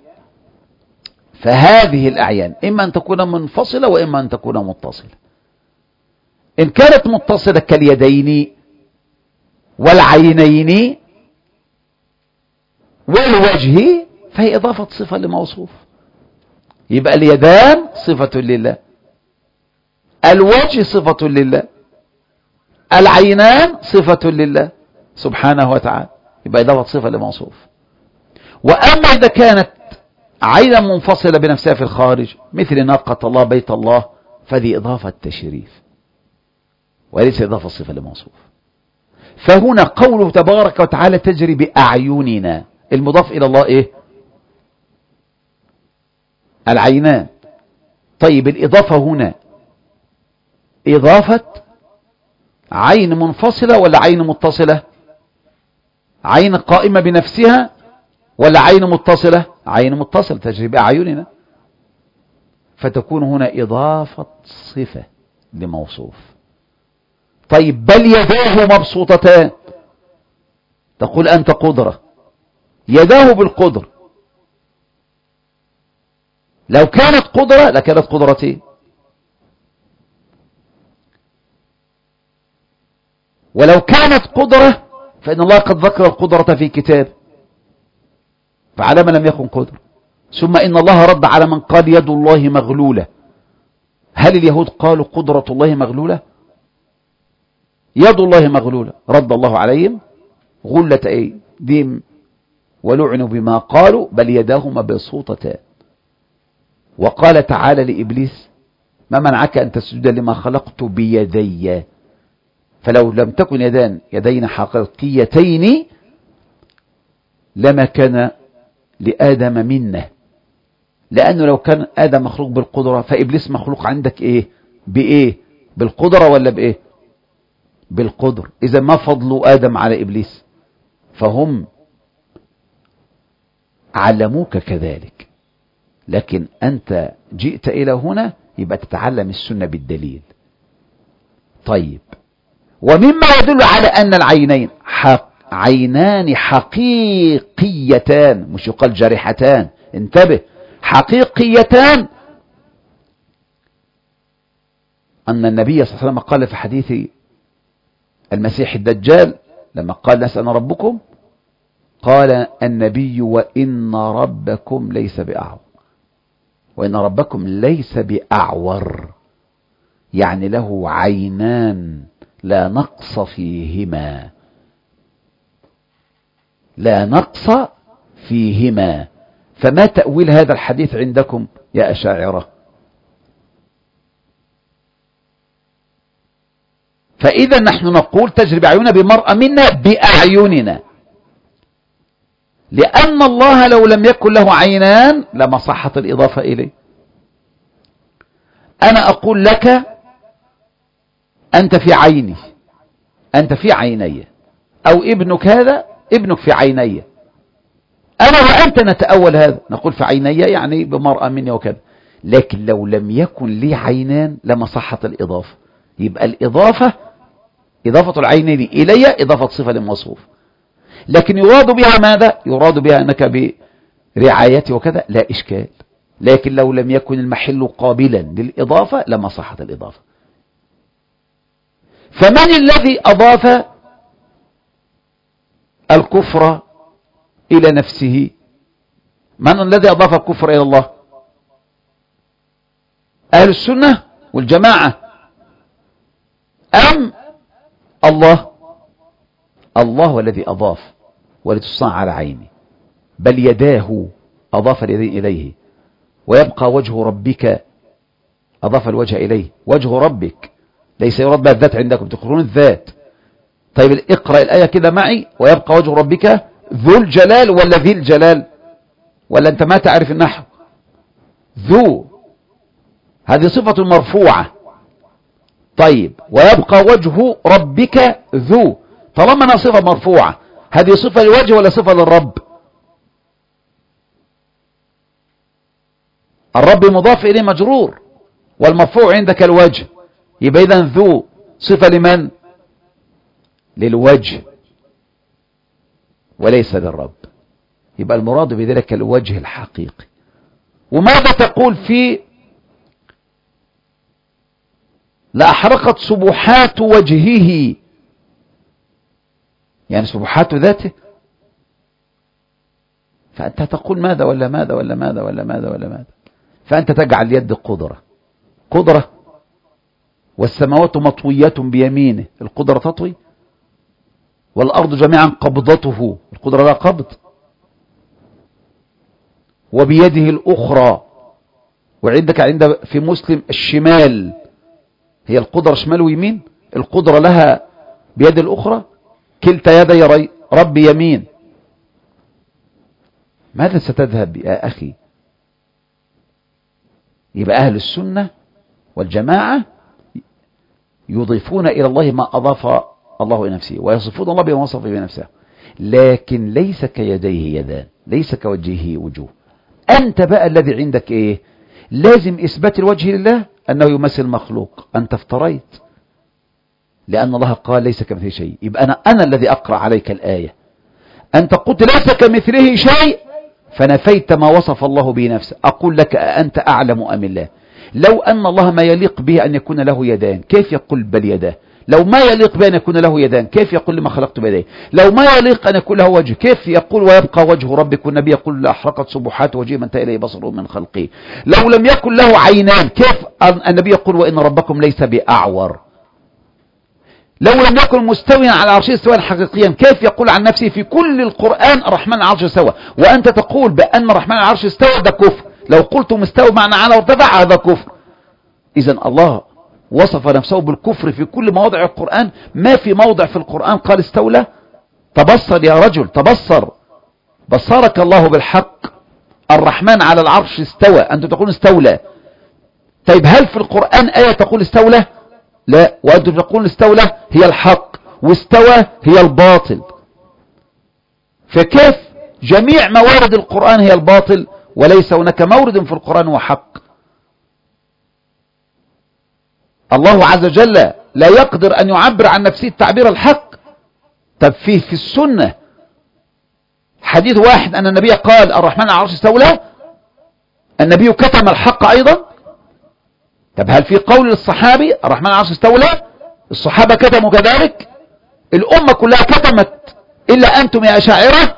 فهذه الأعيان إما أن تكون منفصلة وإما أن تكون متصلة. إن كانت متصلة كاليدين والعينين والوجه فهي إضافة صفة لموصوف، يبقى اليدان صفة لله، الوجه صفة لله، العينان صفة لله سبحانه وتعالى، يبقى إضافة صفة لموصوف. وأما إذا كانت عينا منفصلة بنفسها في الخارج مثل ناقة الله بيت الله فهذه إضافة تشريف وليس إضافة صفة لموصوف. فهنا قوله تبارك وتعالى تجري بأعيننا، المضاف إلى الله إيه؟ العينان. طيب الإضافة هنا إضافة عين منفصلة ولا عين متصلة؟ عين قائمة بنفسها ولا عين متصلة؟ عين متصلة تجري بأعيننا، فتكون هنا إضافة صفة لموصوف. طيب بل يداه مبسوطتان، تقول أنت قدرة، يداه بالقدر، لو كانت قدرة لكانت قدرتين، ولو كانت قدرة فإن الله قد ذكر القدرة في كتاب، فعلى من لم يكن قدرة. ثم إن الله رد على من قال يد الله مغلولة. هل اليهود قالوا قدرة الله مغلولة؟ يد الله مغلولة، رد الله عليهم غلة أيديهم ولعنوا بما قالوا بل يداه مبسوطتان. وقال تعالى لإبليس ما منعك أن تسجد لما خلقت بيدي، فلو لم تكن يدان يدين حقيقيتين لما كان لآدم منه، لأنه لو كان آدم مخلوق بالقدرة فإبليس مخلوق عندك إيه؟ بإيه؟ بالقدرة ولا بإيه؟ بالقدر. إذا ما فضل آدم على إبليس؟ فهم علموك كذلك، لكن أنت جئت إلى هنا يبقى تتعلم السنة بالدليل. طيب، ومما يدل على أن العينين حق عينان حقيقيتان، مش يقال جارحتان، انتبه، حقيقيتان، أن النبي صلى الله عليه وسلم قال في حديث المسيح الدجال لما قال نسأل ربكم، قال النبي وإن ربكم ليس بأعور، وإن ربكم ليس بأعور، يعني له عينان لا نقص فيهما، لا نقص فيهما. فما تأويل هذا الحديث عندكم يا أشاعرة؟ فإذا نحن نقول تجري بأعيننا بمرأة منا بأعيننا، لأن الله لو لم يكن له عينان لما صحت الإضافة إليه. أنا أقول لك أنت في عيني، أنت في عيني، أو ابنك هذا ابنك في عيني، أنا وأنت نتأول هذا، نقول في عيني يعني بمرأة مني وكذا. لكن لو لم يكن لي عينان لما صحت الإضافة. يبقى الإضافة إضافة العينين إلي إضافة صفة للموصوف، لكن يراد بها ماذا؟ يراد بها أنك برعايتي وكذا، لا إشكال. لكن لو لم يكن المحل قابلا للإضافة لما صحت الإضافة. فمن الذي أضاف الكفر إلى نفسه؟ من الذي أضاف الكفر إلى الله؟ أهل السنة والجماعة أم الله؟ الله هو الذي أضاف، ولتصنع على عيني، بل يداه أضاف اليدين إليه، ويبقى وجه ربك، أضاف الوجه إليه، وجه ربك ليس يراد بها الذات عندكم، تقولون الذات. طيب اقرأ الآية كده معي، ويبقى وجه ربك ذو الجلال ولا ذي الجلال؟ ولا أنت ما تعرف النحو؟ ذو هذه صفة مرفوعة. طيب ويبقى وجه ربك ذو، طالما أنها صفة مرفوعة، هذه صفة للوجه ولا صفة للرب؟ الرب مضاف إليه مجرور، والمرفوع عندك الوجه، يبقى إذن ذو صفة لمن؟ للوجه وليس للرب. يبقى المراد بذلك الوجه الحقيقي. وماذا تقول في لأحرقت سبحات وجهه؟ يعني سبحات ذاته. فأنت تقول ماذا ولا ماذا ولا ماذا ولا ماذا ولا ماذا. فأنت تجعل اليد قدرة قدرة والسماوات مطويات بيمينه، القدرة تطوي، والأرض جميعا قبضته، القدرة لا قبض، وبيده الأخرى. وعندك عند في مسلم الشمال، هي القدرة شمال ويمين، القدرة لها بيد الأخرى، كلتا يدي رب يمين. ماذا ستذهب يا أخي؟ يبقى أهل السنة والجماعة يضيفون إلى الله ما أضاف الله إلى نفسه، ويصفون الله بما وصف بنفسه، لكن ليس كيديه يدان، ليس كوجهه وجوه. أنت بقى الذي عندك إيه؟ لازم إثبات الوجه لله أنه يمثل مخلوق. أنت افتريت، لأن الله قال ليس كمثله شيء. يبقى أنا, أنا الذي أقرأ عليك الآية، أنت قلت ليس كمثله شيء فنفيت ما وصف الله به نفسه. أقول لك أنت أعلم أم الله؟ لو أن الله ما يليق به أن يكون له يدان كيف يقول بل يداه؟ لو ما يليق به أن يكون له يدان كيف يقول لما خلقت بيديه؟ لو ما يليق أن يكون له وجه كيف يقول ويبقى وجه ربك؟ والنبي يقول لأحرقت سبحات وجهه من انتهى إليه بصره من خلقه. لو لم يكن له عينان كيف النبي يقول وإن ربكم ليس بأعور؟ لو لم يكن مستويا على عرشه استواء حقيقيا كيف يقول عن نفسه في كل القرآن الرحمن على العرش استوى؟ وأنت تقول بأن الرحمن على العرش استوى، ده كفر. لو قلت مستوى معنى على وارتفع هذا كفر. إذن الله وصف نفسه بالكفر في كل مواضع القرآن، ما في موضع في القرآن قال استولى. تبصر يا رجل، تبصر، بصرك الله بالحق. الرحمن على العرش استوى، أنت تقول استولى. طيب هل في القرآن آية تقول استولى؟ لا. وأنتم تقول استولى هي الحق واستوى هي الباطل. فكيف جميع موارد القرآن هي الباطل وليس هناك مورد في القرآن هو حق؟ الله عز وجل لا يقدر أن يعبر عن نفسه التعبير الحق. طب فيه في السنة حديث واحد أن النبي قال الرحمن على العرش استولى، النبي كتم الحق أيضا. طب هل في قول للصحابي الرحمن على العرش استولى؟ الصحابة كتموا كذلك، الأمة كلها كتمت إلا أنتم يا أشاعرة.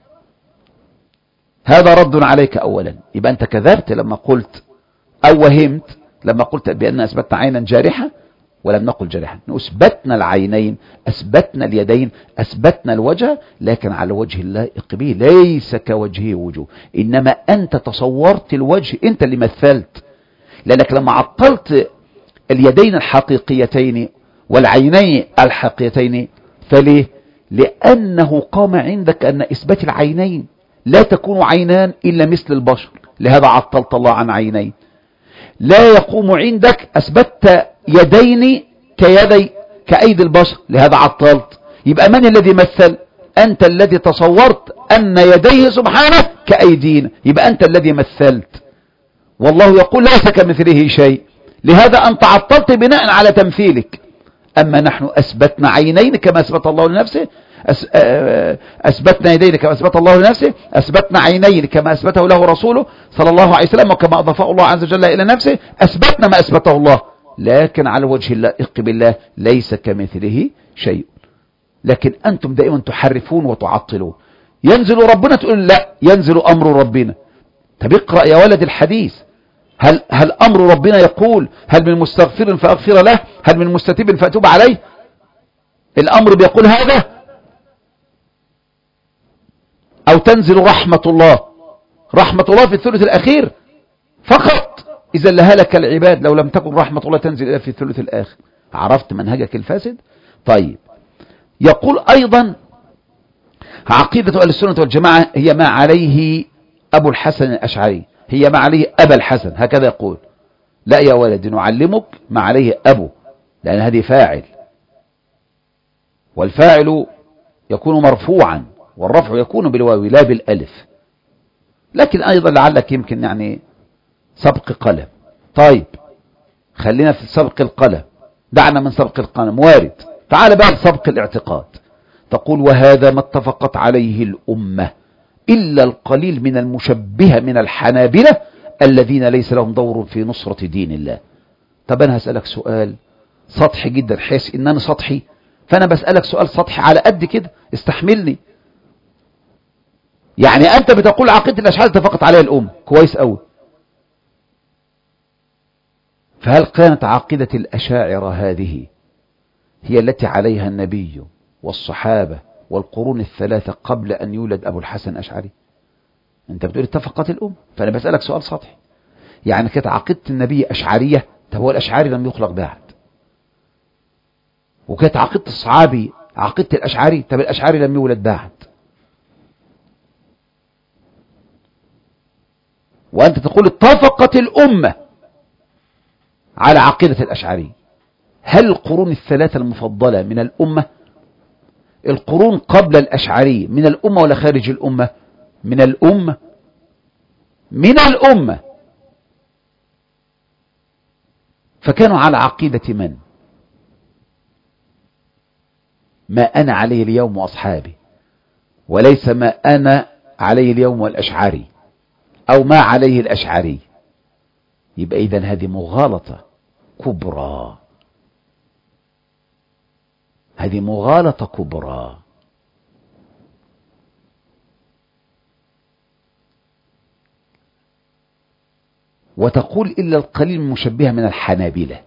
هذا رد عليك أولا. يبقى أنت كذبت لما قلت أو وهمت لما قلت بأن أثبتنا عينا جارحة، ولم نقل جارحة. أثبتنا العينين، أثبتنا اليدين، أثبتنا الوجه، لكن على وجه اللائق به، ليس كوجهه وجوه. إنما أنت تصورت الوجه، أنت اللي مثلت، لأنك لما عطلت اليدين الحقيقيتين والعينين الحقيقيتين، فليه؟ لأنه قام عندك أن إثبات العينين لا تكون عينان إلا مثل البشر، لهذا عطلت الله عن عينين. لا يقوم عندك أثبت يدين كيدي كأيدي البشر، لهذا عطلت. يبقى من الذي مثل؟ أنت الذي تصورت أن يديه سبحانه كأيدينا، يبقى أنت الذي مثلت. والله يقول ليس كمثله شيء، لهذا أنت عطلت بناء على تمثيلك. أما نحن أثبتنا عينين كما أثبت الله لنفسه، أثبتنا يدين كما أثبت الله لنفسه، أثبتنا عينين كما أثبته له رسوله صلى الله عليه وسلم، وكما أضافه الله عز وجل إلى نفسه، أثبتنا ما أثبته الله، لكن على وجه اللائق بالله، ليس كمثله شيء. لكن أنتم دائما تحرفون وتعطلون. ينزل ربنا تقول لا، ينزل أمر ربنا. طب اقرأ يا ولد الحديث، هل هل أمر ربنا يقول هل من مستغفر فأغفر له، هل من مستتيب فأتوب عليه؟ الأمر بيقول هذا؟ أو تنزل رحمة الله، رحمة الله في الثلث الأخير فقط، إذا لهلك العباد لو لم تكن رحمة الله تنزل إلا في الثلث الآخر. عرفت منهجك الفاسد؟ طيب، يقول أيضا عقيدة أهل السنة والجماعة هي ما عليه أبو الحسن الأشعري، هي ما عليه أبا الحسن، هكذا يقول. لا يا ولد، نعلمك ما عليه أبو، لأن هذه فاعل، والفاعل يكون مرفوعا، والرفع يكون بالواو لا بالألف. لكن أيضا لعلك يمكن يعني سبق قلم. طيب خلينا في سبق القلم، دعنا من سبق القلم، وارد. تعال بقى لسبق الاعتقاد. تقول وهذا ما اتفقت عليه الأمة إلا القليل من المشبهة من الحنابلة الذين ليس لهم دور في نصرة دين الله. طب أنا هسألك سؤال سطحي جدا، حيث إن أنا سطحي، فأنا بسألك سؤال سطحي على قد كده، استحملني. يعني أنت بتقول عقيدة الأشاعرة اتفقت عليها الأمة، كويس أوي. فهل كانت عقيدة الأشاعرة هذه هي التي عليها النبي والصحابة والقرون الثلاثة قبل أن يولد أبو الحسن الأشعري؟ أنت بتقول اتفقت الأمة، فأنا بسألك سؤال سطحي. يعني كانت عقيدة النبي أشعرية؟ طب هو الأشعري لم يخلق بعد. وكانت عقيدة الصحابي عقيدة الأشعري؟ طب الأشعري لم يولد بعد. وأنت تقول اتفقت الأمة على عقيدة الأشعري. هل القرون الثلاثة المفضلة من الأمة؟ القرون قبل الأشعري من الأمة ولا خارج الأمة؟ من الأمة، من الأمة. فكانوا على عقيدة من؟ ما أنا عليه اليوم وأصحابي، وليس ما أنا عليه اليوم والأشعري، أو ما عليه الأشعري. يبقى إذن هذه مغالطة كبرى، هذه مغالطة كبرى. وتقول إلا القليل مشبهة من الحنابلة،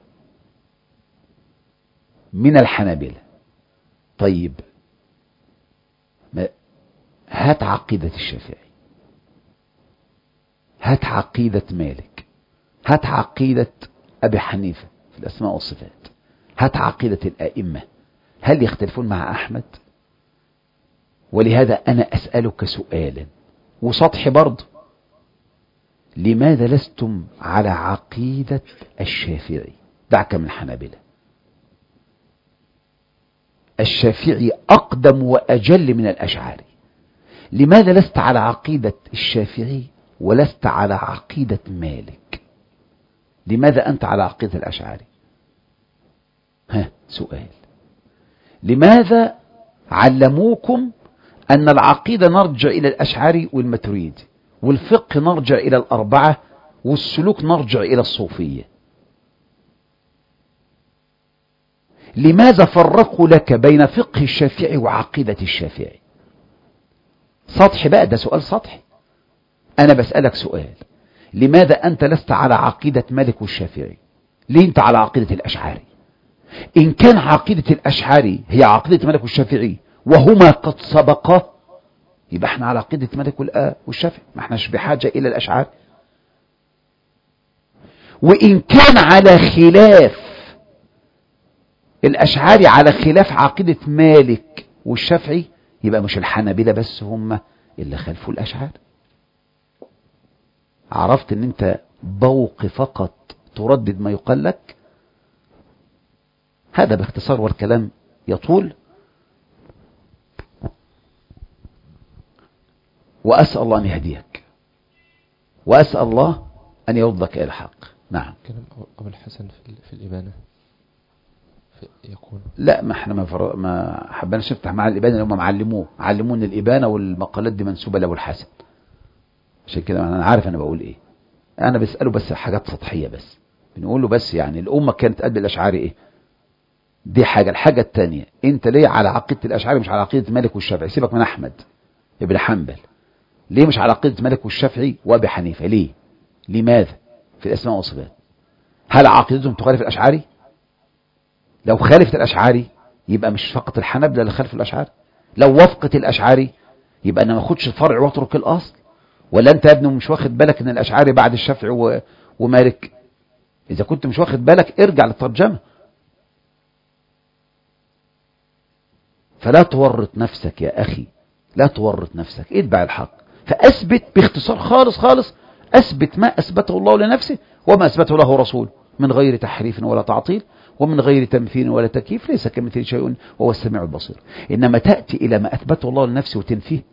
من الحنابلة. طيب هات عقيدة الشافعي، هات عقيدة مالك، هات عقيدة أبي حنيفة في الأسماء والصفات، هات عقيدة الآئمة، هل يختلفون مع أحمد؟ ولهذا أنا أسألك سؤالا وسطحي برضه، لماذا لستم على عقيدة الشافعي؟ دعك من حنابلة، الشافعي أقدم وأجل من الأشعري. لماذا لست على عقيدة الشافعي ولست على عقيدة مالك؟ لماذا أنت على عقيدة الأشعري؟ ها سؤال، لماذا علموكم أن العقيدة نرجع إلى الأشعري والماتريدي، والفقه نرجع إلى الأربعة، والسلوك نرجع إلى الصوفية؟ لماذا فرقوا لك بين فقه الشافعي وعقيدة الشافعي؟ سطحي بقى، ده سؤال سطحي. أنا بسألك سؤال، لماذا أنت لست على عقيدة مالك والشافعي؟ ليه أنت على عقيدة الأشعري؟ إن كان عقيدة الأشعري هي عقيدة مالك والشافعي وهما قد سبقا، يبقى احنا على عقيدة مالك والشافعي، ما احناش بحاجة إلى الأشعري. وإن كان على خلاف الأشعري على خلاف عقيدة مالك والشافعي، يبقى مش الحنابلة بس هم اللي خالفوا الأشعري. عرفت ان انت بوق فقط تردد ما يقال لك؟ هذا باختصار، والكلام يطول. وأسأل الله أن يهديك، وأسأل الله أن يردك إلى الحق. نعم. كلام أبو الحسن في, في الإبانة يكون لا، ما احنا ما, فر... ما حبناش نفتح مع الإبانة اللي هم معلموه علمون الإبانة والمقالات دي منسوبة لأبو الحسن، عشان كده أنا عارف أنا بقول إيه. أنا بسأله بس حاجات سطحية، بس بنقول له بس يعني الأمة كانت قد الأشعري إيه؟ دي حاجة. الحاجة الثانية، أنت ليه على عقيدة الأشعري مش على عقيدة مالك والشافعي؟ سيبك من أحمد ابن حنبل، ليه مش على عقيدة مالك والشافعي وأبي حنيفة؟ ليه؟ لماذا؟ في الأسماء والصفات هل عقيدتهم تخالف الأشعري؟ لو خالفت الأشعري يبقى مش فقط الحنبلة اللي خالفوا الأشعري، لو وافقت الأشعري يبقى أنا ما أخدش الفرع واترك الأصل. ولا أنت يا ابني مش واخد بالك أن الأشعري بعد الشافعي و... ومالك؟ إذا كنت مش واخد بالك ارجع للترجمة. فلا تورط نفسك يا أخي، لا تورط نفسك، اتبع الحق. فأثبت باختصار خالص خالص، أثبت ما أثبته الله لنفسه وما أثبته له رسوله من غير تحريف ولا تعطيل ومن غير تمثيل ولا تكييف، ليس كمثله شيء وهو السميع البصير. إنما تأتي إلى ما أثبته الله لنفسه وتنفيه،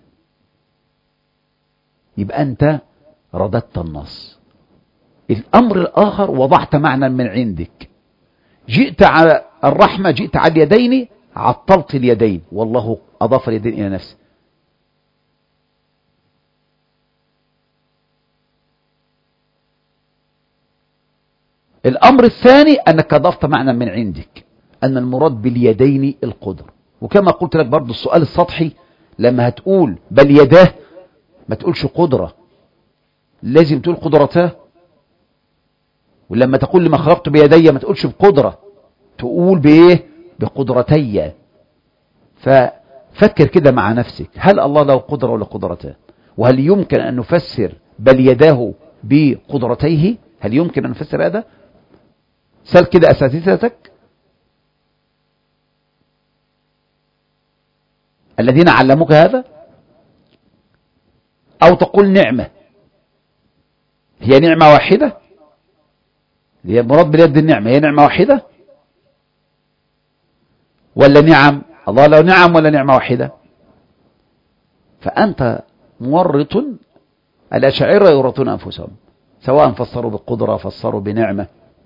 يبقى أنت رددت النص. الأمر الآخر، وضعت معنى من عندك، جئت على الرحمة، جئت على اليدين، عطلت اليدين، والله أضاف اليدين إلى نفسه. الأمر الثاني أنك أضفت معنى من عندك، أن المراد باليدين القدر. وكما قلت لك برضو السؤال السطحي، لما هتقول بل يداه ما تقولش قدرة، لازم تقول قدرته. ولما تقول لما خلقت بيدي ما تقولش بقدرة، تقول بإيه؟ بقدرتي. ففكر كده مع نفسك، هل الله له قدرة ولا قدرتان؟ وهل يمكن أن نفسر بل يداه بقدرتيه؟ هل يمكن أن نفسر هذا؟ سأل كده أساتذتك الذين علموك هذا. أو تقول نعمة، هي نعمة واحدة؟ هي مراد باليد النعمة، هي نعمة واحدة ولا نعم؟ الله له نعم ولا نعمة واحدة؟ فأنت مورط. الأشاعرة يورطون أنفسهم، سواء فسروا بالقدرة فسروا بنعمة.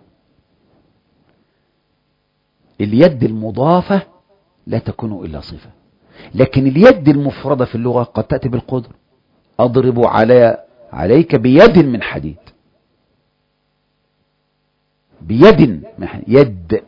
اليد المضافة لا تكون إلا صفة، لكن اليد المفردة في اللغة قد تأتي بالقدر. أضرب على عليك بيد من حديد، بيد من حديد، يد.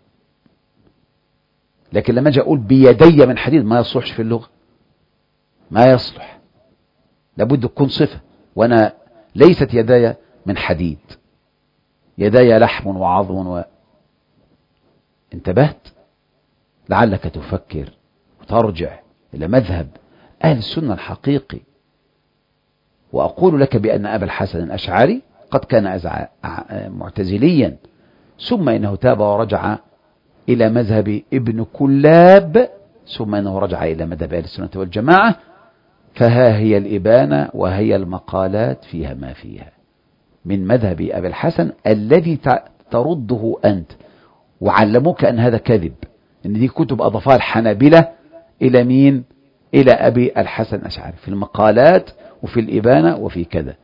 لكن لما أجي أقول بيدي من حديد ما يصلحش في اللغة، ما يصلح، لابد تكون صفة. وأنا ليست يداي من حديد، يداي لحم وعظم و... انتبهت؟ لعلك تفكر وترجع إلى مذهب أهل السنة الحقيقي. وأقول لك بأن أبا الحسن الأشعري قد كان أزع... معتزليا، ثم إنه تاب ورجع إلى مذهب ابن كلاب، ثم إنه رجع إلى مذهب أهل السنة والجماعة. فها هي الإبانة وهي المقالات فيها ما فيها من مذهب أبي الحسن الذي ترده أنت، وعلموك أن هذا كذب، أن دي كتب أضافها الحنابلة إلى مين؟ إلى أبي الحسن الأشعري في المقالات وفي الإبانة وفي كذا،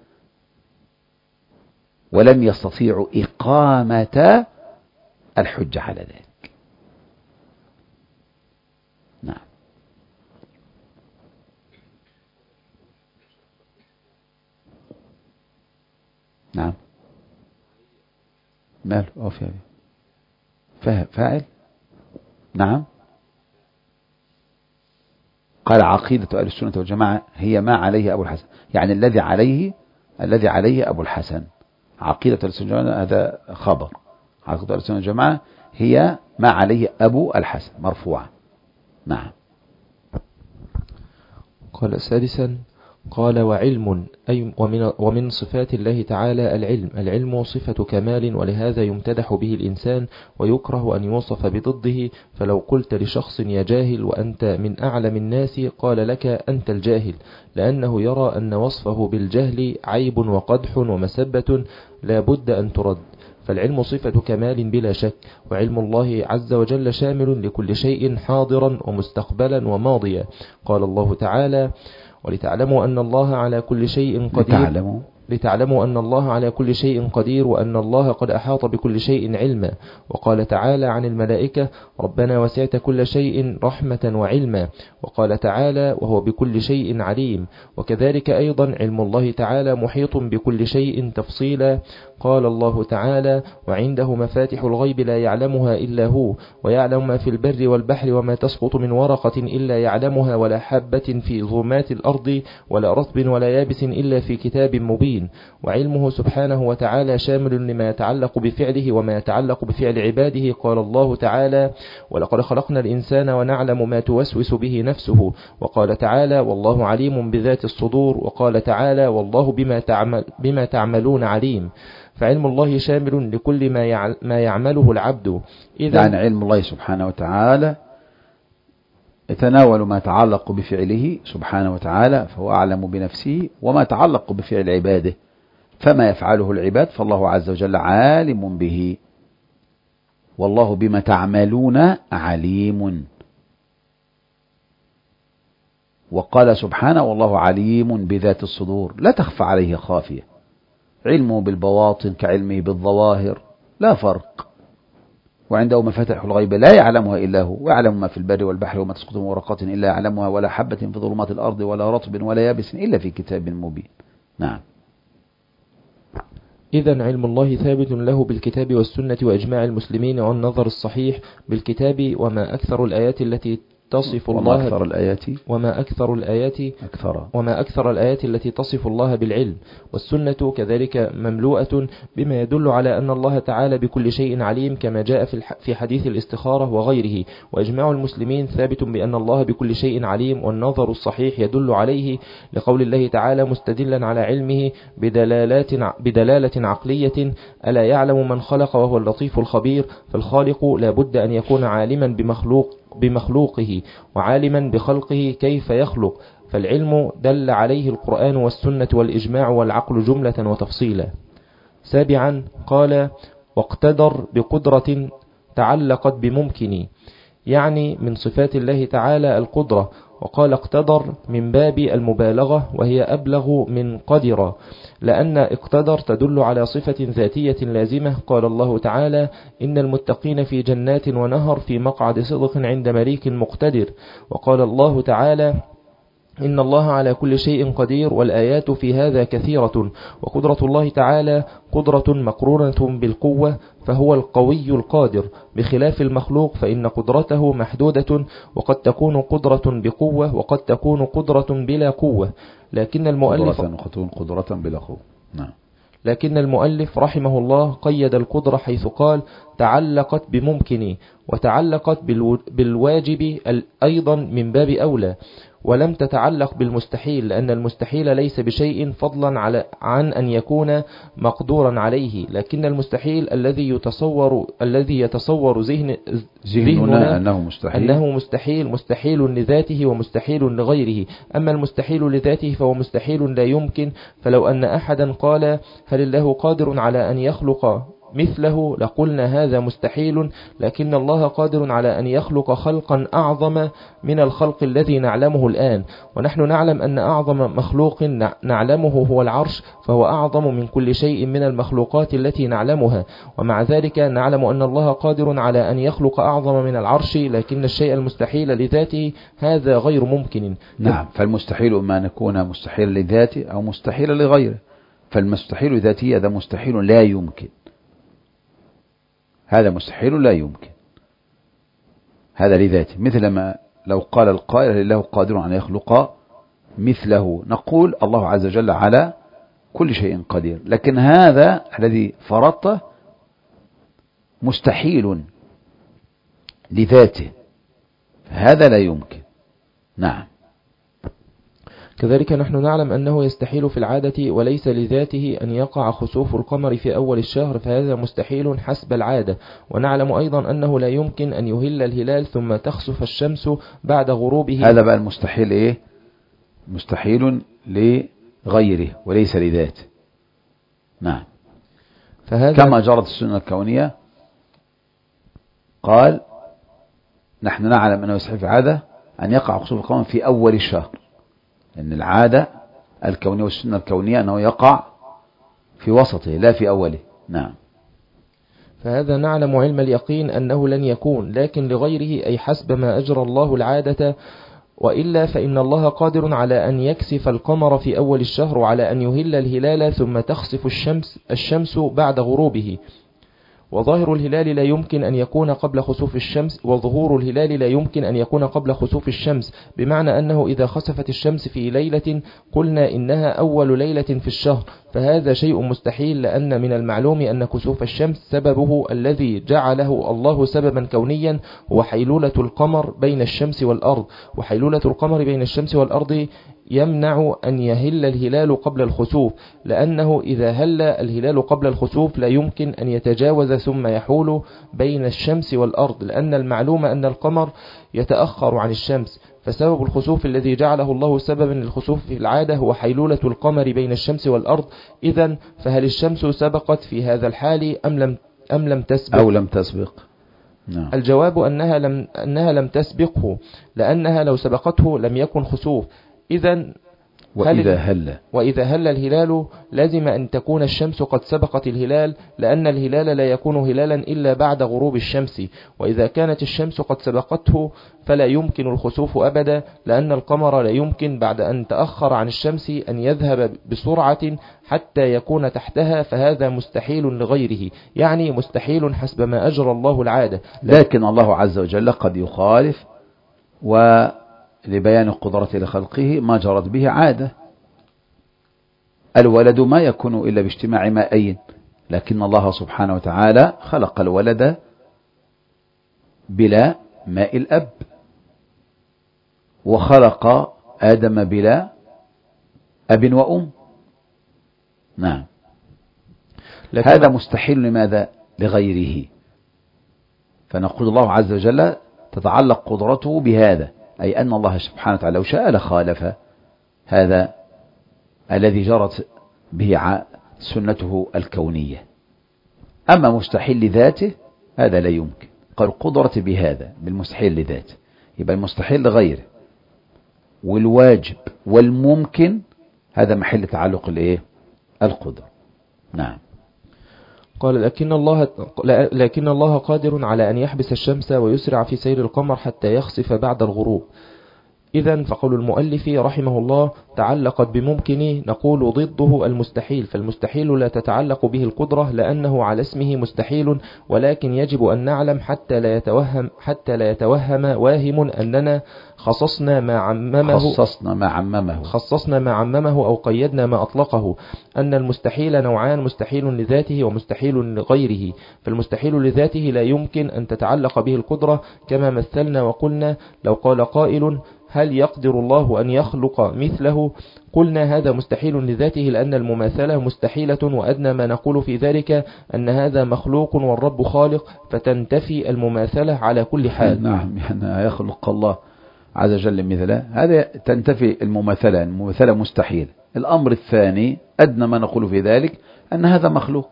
ولم يستطيعوا إقامة الحجة على ذلك. نعم. ماله أو فعل فاعل فاعل. نعم. قال عقيدة أهل السنة والجماعة هي ما عليه أبو الحسن، يعني الذي عليه الذي عليه أبو الحسن. عقيدة أهل السنة والجماعة هذا خبر، عقيدة أهل السنة والجماعة هي ما عليه أبو الحسن مرفوعة. نعم. قال سادسا قال وعلم أي ومن, ومن صفات الله تعالى العلم. العلم صفة كمال، ولهذا يمتدح به الإنسان ويكره أن يوصف بضده. فلو قلت لشخص يا جاهل وأنت من أعلم الناس قال لك أنت الجاهل، لأنه يرى أن وصفه بالجهل عيب وقدح ومسبة لا بد أن ترد. فالعلم صفة كمال بلا شك، وعلم الله عز وجل شامل لكل شيء حاضرا ومستقبلا وماضيا. قال الله تعالى ولتعلموا أن الله على كل شيء قدير لتعلموا لتعلموا أن الله على كل شيء قدير وأن الله قد أحاط بكل شيء علما. وقال تعالى عن الملائكة ربنا وسعت كل شيء رحمة وعلما. وقال تعالى وهو بكل شيء عليم. وكذلك أيضا علم الله تعالى محيط بكل شيء تفصيلا. قال الله تعالى وعنده مفاتح الغيب لا يعلمها إلا هو، ويعلم ما في البر والبحر وما تسقط من ورقة إلا يعلمها ولا حبة في ظلمات الأرض ولا رطب ولا يابس إلا في كتاب مبين. وعلمه سبحانه وتعالى شامل لما يتعلق بفعله وما يتعلق بفعل عباده. قال الله تعالى ولقد خلقنا الإنسان ونعلم ما توسوس به نفسه. وقال تعالى والله عليم بذات الصدور. وقال تعالى والله بما تعمل بما تعملون عليم. فعلم الله شامل لكل ما ما يعمله العبد. إذا يعني علم الله سبحانه وتعالى يتناول ما يتعلق بفعله سبحانه وتعالى، فهو أعلم بنفسه، وما يتعلق بفعل عباده فما يفعله العباد فالله عز وجل عالم به. والله بما تعملون عليم. وقال سبحانه والله عليم بذات الصدور لا تخفى عليه خافية. علمه بالبواطن كعلمه بالظواهر لا فرق. وعنده مفاتح الغيب لا يعلمها إلا هو، ويعلم ما في البر والبحر وما تسقط من ورقة إلا يعلمها ولا حبة في ظلمات الأرض ولا رطب ولا يابس إلا في كتاب مبين. نعم. إذن علم الله ثابت له بالكتاب والسنة وإجماع المسلمين والنظر الصحيح بالكتاب. وما أكثر الآيات التي تصف الله وما أكثر الآيات وما أكثر الآيات أكثر وما أكثر الآيات التي تصف الله بالعلم. والسنة كذلك مملوءة بما يدل على أن الله تعالى بكل شيء عليم، كما جاء في في حديث الاستخارة وغيره. وإجماع المسلمين ثابت بأن الله بكل شيء عليم، والنظر الصحيح يدل عليه لقول الله تعالى مستدلا على علمه بدلالات بدلالة عقلية ألا يعلم من خلق وهو اللطيف الخبير. فالخالق لا بد أن يكون عالما بمخلوق بمخلوقه وعالما بخلقه كيف يخلق. فالعلم دل عليه القرآن والسنة والإجماع والعقل جملة وتفصيلا. سابعا قال واقتدر بقدرة تعلقت بممكن، يعني من صفات الله تعالى القدرة. وقال اقتدر من باب المبالغة، وهي أبلغ من قدر، لأن اقتدر تدل على صفة ذاتية لازمة. قال الله تعالى إن المتقين في جنات ونهر في مقعد صدق عند مليك مقتدر. وقال الله تعالى إن الله على كل شيء قدير، والآيات في هذا كثيرة. وقدرة الله تعالى قدرة مقرونة بالقوة، فهو القوي القادر، بخلاف المخلوق فإن قدرته محدودة، وقد تكون قدرة بقوة وقد تكون قدرة بلا قوة. لكن المؤلف قدرة, قدرة بلا قوة. نعم. لكن المؤلف رحمه الله قيد القدرة حيث قال تعلقت بممكن، وتعلقت بالواجب أيضا من باب أولى، ولم تتعلق بالمستحيل، لأن المستحيل ليس بشيء فضلا على عن أن يكون مقدورا عليه. لكن المستحيل الذي يتصور الذي يتصور ذهن ذهننا أنه مستحيل أنه مستحيل مستحيل لذاته ومستحيل لغيره. أما المستحيل لذاته فهو مستحيل لا يمكن. فلو أن أحدا قال هل الله قادر على أن يخلق مثله لقلنا هذا مستحيل، لكن الله قادر على أن يخلق خلقا أعظم من الخلق الذي نعلمه الآن. ونحن نعلم أن أعظم مخلوق نعلمه هو العرش، فهو أعظم من كل شيء من المخلوقات التي نعلمها. ومع ذلك نعلم أن الله قادر على أن يخلق أعظم من العرش، لكن الشيء المستحيل لذاته هذا غير ممكن. نعم. فالمستحيل إما أن يكون مستحيل لذاته أو مستحيل لغيره. فالمستحيل لذاته هذا مستحيل لا يمكن، هذا مستحيل لا يمكن، هذا لذاته. مثل ما لو قال القائل لله قادر أن يخلق مثله، نقول الله عز وجل على كل شيء قدير، لكن هذا الذي فرضته مستحيل لذاته، هذا لا يمكن. نعم. كذلك نحن نعلم أنه يستحيل في العادة وليس لذاته أن يقع خسوف القمر في أول الشهر، فهذا مستحيل حسب العادة. ونعلم أيضا أنه لا يمكن أن يهل الهلال ثم تخسف الشمس بعد غروبه. هذا بقى المستحيل إيه؟ مستحيل لغيره وليس لذاته. نعم. فهذا كما جرت السنة الكونية، قال نحن نعلم أنه يستحيل في العادة أن يقع خسوف القمر في أول الشهر، لأن العادة الكونية والسنة الكونية أنه يقع في وسطه لا في أوله. نعم. فهذا نعلم علم اليقين أنه لن يكون، لكن لغيره أي حسب ما أجرى الله العادة، وإلا فإن الله قادر على أن يكسف القمر في أول الشهر وعلى أن يهل الهلال ثم تخسف الشمس, الشمس بعد غروبه. وظاهر الهلال لا يمكن أن يكون قبل خسوف الشمس، وظهور الهلال لا يمكن أن يكون قبل خسوف الشمس، بمعنى أنه إذا خسفت الشمس في ليلة قلنا إنها أول ليلة في الشهر، فهذا شيء مستحيل، لأن من المعلوم أن كسوف الشمس سببه الذي جعله الله سببا كونيا هو حيلولة القمر بين الشمس والأرض، وحيلولة القمر بين الشمس والأرض يمنع أن يهل الهلال قبل الخسوف، لأنه إذا هل الهلال قبل الخسوف لا يمكن أن يتجاوز ثم يحول بين الشمس والأرض، لأن المعلوم أن القمر يتأخر عن الشمس، فسبب الخسوف الذي جعله الله سببا للخسوف في العادة هو حيلولة القمر بين الشمس والأرض. إذن فهل الشمس سبقت في هذا الحال أم لم, أم لم تسبق أو لم تسبق؟ نعم. الجواب أنها لم, أنها لم تسبقه، لأنها لو سبقته لم يكن خسوف. إذن وإذا هل وإذا هل الهلال لازم أن تكون الشمس قد سبقت الهلال، لأن الهلال لا يكون هلالا إلا بعد غروب الشمس، وإذا كانت الشمس قد سبقته فلا يمكن الخسوف أبدا، لأن القمر لا يمكن بعد أن تأخر عن الشمس أن يذهب بسرعة حتى يكون تحتها، فهذا مستحيل لغيره، يعني مستحيل حسب ما أجرى الله العادة. لكن الله عز وجل قد يخالف، و لبيان قدرته لخلقه ما جرت به عادة. الولد ما يكون إلا باجتماع مائين، لكن الله سبحانه وتعالى خلق الولد بلا ماء الأب، وخلق آدم بلا أب وأم. نعم. هذا مستحيل لماذا؟ لغيره. فنقول الله عز وجل تتعلق قدرته بهذا، أي أن الله سبحانه وتعالى لو شاء لخالف هذا الذي جرت به سنته الكونية. أما مستحيل لذاته هذا لا يمكن، قال قدرة بهذا بالمستحيل لذاته، يبقى المستحيل لغيره، والواجب والممكن هذا محل تعلق الايه؟ القدرة. نعم. قال لكن الله, لكن الله قادر على أن يحبس الشمس ويسرع في سير القمر حتى يخسف بعد الغروب. إذن فقول المؤلف رحمه الله تعلقت بممكن، نقول ضده المستحيل، فالمستحيل لا تتعلق به القدرة لأنه على اسمه مستحيل، ولكن يجب أن نعلم حتى لا يتوهم حتى لا يتوهم واهم أننا خصصنا ما عممه خصصنا ما عممه خصصنا ما عممه أو قيدنا ما أطلقه، أن المستحيل نوعان: مستحيل لذاته ومستحيل لغيره. فالمستحيل لذاته لا يمكن أن تتعلق به القدرة، كما مثلنا وقلنا لو قال قائل هل يقدر الله أن يخلق مثله؟ قلنا هذا مستحيل لذاته لأن المماثلة مستحيلة، وأدنى ما نقول في ذلك أن هذا مخلوق والرب خالق، فتنتفي المماثلة على كل حال. نعم، يعني يخلق الله عز وجل مثله، هذا تنتفي المماثلة، المماثلة مستحيل. الأمر الثاني أدنى ما نقول في ذلك أن هذا مخلوق،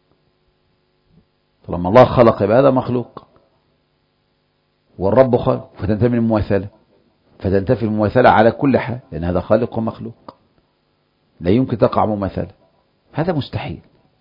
طالما الله خلق هذا مخلوق والرب خالق، فتنتفي المماثلة، فتنتفي المماثلة على كل حال، لأن هذا خالق ومخلوق، لا يمكن تقع مماثلة، هذا مستحيل.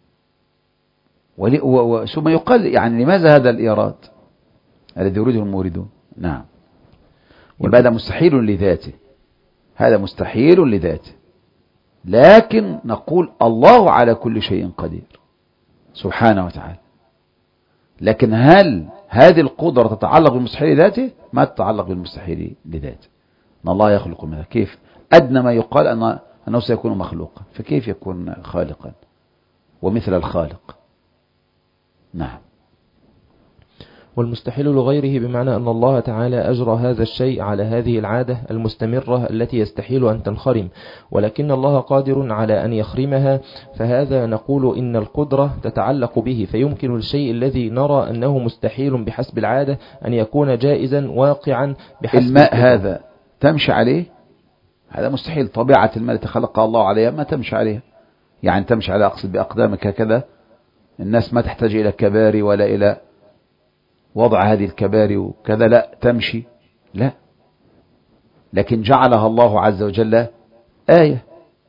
ثم يقال يعني لماذا هذا الإيراد الذي يريده الموردون؟ نعم، يبقى هذا مستحيل لذاته، هذا مستحيل لذاته، لكن نقول الله على كل شيء قدير سبحانه وتعالى. لكن هل هذه القدرة تتعلق بالمستحيل لذاته؟ ما تتعلق بالمستحيل لذاته. أن الله يخلق مثله، كيف؟ أدنى ما يقال أن أنه سيكون مخلوقا، فكيف يكون خالقا ومثل الخالق؟ نعم. والمستحيل لغيره بمعنى أن الله تعالى أجرى هذا الشيء على هذه العادة المستمرة التي يستحيل أن تنخرم، ولكن الله قادر على أن يخرمها، فهذا نقول إن القدرة تتعلق به، فيمكن الشيء الذي نرى أنه مستحيل بحسب العادة أن يكون جائزا واقعا بحسب الماء القدرة. هذا تمشي عليه؟ هذا مستحيل. طبيعة الماء التي خلقها الله عليها ما تمشي عليها، يعني تمشي على أقصد بأقدامك هكذا. الناس ما تحتاج إلى كباري ولا إلى وضع هذه الكباري وكذا، لا تمشي، لا. لكن جعلها الله عز وجل آية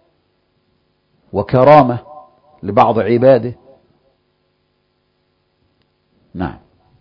وكرامة لبعض عباده. نعم.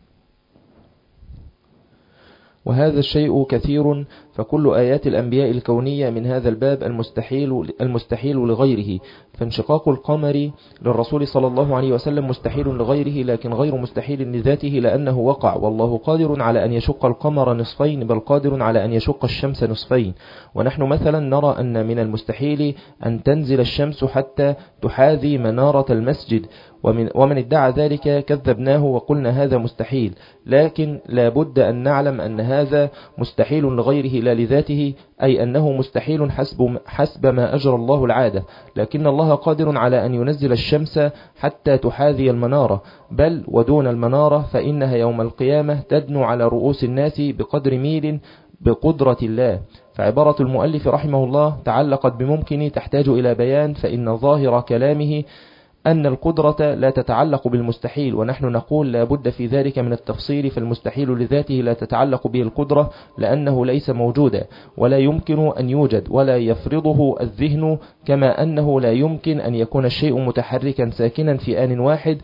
وهذا الشيء كثير، فكل آيات الأنبياء الكونية من هذا الباب المستحيل, المستحيل لغيره. فانشقاق القمر للرسول صلى الله عليه وسلم مستحيل لغيره، لكن غير مستحيل لذاته لأنه وقع، والله قادر على أن يشق القمر نصفين، بل قادر على أن يشق الشمس نصفين. ونحن مثلا نرى أن من المستحيل أن تنزل الشمس حتى تحاذي منارة المسجد، ومن, ومن ادعى ذلك كذبناه وقلنا هذا مستحيل. لكن لا بد أن نعلم أن هذا مستحيل لغيره لا لذاته، أي أنه مستحيل حسب, حسب ما أجرى الله العادة، لكن الله قادر على أن ينزل الشمس حتى تحاذي المنارة، بل ودون المنارة، فإنها يوم القيامة تدنو على رؤوس الناس بقدر ميل بقدرة الله. فعبارة المؤلف رحمه الله تعلقت بممكن تحتاج إلى بيان، فإن ظاهر كلامه أن القدرة لا تتعلق بالمستحيل، ونحن نقول لا بد في ذلك من التفصيل، فالمستحيل لذاته لا تتعلق به القدرة لأنه ليس موجودا ولا يمكن أن يوجد ولا يفرضه الذهن، كما أنه لا يمكن أن يكون الشيء متحركا ساكنا في آن واحد،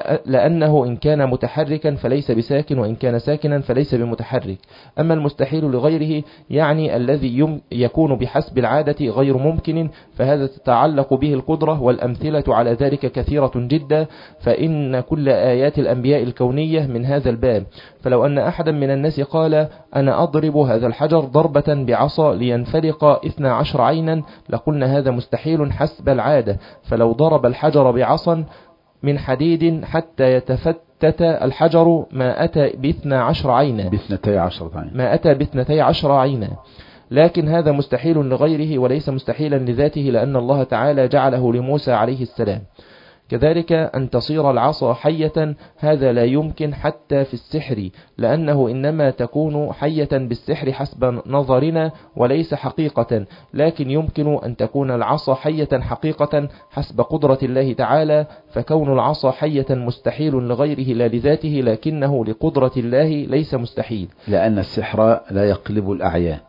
لأنه إن كان متحركا فليس بساكن، وإن كان ساكنا فليس بمتحرك. أما المستحيل لغيره يعني الذي يكون بحسب العادة غير ممكن، فهذا تتعلق به القدرة، والأمثلة على ذلك كثيرة جدا، فإن كل آيات الأنبياء الكونية من هذا الباب. فلو أن أحدا من الناس قال أنا أضرب هذا الحجر ضربة بعصا لينفلق اثنا عشر عينا، لقلنا هذا مستحيل حسب العادة. فلو ضرب الحجر بعصا من حديد حتى يتفتت الحجر ما أتى باثنا عشر عينا باثنتي عشر عينا ما أتى باثنتي عشر عينا لكن هذا مستحيل لغيره وليس مستحيلا لذاته، لأن الله تعالى جعله لموسى عليه السلام. كذلك أن تصير العصا حية، هذا لا يمكن حتى في السحر، لأنه إنما تكون حية بالسحر حسب نظرنا وليس حقيقة، لكن يمكن أن تكون العصا حية حقيقة حسب قدرة الله تعالى. فكون العصا حية مستحيل لغيره لا لذاته، لكنه لقدرة الله ليس مستحيل، لأن السحر لا يقلب الأعيان.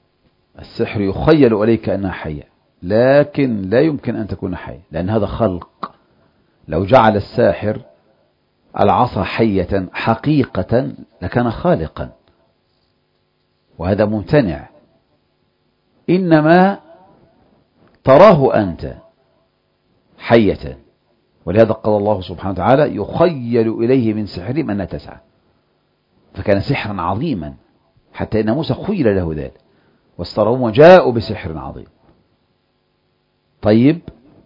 السحر يخيل إليك أنها حية، لكن لا يمكن أن تكون حية، لأن هذا خلق. لو جعل الساحر العصا حية حقيقة لكان خالقا، وهذا ممتنع. إنما تراه أنت حية، ولهذا قال الله سبحانه وتعالى يخيل إليه من سحرهم أنها تسعى، فكان سحرا عظيما، حتى إن موسى خيل له ذلك واسترهم وجاءوا بسحر عظيم. طيب،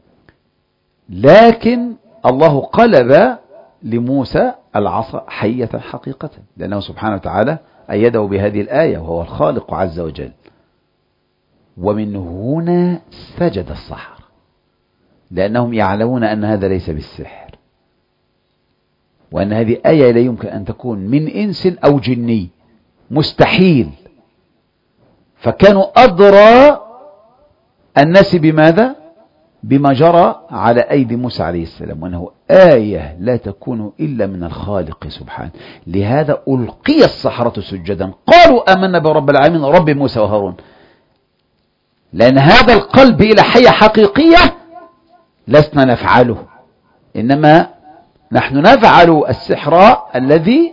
لكن الله قلب لموسى العصا حية حقيقة، لأنه سبحانه وتعالى أيده بهذه الآية وهو الخالق عز وجل. ومن هنا سجد السحرة، لأنهم يعلمون أن هذا ليس بالسحر، وأن هذه آية لا يمكن أن تكون من إنس أو جني، مستحيل. فكانوا أدرى الناس بماذا؟ بما جرى على أيدي موسى عليه السلام، وأنه آية لا تكون إلا من الخالق سبحانه. لهذا ألقي السحرة سجدا قالوا آمنا برب العالمين رب موسى وهارون، لأن هذا القلب إلى حية حقيقية لسنا نفعله، إنما نحن نفعل السحر الذي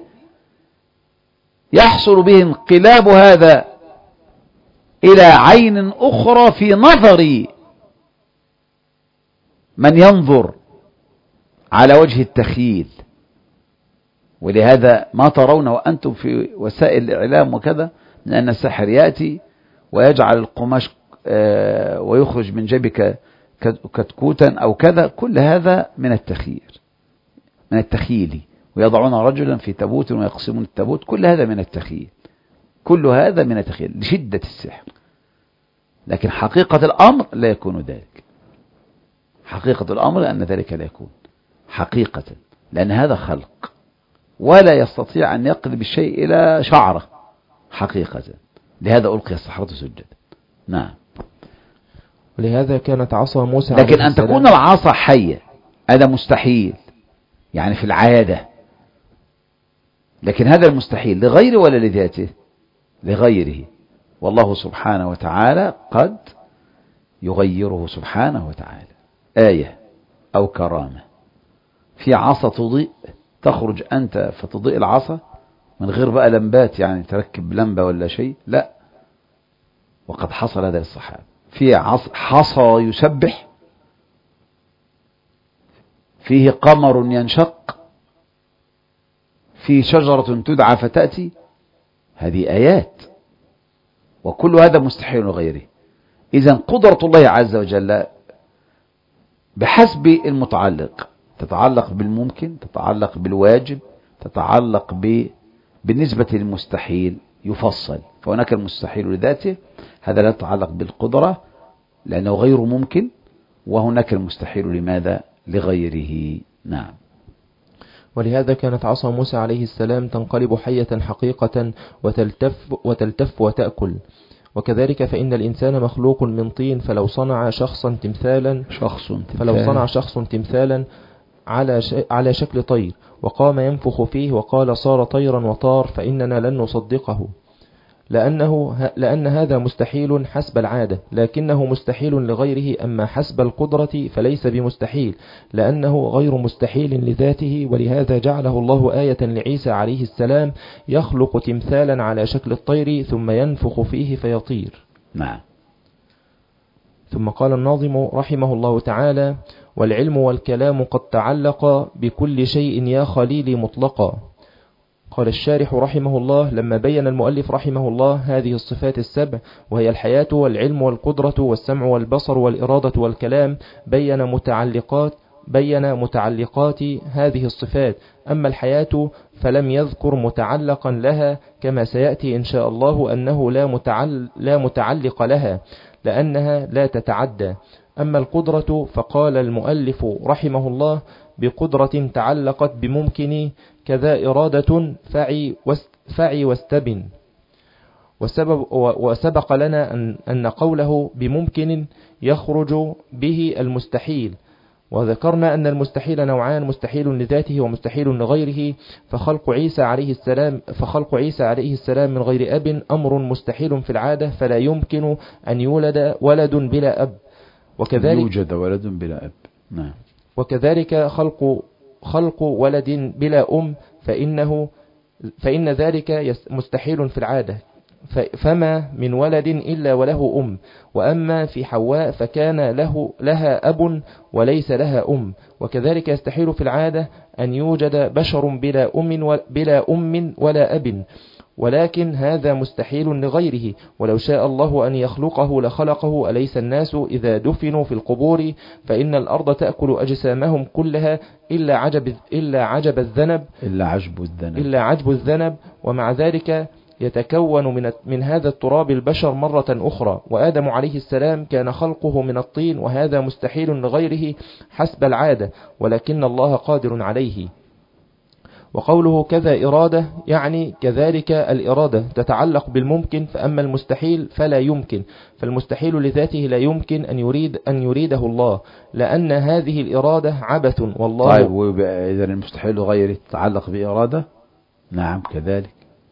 يحصل به انقلاب هذا إلى عين أخرى في نظر من ينظر على وجه التخيل، ولهذا ما ترون وأنتم في وسائل الإعلام وكذا من أن الساحر يأتي ويجعل القماش ويخرج من جيبك كتكوتا أو كذا، كل هذا من التخيل من التخيل، ويضعون رجلا في تابوت ويقسمون التابوت، كل هذا من التخيل، كل هذا من التخيل لشدة السحر. لكن حقيقة الأمر لا يكون ذلك، حقيقة الأمر أن ذلك لا يكون حقيقة، لأن هذا خلق ولا يستطيع أن يقلب الشيء إلى شعره حقيقة. لهذا ألقي السحرة سجدا. نعم. ولهذا كانت عصا موسى لكن أن تكون العصا حية هذا مستحيل، يعني في العادة. لكن هذا المستحيل لغيره ولا لذاته؟ لغيره. والله سبحانه وتعالى قد يغيره سبحانه وتعالى آية أو كرامة. في عصا تضيء، تخرج أنت فتضيء العصا من غير بقى لمبات، يعني تركب لمبة ولا شيء، لا. وقد حصل هذا للصحابة. في حصى يسبح، فيه قمر ينشق، في شجرة تدعى فتأتي، هذه آيات، وكل هذا مستحيل لغيره. إذن قدرة الله عز وجل بحسب المتعلق، تتعلق بالممكن، تتعلق بالواجب، تتعلق ب... بالنسبة للمستحيل يفصل. فهناك المستحيل لذاته، هذا لا يتعلق بالقدرة لأنه غير ممكن، وهناك المستحيل لماذا؟ لغيره. نعم. ولهذا كانت عصا موسى عليه السلام تنقلب حية حقيقة وتلتف, وتلتف وتأكل. وكذلك فإن الإنسان مخلوق من طين، فلو صنع شخصا تمثالا شخص تمثال. فلو صنع شخص تمثالا على على شكل طير وقام ينفخ فيه وقال صار طيرا وطار، فإننا لن نصدقه، لأنه لأن هذا مستحيل حسب العادة، لكنه مستحيل لغيره. أما حسب القدرة فليس بمستحيل، لأنه غير مستحيل لذاته. ولهذا جعله الله آية لعيسى عليه السلام يخلق تمثالا على شكل الطير ثم ينفخ فيه فيطير. نعم. ثم قال الناظم رحمه الله تعالى: والعلم والكلام قد تعلق بكل شيء يا خليلي مطلقا. قال الشارح رحمه الله: لما بين المؤلف رحمه الله هذه الصفات السبع، وهي الحياة والعلم والقدرة والسمع والبصر والإرادة والكلام، بين متعلقات بين متعلقات هذه الصفات. أما الحياة فلم يذكر متعلقا لها، كما سيأتي إن شاء الله أنه لا, متعل لا متعلق لها لأنها لا تتعدى. أما القدرة فقال المؤلف رحمه الله: بقدرة تعلقت بممكن، كذا إرادة فعي, فعي واستبن. وسبب وسبق لنا أن, أن قوله بممكن يخرج به المستحيل، وذكرنا أن المستحيل نوعان: مستحيل لذاته ومستحيل لغيره. فخلق عيسى عليه السلام فخلق عيسى عليه السلام من غير أب أمر مستحيل في العادة، فلا يمكن أن يولد ولد بلا أب. وكذلك يوجد ولد بلا أب. نعم. وكذلك خلق خلق ولد بلا أم، فإنه فإن ذلك مستحيل في العادة، فما من ولد إلا وله أم. وأما في حواء فكان له لها أب وليس لها أم. وكذلك يستحيل في العادة أن يوجد بشر بلا أم بلا أم ولا أب، ولكن هذا مستحيل لغيره. ولو شاء الله أن يخلقه لخلقه. أليس الناس إذا دفنوا في القبور فإن الأرض تأكل أجسامهم كلها إلا عجب إلا عجب الذنب إلا عجب الذنب إلا عجب الذنب ومع ذلك يتكون من من هذا التراب البشر مرة أخرى. وآدم عليه السلام كان خلقه من الطين، وهذا مستحيل لغيره حسب العادة، ولكن الله قادر عليه. وقوله كذا إرادة يعني كذلك الإرادة تتعلق بالممكن، فأما المستحيل فلا يمكن. فالمستحيل لذاته لا يمكن أن يريد أن يريده الله، لأن هذه الإرادة عبث. والله طيب، وإذا المستحيل غير تتعلق بإرادة؟ نعم كذلك.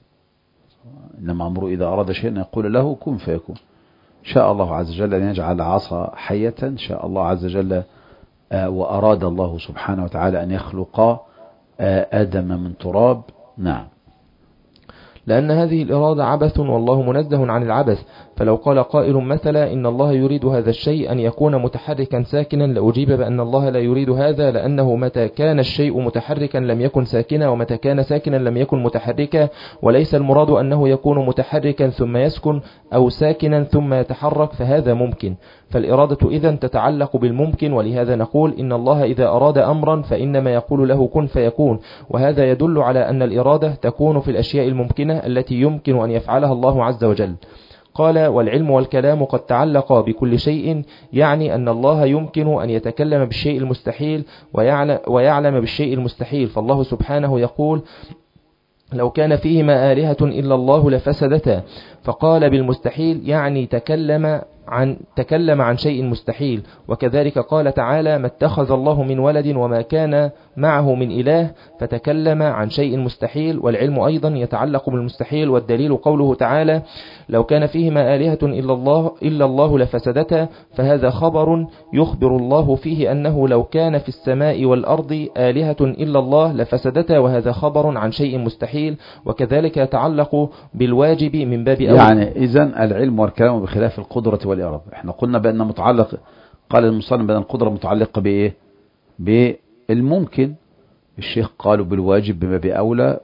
إنما أمره إذا أراد شيئا يقول له كن فيكون. شاء الله عز وجل أن يجعل عصا حية، شاء الله عز وجل وأراد الله سبحانه وتعالى أن يخلق آدم من تراب. نعم. لأن هذه الإرادة عبث، والله منزه عن العبث، فلو قال قائل مثلا إن الله يريد هذا الشيء أن يكون متحركا ساكنا لأجيب بأن الله لا يريد هذا، لأنه متى كان الشيء متحركا لم يكن ساكنا، ومتى كان ساكنا لم يكن متحركا، وليس المراد أنه يكون متحركا ثم يسكن أو ساكنا ثم يتحرك، فهذا ممكن. فالإرادة إذن تتعلق بالممكن، ولهذا نقول إن الله إذا أراد أمرا فإنما يقول له كن فيكون، وهذا يدل على أن الإرادة تكون في الأشياء الممكنة التي يمكن أن يفعلها الله عز وجل. قال: والعلم والكلام قد تعلقا بكل شيء، يعني أن الله يمكن أن يتكلم بالشيء المستحيل ويعلم بالشيء المستحيل، فالله سبحانه يقول: لو كان فيهما آلهة إلا الله لفسدتا، فقال بالمستحيل يعني تكلم عن تكلم عن شيء مستحيل. وكذلك قال تعالى: ما اتخذ الله من ولد وما كان معه من إله، فتكلم عن شيء مستحيل. والعلم أيضا يتعلق بالمستحيل، والدليل قوله تعالى: لو كان فيهما آلهة إلا الله إلا الله لفسدتا، فهذا خبر يخبر الله فيه أنه لو كان في السماء والأرض آلهة إلا الله لفسدتا، وهذا خبر عن شيء مستحيل. وكذلك يتعلق بالواجب من باب أول. يعني إذن العلم والكلام بخلاف القدرة والإرادة. احنا قلنا بأن متعلق، قال المصنف بأن القدرة متعلقة بإيه؟ بالممكن. الشيخ قالوا بالواجب بما بأولى.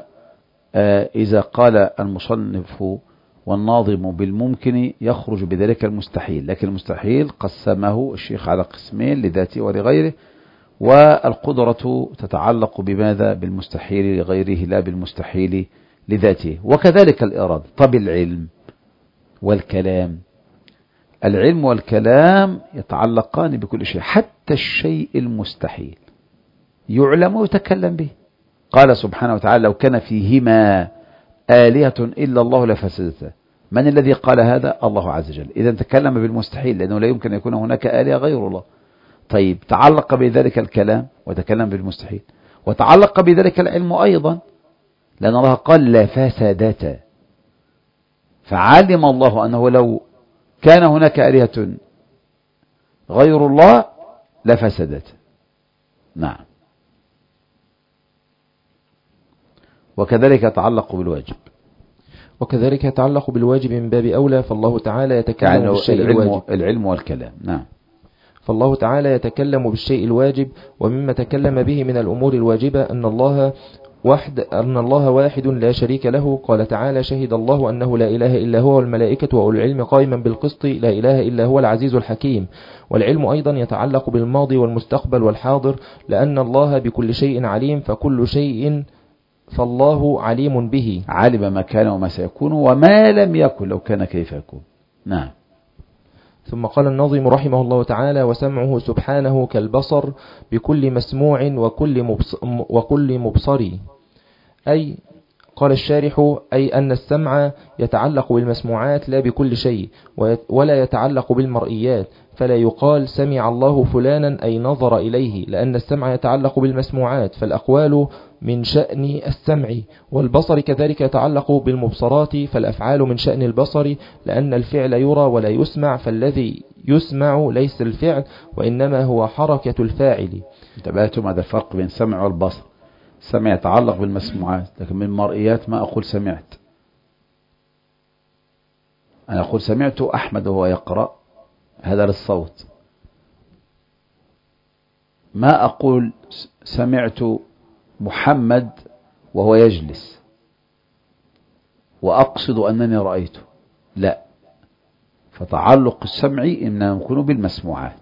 وإذا قال المصنف والناظم بالممكن يخرج بذلك المستحيل، لكن المستحيل قسمه الشيخ على قسمين لذاته ولغيره، والقدرة تتعلق بماذا؟ بالمستحيل لغيره لا بالمستحيل لذاته. وكذلك الإرادة. طب العلم والكلام، العلم والكلام يتعلقان بكل شيء، حتى الشيء المستحيل يعلم ويتكلم به. قال سبحانه وتعالى: لو كان فيهما آلهة إلا الله لفسدتا. من الذي قال هذا؟ الله عز وجل. إذا تكلم بالمستحيل، لأنه لا يمكن أن يكون هناك آلهة غير الله. طيب، تعلق بذلك الكلام وتكلم بالمستحيل، وتعلق بذلك العلم أيضا، لأن الله قال لفسدتا، فعلم الله أنه لو كان هناك آلهة غير الله لفسدت. نعم. وكذلك يتعلق بالواجب. وكذلك يتعلق بالواجب من باب أولى، فالله تعالى يتكلم يعني بالشيء العلم الواجب. العلم والكلام. نعم. فالله تعالى يتكلم بالشيء الواجب، ومما تكلم به من الأمور الواجبة أن الله وحد أن الله واحد لا شريك له. قال تعالى: شهد الله أنه لا إله إلا هو والملائكة وأولو العلم قائما بالقسط لا إله إلا هو العزيز الحكيم. والعلم أيضا يتعلق بالماضي والمستقبل والحاضر، لأن الله بكل شيء عليم، فكل شيء فالله عليم به، علم ما كان وما سيكون وما لم يكن لو كان كيف يكون. نعم. ثم قال الناظم رحمه الله تعالى: وسمعه سبحانه كالبصر بكل مسموع وكل مبص وكل مبصر. أي قال الشارح أي أن السمع يتعلق بالمسموعات لا بكل شيء، ولا يتعلق بالمرئيات، فلا يقال سمع الله فلانا أي نظر إليه، لأن السمع يتعلق بالمسموعات، فالأقوال من شأن السمع، والبصر كذلك يتعلق بالمبصرات، فالأفعال من شأن البصر، لأن الفعل يرى ولا يسمع، فالذي يسمع ليس الفعل وإنما هو حركة الفاعل. انتبهتم هذا الفرق بين السمع والبصر؟ السمع يتعلق بالمسموعات، لكن من المرئيات ما أقول سمعت. أنا أقول سمعت أحمد وهو يقرأ، هذا للصوت. ما أقول سمعت محمد وهو يجلس وأقصد أنني رأيته، لا. فتعلق السمع إنما يكون بالمسموعات.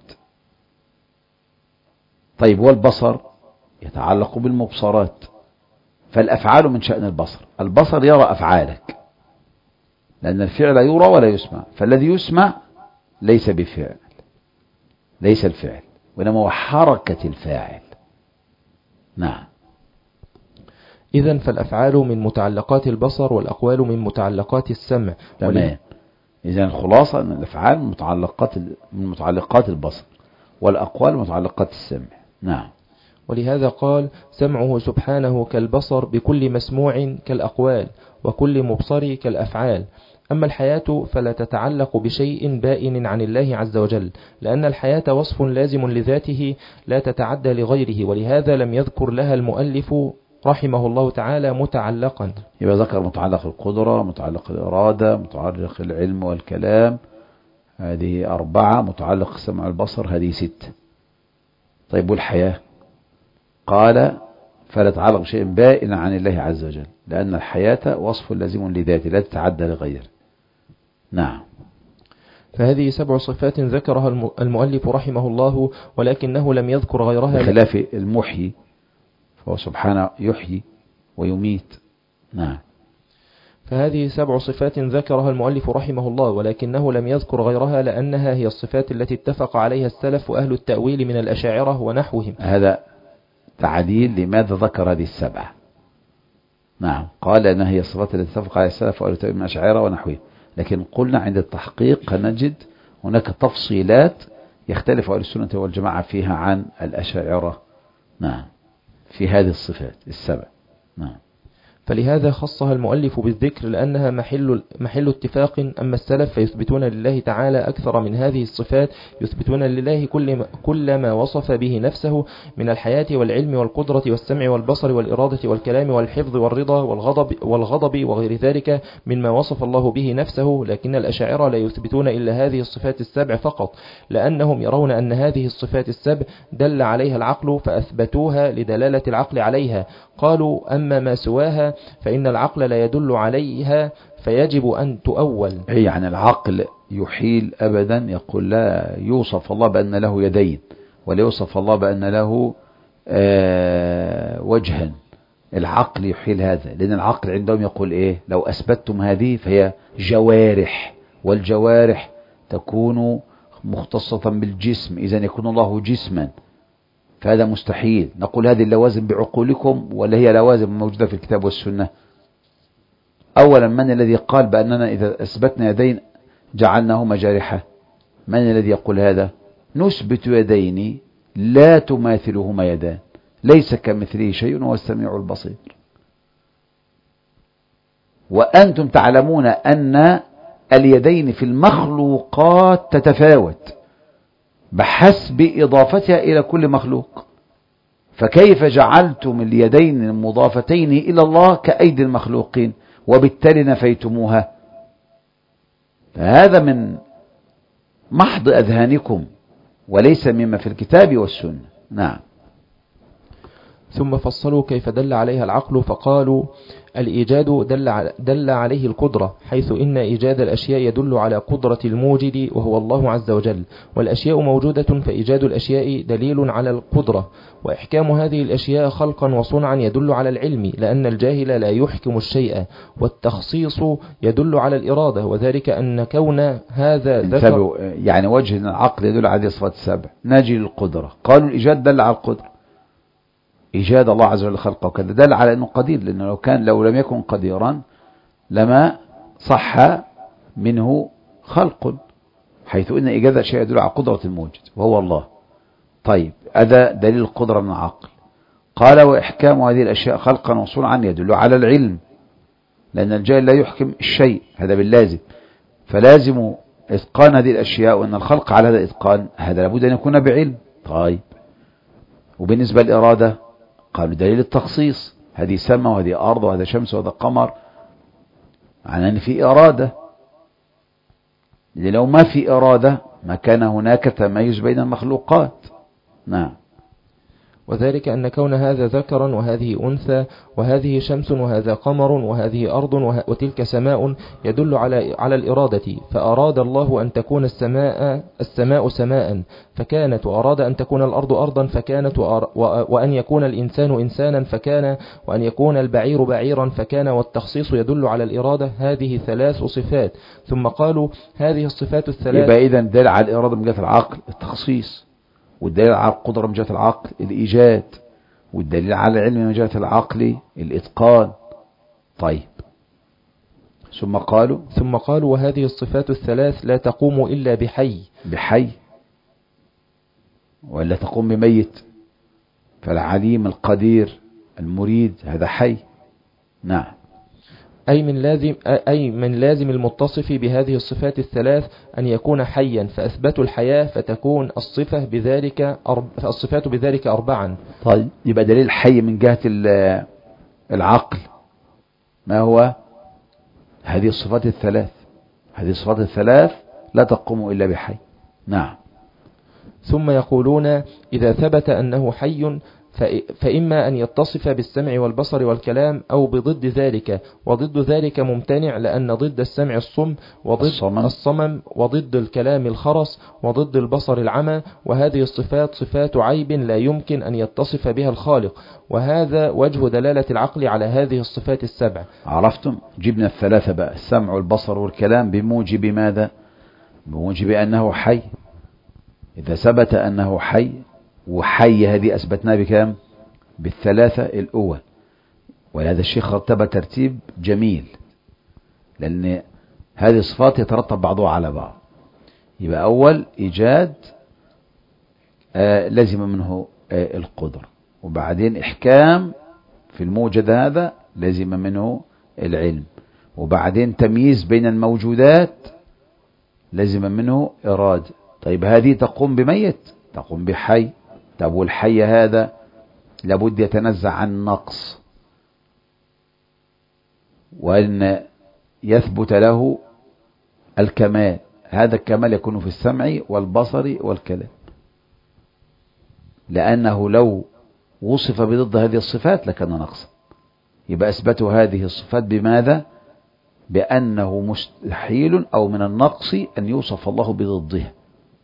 طيب، والبصر يتعلق بالمبصرات، فالأفعال من شأن البصر. البصر يرى أفعالك، لأن الفعل يرى ولا يسمع، فالذي يسمع ليس بفعل، ليس الفعل، وإنما هو حركة الفاعل. نعم. إذن فالأفعال من متعلقات البصر، والأقوال من متعلقات السمع. تمام. إذن الخلاصة أن الأفعال من متعلقات من متعلقات البصر، والأقوال متعلقات السمع. نعم. ولهذا قال: سمعه سبحانه كالبصر بكل مسموع كالأقوال، وكل مبصر كالأفعال. أما الحياة فلا تتعلق بشيء بائن عن الله عز وجل، لأن الحياة وصف لازم لذاته لا تتعدى لغيره، ولهذا لم يذكر لها المؤلف رحمه الله تعالى متعلقا. يبقى ذكر متعلق القدرة، متعلق الإرادة، متعلق العلم والكلام، هذه أربعة. متعلق السمع والبصر، هذه ستة. طيب والحياة؟ قال فلا تتعلق بشيء بائن عن الله عز وجل، لأن الحياة وصف لازم لذاته لا تتعدى لغيره. نعم. فهذه سبع صفات ذكرها المؤلف رحمه الله، ولكنه لم يذكر غيرها بخلاف المحيي، فهو سبحانه يحيي ويميت. نعم. فهذه سبع صفات ذكرها المؤلف رحمه الله، ولكنه لم يذكر غيرها، لأنها هي الصفات التي اتفق عليها السلف وأهل التأويل من الأشاعرة ونحوهم. هذا تعديل لماذا ذكر هذه السبعة. نعم، قال أنها هي الصفات التي اتفق عليها السلف وأهل التأويل من الأشاعرة ونحوهم، لكن قلنا عند التحقيق نجد هناك تفصيلات يختلف أهل السنة والجماعة فيها عن الأشاعرة. نعم، في هذه الصفات السبع. نعم. فلهذا خصها المؤلف بالذكر، لأنها محل محل اتفاق. أما السلف فيثبتون لله تعالى أكثر من هذه الصفات، يثبتون لله كل ما, كل ما وصف به نفسه من الحياة والعلم والقدرة والسمع والبصر والإرادة والكلام والحفظ والرضا والغضب, والغضب وغير ذلك مما وصف الله به نفسه. لكن الأشاعرة لا يثبتون إلا هذه الصفات السبع فقط، لأنهم يرون أن هذه الصفات السبع دل عليها العقل فأثبتوها لدلالة العقل عليها. قالوا أما ما سواها فإن العقل لا يدل عليها فيجب أن تؤول. أي يعني العقل يحيل أبدا، يقول لا يوصف الله بأن له يدين، ولا يوصف الله بأن له آه وجها. العقل يحيل هذا، لأن العقل عندهم يقول إيه؟ لو أثبتتم هذه فهي جوارح، والجوارح تكون مختصة بالجسم، إذا يكون الله جسما، فهذا مستحيل. نقول هذه اللوازم بعقولكم ولا هي لوازم موجودة في الكتاب والسنة؟ أولا، من الذي قال بأننا إذا أثبتنا يدين جعلناهما جارحة؟ من الذي يقول هذا؟ نثبت يدين لا تماثلهما يدان، ليس كمثله شيء وهو السميع البصير. وأنتم تعلمون أن اليدين في المخلوقات تتفاوت بحسب إضافتها إلى كل مخلوق، فكيف جعلتم اليدين المضافتين إلى الله كأيدي المخلوقين وبالتالي نفيتموها؟ فهذا من محض أذهانكم وليس مما في الكتاب والسنة. نعم. ثم فصلوا كيف دل عليها العقل، فقالوا الإيجاد دل, دل عليه القدرة، حيث إن إيجاد الأشياء يدل على قدرة الموجد وهو الله عز وجل، والأشياء موجودة فإيجاد الأشياء دليل على القدرة. وإحكام هذه الأشياء خلقا وصنعا يدل على العلم، لأن الجاهل لا يحكم الشيء. والتخصيص يدل على الإرادة، وذلك أن كون هذا ذكر يعني وجه العقل يدل على صفات السبع. نجي للقدرة، قالوا الإيجاد دل على القدرة، إيجاد الله عز وجل خلقه وكذا دل على أنه قدير، لأنه لو كان لو لم يكن قديرا لما صح منه خلق، حيث إن إيجاد الشيء يدل على قدرة الموجد وهو الله. طيب، هذا دليل القدرة من العقل. قال وإحكام هذه الأشياء خلقا وصنعا يدل على العلم، لأن الجاهل لا يحكم الشيء، هذا باللازم، فلازم إتقان هذه الأشياء، وأن الخلق على هذا الإتقان هذا لابد أن يكون بعلم. طيب، وبالنسبة للإرادة قالوا دليل التخصيص، هذه سماء وهذه أرض وهذا شمس وهذا قمر، معناه أن في إرادة، لو ما في إرادة ما كان هناك تميز بين المخلوقات. نعم. وذلك أن كون هذا ذكرا وهذه أنثى، وهذه شمس وهذا قمر وهذه أرض وتلك سماء يدل على على الإرادة. فأراد الله أن تكون السماء السماء سماء فكانت، وأراد أن تكون الأرض أرضا فكانت، وأن يكون الإنسان إنسانا فكان، وأن يكون البعير بعيرا فكان. والتخصيص يدل على الإرادة. هذه ثلاث صفات. ثم قالوا هذه الصفات الثلاث. يبقى إذن دل على الإرادة من جهة العقل التخصيص، والدليل على القدرة من جهة العقل الإيجاد، والدليل على العلم من جهة العقل الإتقان. طيب، ثم قالوا ثم قالوا وهذه الصفات الثلاث لا تقوم إلا بحي. بحي ولا تقوم بميت، فالعليم القدير المريد هذا حي. نعم. أي من لازم أي من لازم المتصف بهذه الصفات الثلاث أن يكون حيا، فأثبتوا الحياة فتكون الصفة بذلك أرب... الصفات بذلك أربعا. طيب، يبقى دليل الحي من جهة العقل ما هو؟ هذه الصفات الثلاث، هذه الصفات الثلاث لا تقوم إلا بحي. نعم. ثم يقولون إذا ثبت أنه حي فإما أن يتصف بالسمع والبصر والكلام أو بضد ذلك، وضد ذلك ممتنع لأن ضد السمع الصم، وضد الصمم, الصمم وضد الكلام الخرس، وضد البصر العمى، وهذه الصفات صفات عيب لا يمكن أن يتصف بها الخالق، وهذا وجه دلالة العقل على هذه الصفات السبع. عرفتم؟ جبنا الثلاثة بقى، السمع والبصر والكلام، بموجب ماذا؟ بموجب أنه حي. إذا ثبت أنه حي، وحي هذه أثبتناه بكام؟ بالثلاثة الأول. ولهذا الشيخ رتب ترتيب جميل، لأن هذه الصفات يترتب بعضها على بعض. يبقى أول إيجاد آه لازم منه آه القدرة، وبعدين إحكام في الموجد هذا لازم منه العلم، وبعدين تمييز بين الموجودات لازم منه إرادة. طيب هذه تقوم بميت، تقوم بحي. طب والحي هذا لابد يتنزع عن نقص، وأن يثبت له الكمال. هذا الكمال يكون في السمع والبصر والكلام، لأنه لو وصف بضد هذه الصفات لكان نقصا. يبقى أثبتوا هذه الصفات بماذا؟ بأنه مستحيل أو من النقص أن يوصف الله بضدها.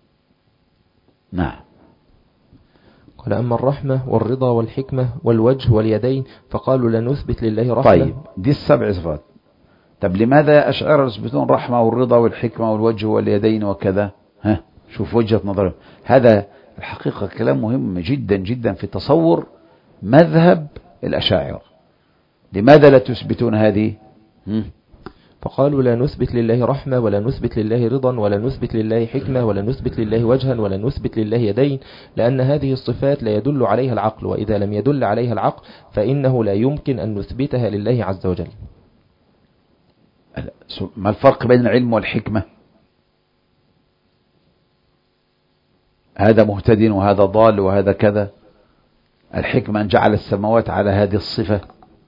نعم. قال أما الرحمة والرضا والحكمة والوجه واليدين فقالوا لا نثبت لله رحمة. طيب دي السبع صفات. طب لماذا يا أشعار يثبتون الرحمة والرضا والحكمة والوجه واليدين وكذا؟ ها، شوف وجهة نظرهم. هذا الحقيقة كلام مهم جدا جدا في تصور مذهب الأشاعرة. لماذا لا تثبتون هذه؟ هم؟ فقالوا لا نثبت لله رحمة ولا نثبت لله رضا ولا نثبت لله حكمة ولا نثبت لله وجها ولا نثبت لله يدين، لأن هذه الصفات لا يدل عليها العقل، وإذا لم يدل عليها العقل فإنه لا يمكن أن نثبتها لله عز وجل. ما الفرق بين العلم والحكمة؟ هذا مهتد وهذا ضال وهذا كذا. الحكمة أن جعل السماوات على هذه الصفة.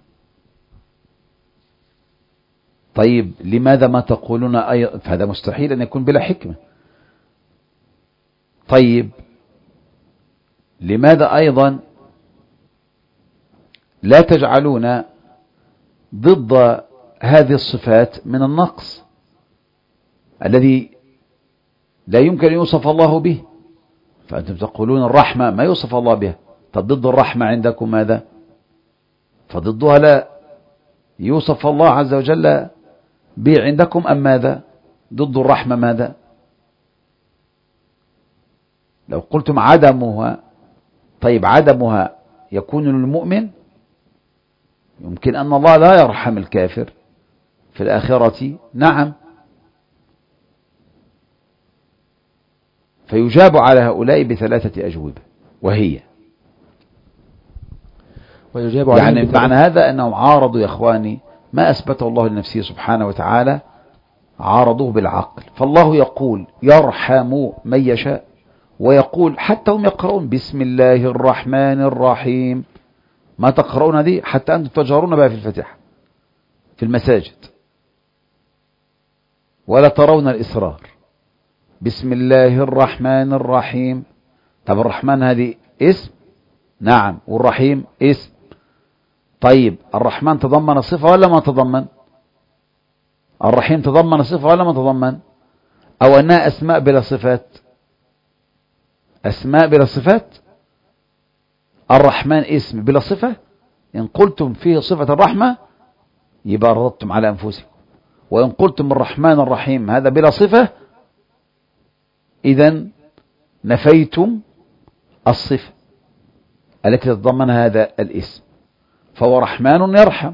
طيب لماذا ما تقولون أيضا؟ فهذا مستحيل أن يكون بلا حكمة. طيب لماذا أيضا لا تجعلون ضد هذه الصفات من النقص الذي لا يمكن أن يوصف الله به؟ فأنتم تقولون الرحمة ما يوصف الله بها. طب ضد الرحمة عندكم ماذا؟ فضدها لا يوصف الله عز وجل به عندكم أم ماذا؟ ضد الرحمة ماذا؟ لو قلتم عدمها، طيب عدمها يكون للمؤمن؟ يمكن أن الله لا يرحم الكافر في الآخرة؟ نعم. فيجاب على هؤلاء بثلاثة أجوبة، وهي ويجاب يعني معنى هذا أنهم عارضوا يا إخواني ما أثبته الله لنفسه سبحانه وتعالى، عارضوه بالعقل. فالله يقول يرحم من يشاء، ويقول حتى هم يقرؤون بسم الله الرحمن الرحيم. ما تقرؤون دي حتى أنتم تجهرون بها في الفاتحة في المساجد، ولا ترون الإسرار. بسم الله الرحمن الرحيم. طب الرحمن هذه اسم؟ نعم. والرحيم اسم. طيب الرحمن تضمن صفة ولا ما تضمن؟ الرحيم تضمن صفة ولا ما تضمن؟ أو أنها أسماء بلا صفات؟ أسماء بلا صفات. الرحمن اسم بلا صفة. إن قلتم فيه صفة الرحمة يبقى ردتم على أنفسكم، وإن قلتم الرحمن الرحيم هذا بلا صفة إذن نفيتم الصفة التي تتضمن هذا الاسم، فهو رحمن يرحم.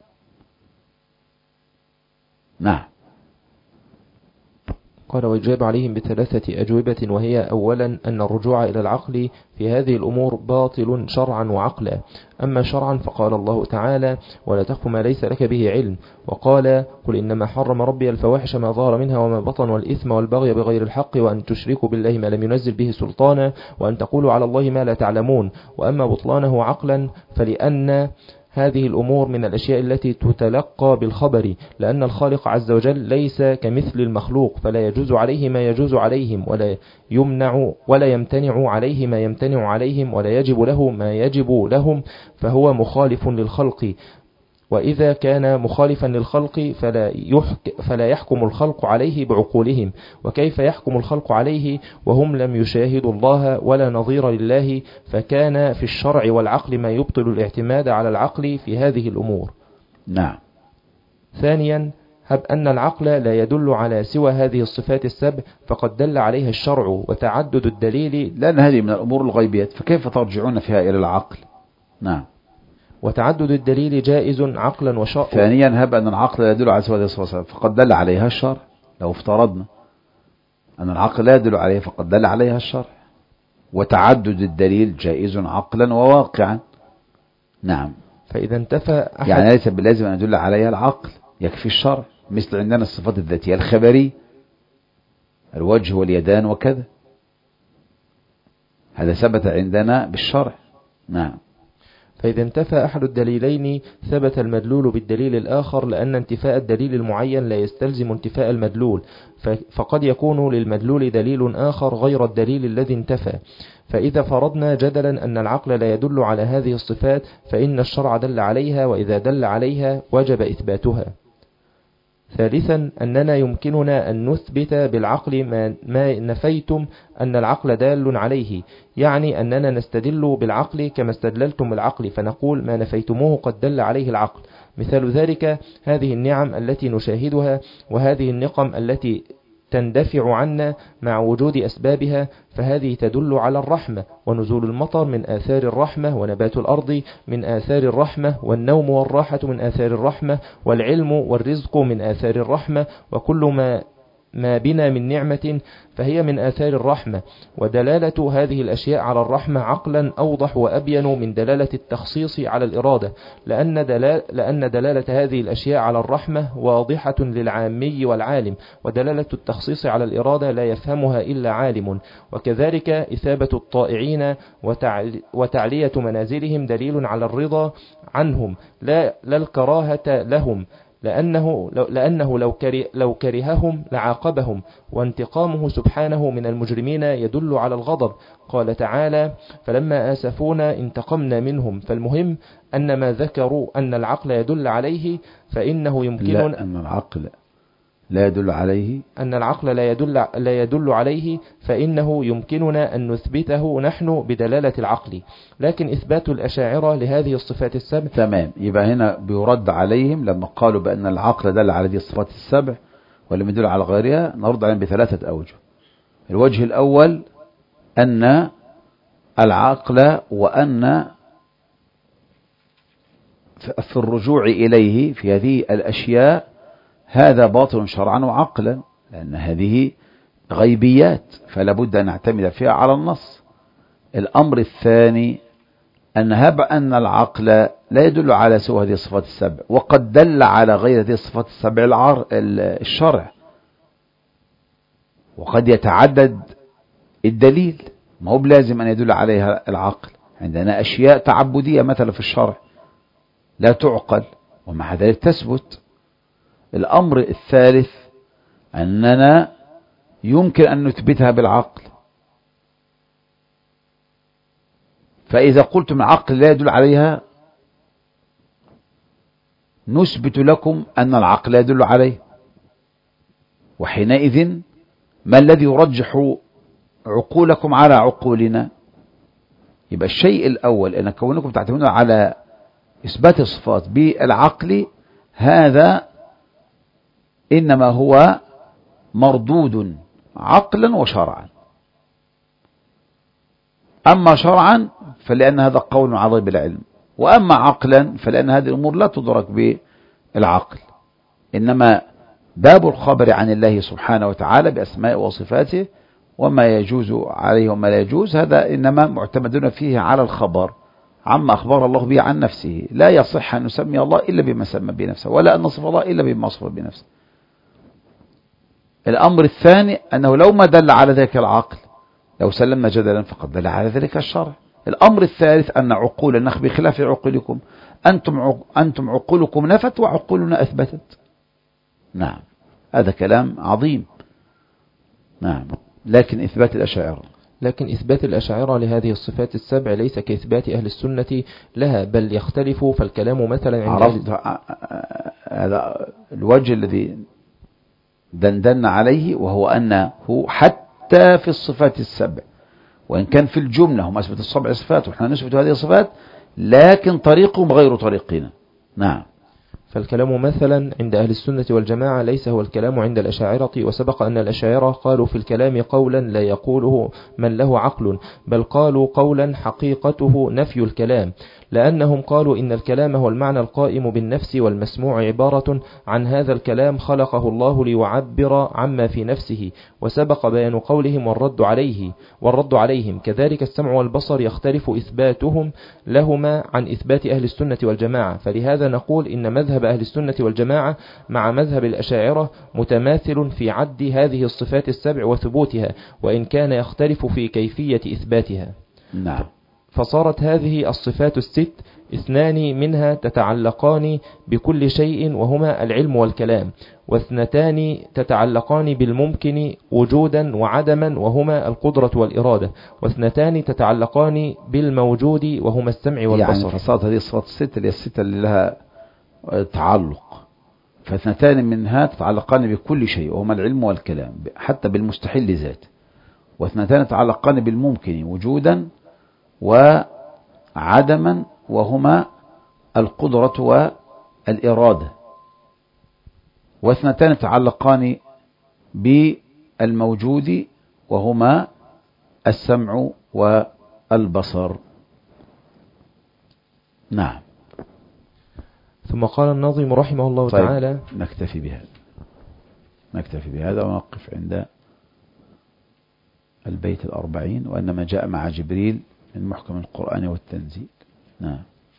نعم. قال ويجاب عليهم بثلاثة أجوبة، وهي أولا أن الرجوع إلى العقل في هذه الأمور باطل شرعا وعقلا. أما شرعا فقال الله تعالى ولا تخف ما ليس لك به علم، وقال قل إنما حرم ربي الفواحش ما ظهر منها وما بطن والإثم والبغي بغير الحق وأن تشركوا بالله ما لم ينزل به سلطانا وأن تقولوا على الله ما لا تعلمون. وأما بطلانه عقلا فلأن هذه الأمور من الأشياء التي تتلقى بالخبر، لأن الخالق عز وجل ليس كمثل المخلوق، فلا يجوز عليه ما يجوز عليهم، ولا يمنع ولا يمتنع عليه ما يمتنع عليهم، ولا يجب له ما يجب لهم، فهو مخالف للخلق. وإذا كان مخالفا للخلق فلا, يحك فلا يحكم الخلق عليه بعقولهم، وكيف يحكم الخلق عليه وهم لم يشاهدوا الله ولا نظير لله؟ فكان في الشرع والعقل ما يبطل الاعتماد على العقل في هذه الأمور. نعم. ثانيا، هب أن العقل لا يدل على سوى هذه الصفات السبع، فقد دل عليها الشرع وتعدد الدليل، لأن هذه من الأمور الغيبية، فكيف ترجعون فيها إلى العقل؟ نعم. وتعدد الدليل جائز عقلا وشرعا. ثانيا، هب أن العقل لا يدل على سوى هذه الصفات فقد دل عليها الشرع. لو افترضنا أن العقل لا يدل عليها فقد دل عليها الشرع، وتعدد الدليل جائز عقلا وواقعا. نعم. فإذا انتفى أحد، يعني ليس بلازم أن يدل عليها العقل، يكفي الشرع. مثل عندنا الصفات الذاتية الخبرية، الوجه واليدان وكذا، هذا ثبت عندنا بالشرع. نعم. فإذا انتفى أحد الدليلين ثبت المدلول بالدليل الآخر، لأن انتفاء الدليل المعين لا يستلزم انتفاء المدلول، فقد يكون للمدلول دليل آخر غير الدليل الذي انتفى. فإذا فرضنا جدلا أن العقل لا يدل على هذه الصفات، فإن الشرع دل عليها، وإذا دل عليها وجب إثباتها. ثالثا، أننا يمكننا أن نثبت بالعقل ما, ما نفيتم أن العقل دال عليه، يعني أننا نستدل بالعقل كما استدللتم بالعقل، فنقول ما نفيتموه قد دل عليه العقل. مثال ذلك هذه النعم التي نشاهدها، وهذه النقم التي تندفع عنا مع وجود أسبابها، فهذه تدل على الرحمة، ونزول المطر من آثار الرحمة، ونبات الأرض من آثار الرحمة، والنوم والراحة من آثار الرحمة، والعلم والرزق من آثار الرحمة، وكل ما ما بنا من نعمة فهي من آثار الرحمة. ودلالة هذه الأشياء على الرحمة عقلا أوضح وأبين من دلالة التخصيص على الإرادة، لأن, دلال لأن دلالة هذه الأشياء على الرحمة واضحة للعامي والعالم، ودلالة التخصيص على الإرادة لا يفهمها إلا عالم. وكذلك إثابة الطائعين وتعلية منازلهم دليل على الرضا عنهم، لا, لا الكراهة لهم، لأنه لو, لأنه لو, كره لو كرههم لعاقبهم، وانتقامه سبحانه من المجرمين يدل على الغضب. قال تعالى: فلما آسفونا انتقمنا منهم. فالمهم أن ما ذكروا أن العقل يدل عليه فإنه يمكننا، لا أن العقل لا يدل عليه أن العقل لا يدل, لا يدل عليه فإنه يمكننا أن نثبته نحن بدلالة العقل، لكن إثبات الأشاعرة لهذه الصفات السبع. تمام. يبقى هنا بيرد عليهم لما قالوا بأن العقل دل على هذه الصفات السبع ولم يدل على غيرها، نرد عليهم بثلاثة أوجه. الوجه الأول أن العقل وأن في الرجوع إليه في هذه الأشياء هذا باطل شرعا وعقلا، لأن هذه غيبيات فلا بد أن نعتمد فيها على النص. الأمر الثاني أن هب أن العقل لا يدل على سوى هذه الصفات السبع، وقد دل على غير هذه الصفات السبع العر الشرع، وقد يتعدد الدليل، ما هو بلازم أن يدل عليها العقل. عندنا أشياء تعبدية مثلا في الشرع لا تعقل ومع ذلك تثبت. الأمر الثالث أننا يمكن أن نثبتها بالعقل، فإذا قلتم العقل لا يدل عليها نثبت لكم أن العقل لا يدل عليه، وحينئذ ما الذي يرجح عقولكم على عقولنا؟ يبقى الشيء الأول أن كونكم تعتمدون على إثبات الصفات بالعقل هذا إنما هو مردود عقلا وشرعا. أما شرعا فلأن هذا قول عظيم بالعلم، وأما عقلا فلأن هذه الأمور لا تدرك بالعقل، إنما باب الخبر عن الله سبحانه وتعالى بأسماء وصفاته وما يجوز عليه وما لا يجوز، هذا إنما معتمدون فيه على الخبر عما أخبر الله به عن نفسه. لا يصح أن نسمي الله إلا بما سمى بنفسه، ولا أن نصف الله إلا بما وصف بنفسه. الأمر الثاني أنه لو ما دل على ذلك العقل لو سلمنا جدلا فقد دل على ذلك الشرع. الأمر الثالث أن عقول النخ بخلاف عقولكم، أنتم أنتم عقولكم نفت وعقولنا أثبتت. نعم، هذا كلام عظيم. نعم، لكن إثبات الأشاعرة لكن إثبات الأشاعرة لهذه الصفات السبع ليس كإثبات أهل السنة لها، بل يختلف. فالكلام مثلا عند عرفت هذا الوجه الذي دندن عليه، وهو أنه حتى في الصفات السبع، وإن كان في الجملة هم أثبت السبع صفات ونحن نثبت هذه الصفات، لكن طريقهم غير طريقنا. نعم. فالكلام مثلا عند أهل السنة والجماعة ليس هو الكلام عند الأشاعرة، وسبق أن الأشاعرة قالوا في الكلام قولا لا يقوله من له عقل، بل قالوا قولا حقيقته نفي الكلام، لأنهم قالوا إن الكلام هو المعنى القائم بالنفس، والمسموع عبارة عن هذا الكلام خلقه الله ليعبر عما في نفسه. وسبق بيان قولهم والرد عليه والرد عليهم. كذلك السمع والبصر يختلف إثباتهم لهما عن إثبات أهل السنة والجماعة. فلهذا نقول إن مذهب أهل السنة والجماعة مع مذهب الأشاعرة متماثل في عد هذه الصفات السبع وثبوتها، وإن كان يختلف في كيفية إثباتها. نعم. فصارت هذه الصفات الست اثنان منها تتعلقان بكل شيء وهما العلم والكلام، واثنتان تتعلقان بالممكن وجودا وعدما وهما القدرة والإرادة، واثنتان تتعلقان بالموجود وهما السمع والبصر. يعني فصارت هذه الصفات الست اللي هي الستة اللي لها تعلق، فاثنتان منها تتعلقان بكل شيء وهما العلم والكلام حتى بالمستحيل لذاته، واثنتان تتعلقان بالممكن وجودا وعدما وهما القدرة والإرادة، واثنتان تتعلقان بالموجود وهما السمع والبصر. نعم. ثم قال الناظم رحمه الله طيب تعالى: نكتفي بهذا نكتفي بهذا ونقف عند البيت الأربعين، وأنما جاء مع جبريل من محكم القرآن والتنزيل. نعم.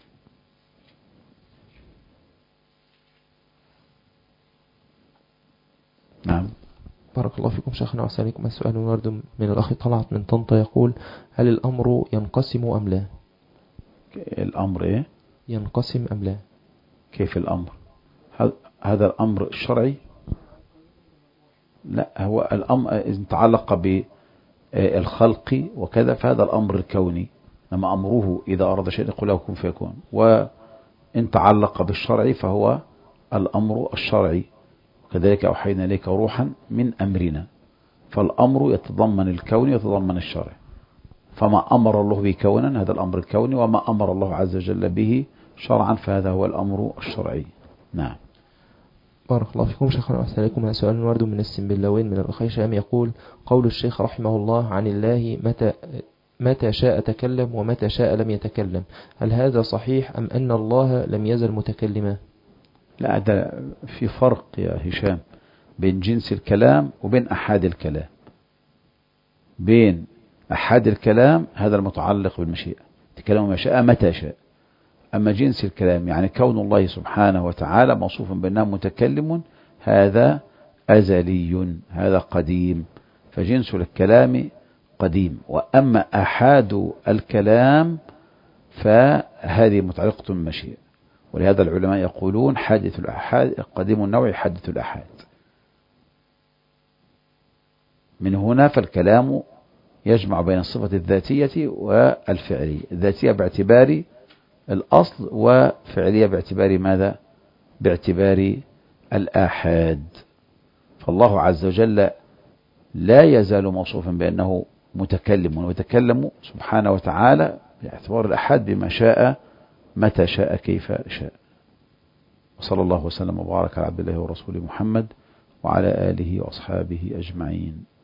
نعم. بارك الله فيكم شيخنا وأحسنكم. السؤال ورد من الأخ طلعت من طنطا يقول: هل الأمر ينقسم أم لا؟ الأمر إيه؟ ينقسم أم لا؟ كيف الأمر؟ هذا الأمر الشرعي؟ لا، هو الأمر إذا تعلق بالخلق وكذا فهذا الأمر الكوني، لما أمره إذا أراد شيء يقول له كن فيكون، وإن تعلق بالشرع فهو الأمر الشرعي، وكذلك أوحينا إليك روحا من أمرنا، فالأمر يتضمن الكون يتضمن الشرع، فما أمر الله به كونا هذا الأمر الكوني، وما أمر الله عز وجل به شرعا فهذا هو الأمر الشرعي. نعم. بارك الله فيكم شيخنا وأحسنكم. سؤال ورد من السنبلاوين من الأخ هشام يقول: قول الشيخ رحمه الله عن الله متى متى شاء تكلم ومتى شاء لم يتكلم، هل هذا صحيح أم أن الله لم يزل متكلما؟ لا، ده في فرق يا هشام بين جنس الكلام وبين أحاد الكلام. بين أحاد الكلام هذا المتعلق بالمشيئة، تكلم ما شاء متى شاء، أما جنس الكلام يعني كون الله سبحانه وتعالى موصوف بأنه متكلم هذا أزلي، هذا قديم، فجنس الكلام قديم. وأما أحاد الكلام فهذه متعلقة بالمشيئة، ولهذا العلماء يقولون حادث الأحاد قديم النوع حادث الأحاد. من هنا فالكلام يجمع بين الصفة الذاتية والفعلية، الذاتية باعتبار الأصل وفعلية باعتبار ماذا؟ باعتبار الآحاد. فالله عز وجل لا يزال موصوفا بأنه متكلم، ويتكلم سبحانه وتعالى باعتبار الآحاد بما شاء متى شاء كيف شاء. وصلى الله وسلم وبارك على عبد الله ورسوله محمد وعلى آله وأصحابه أجمعين.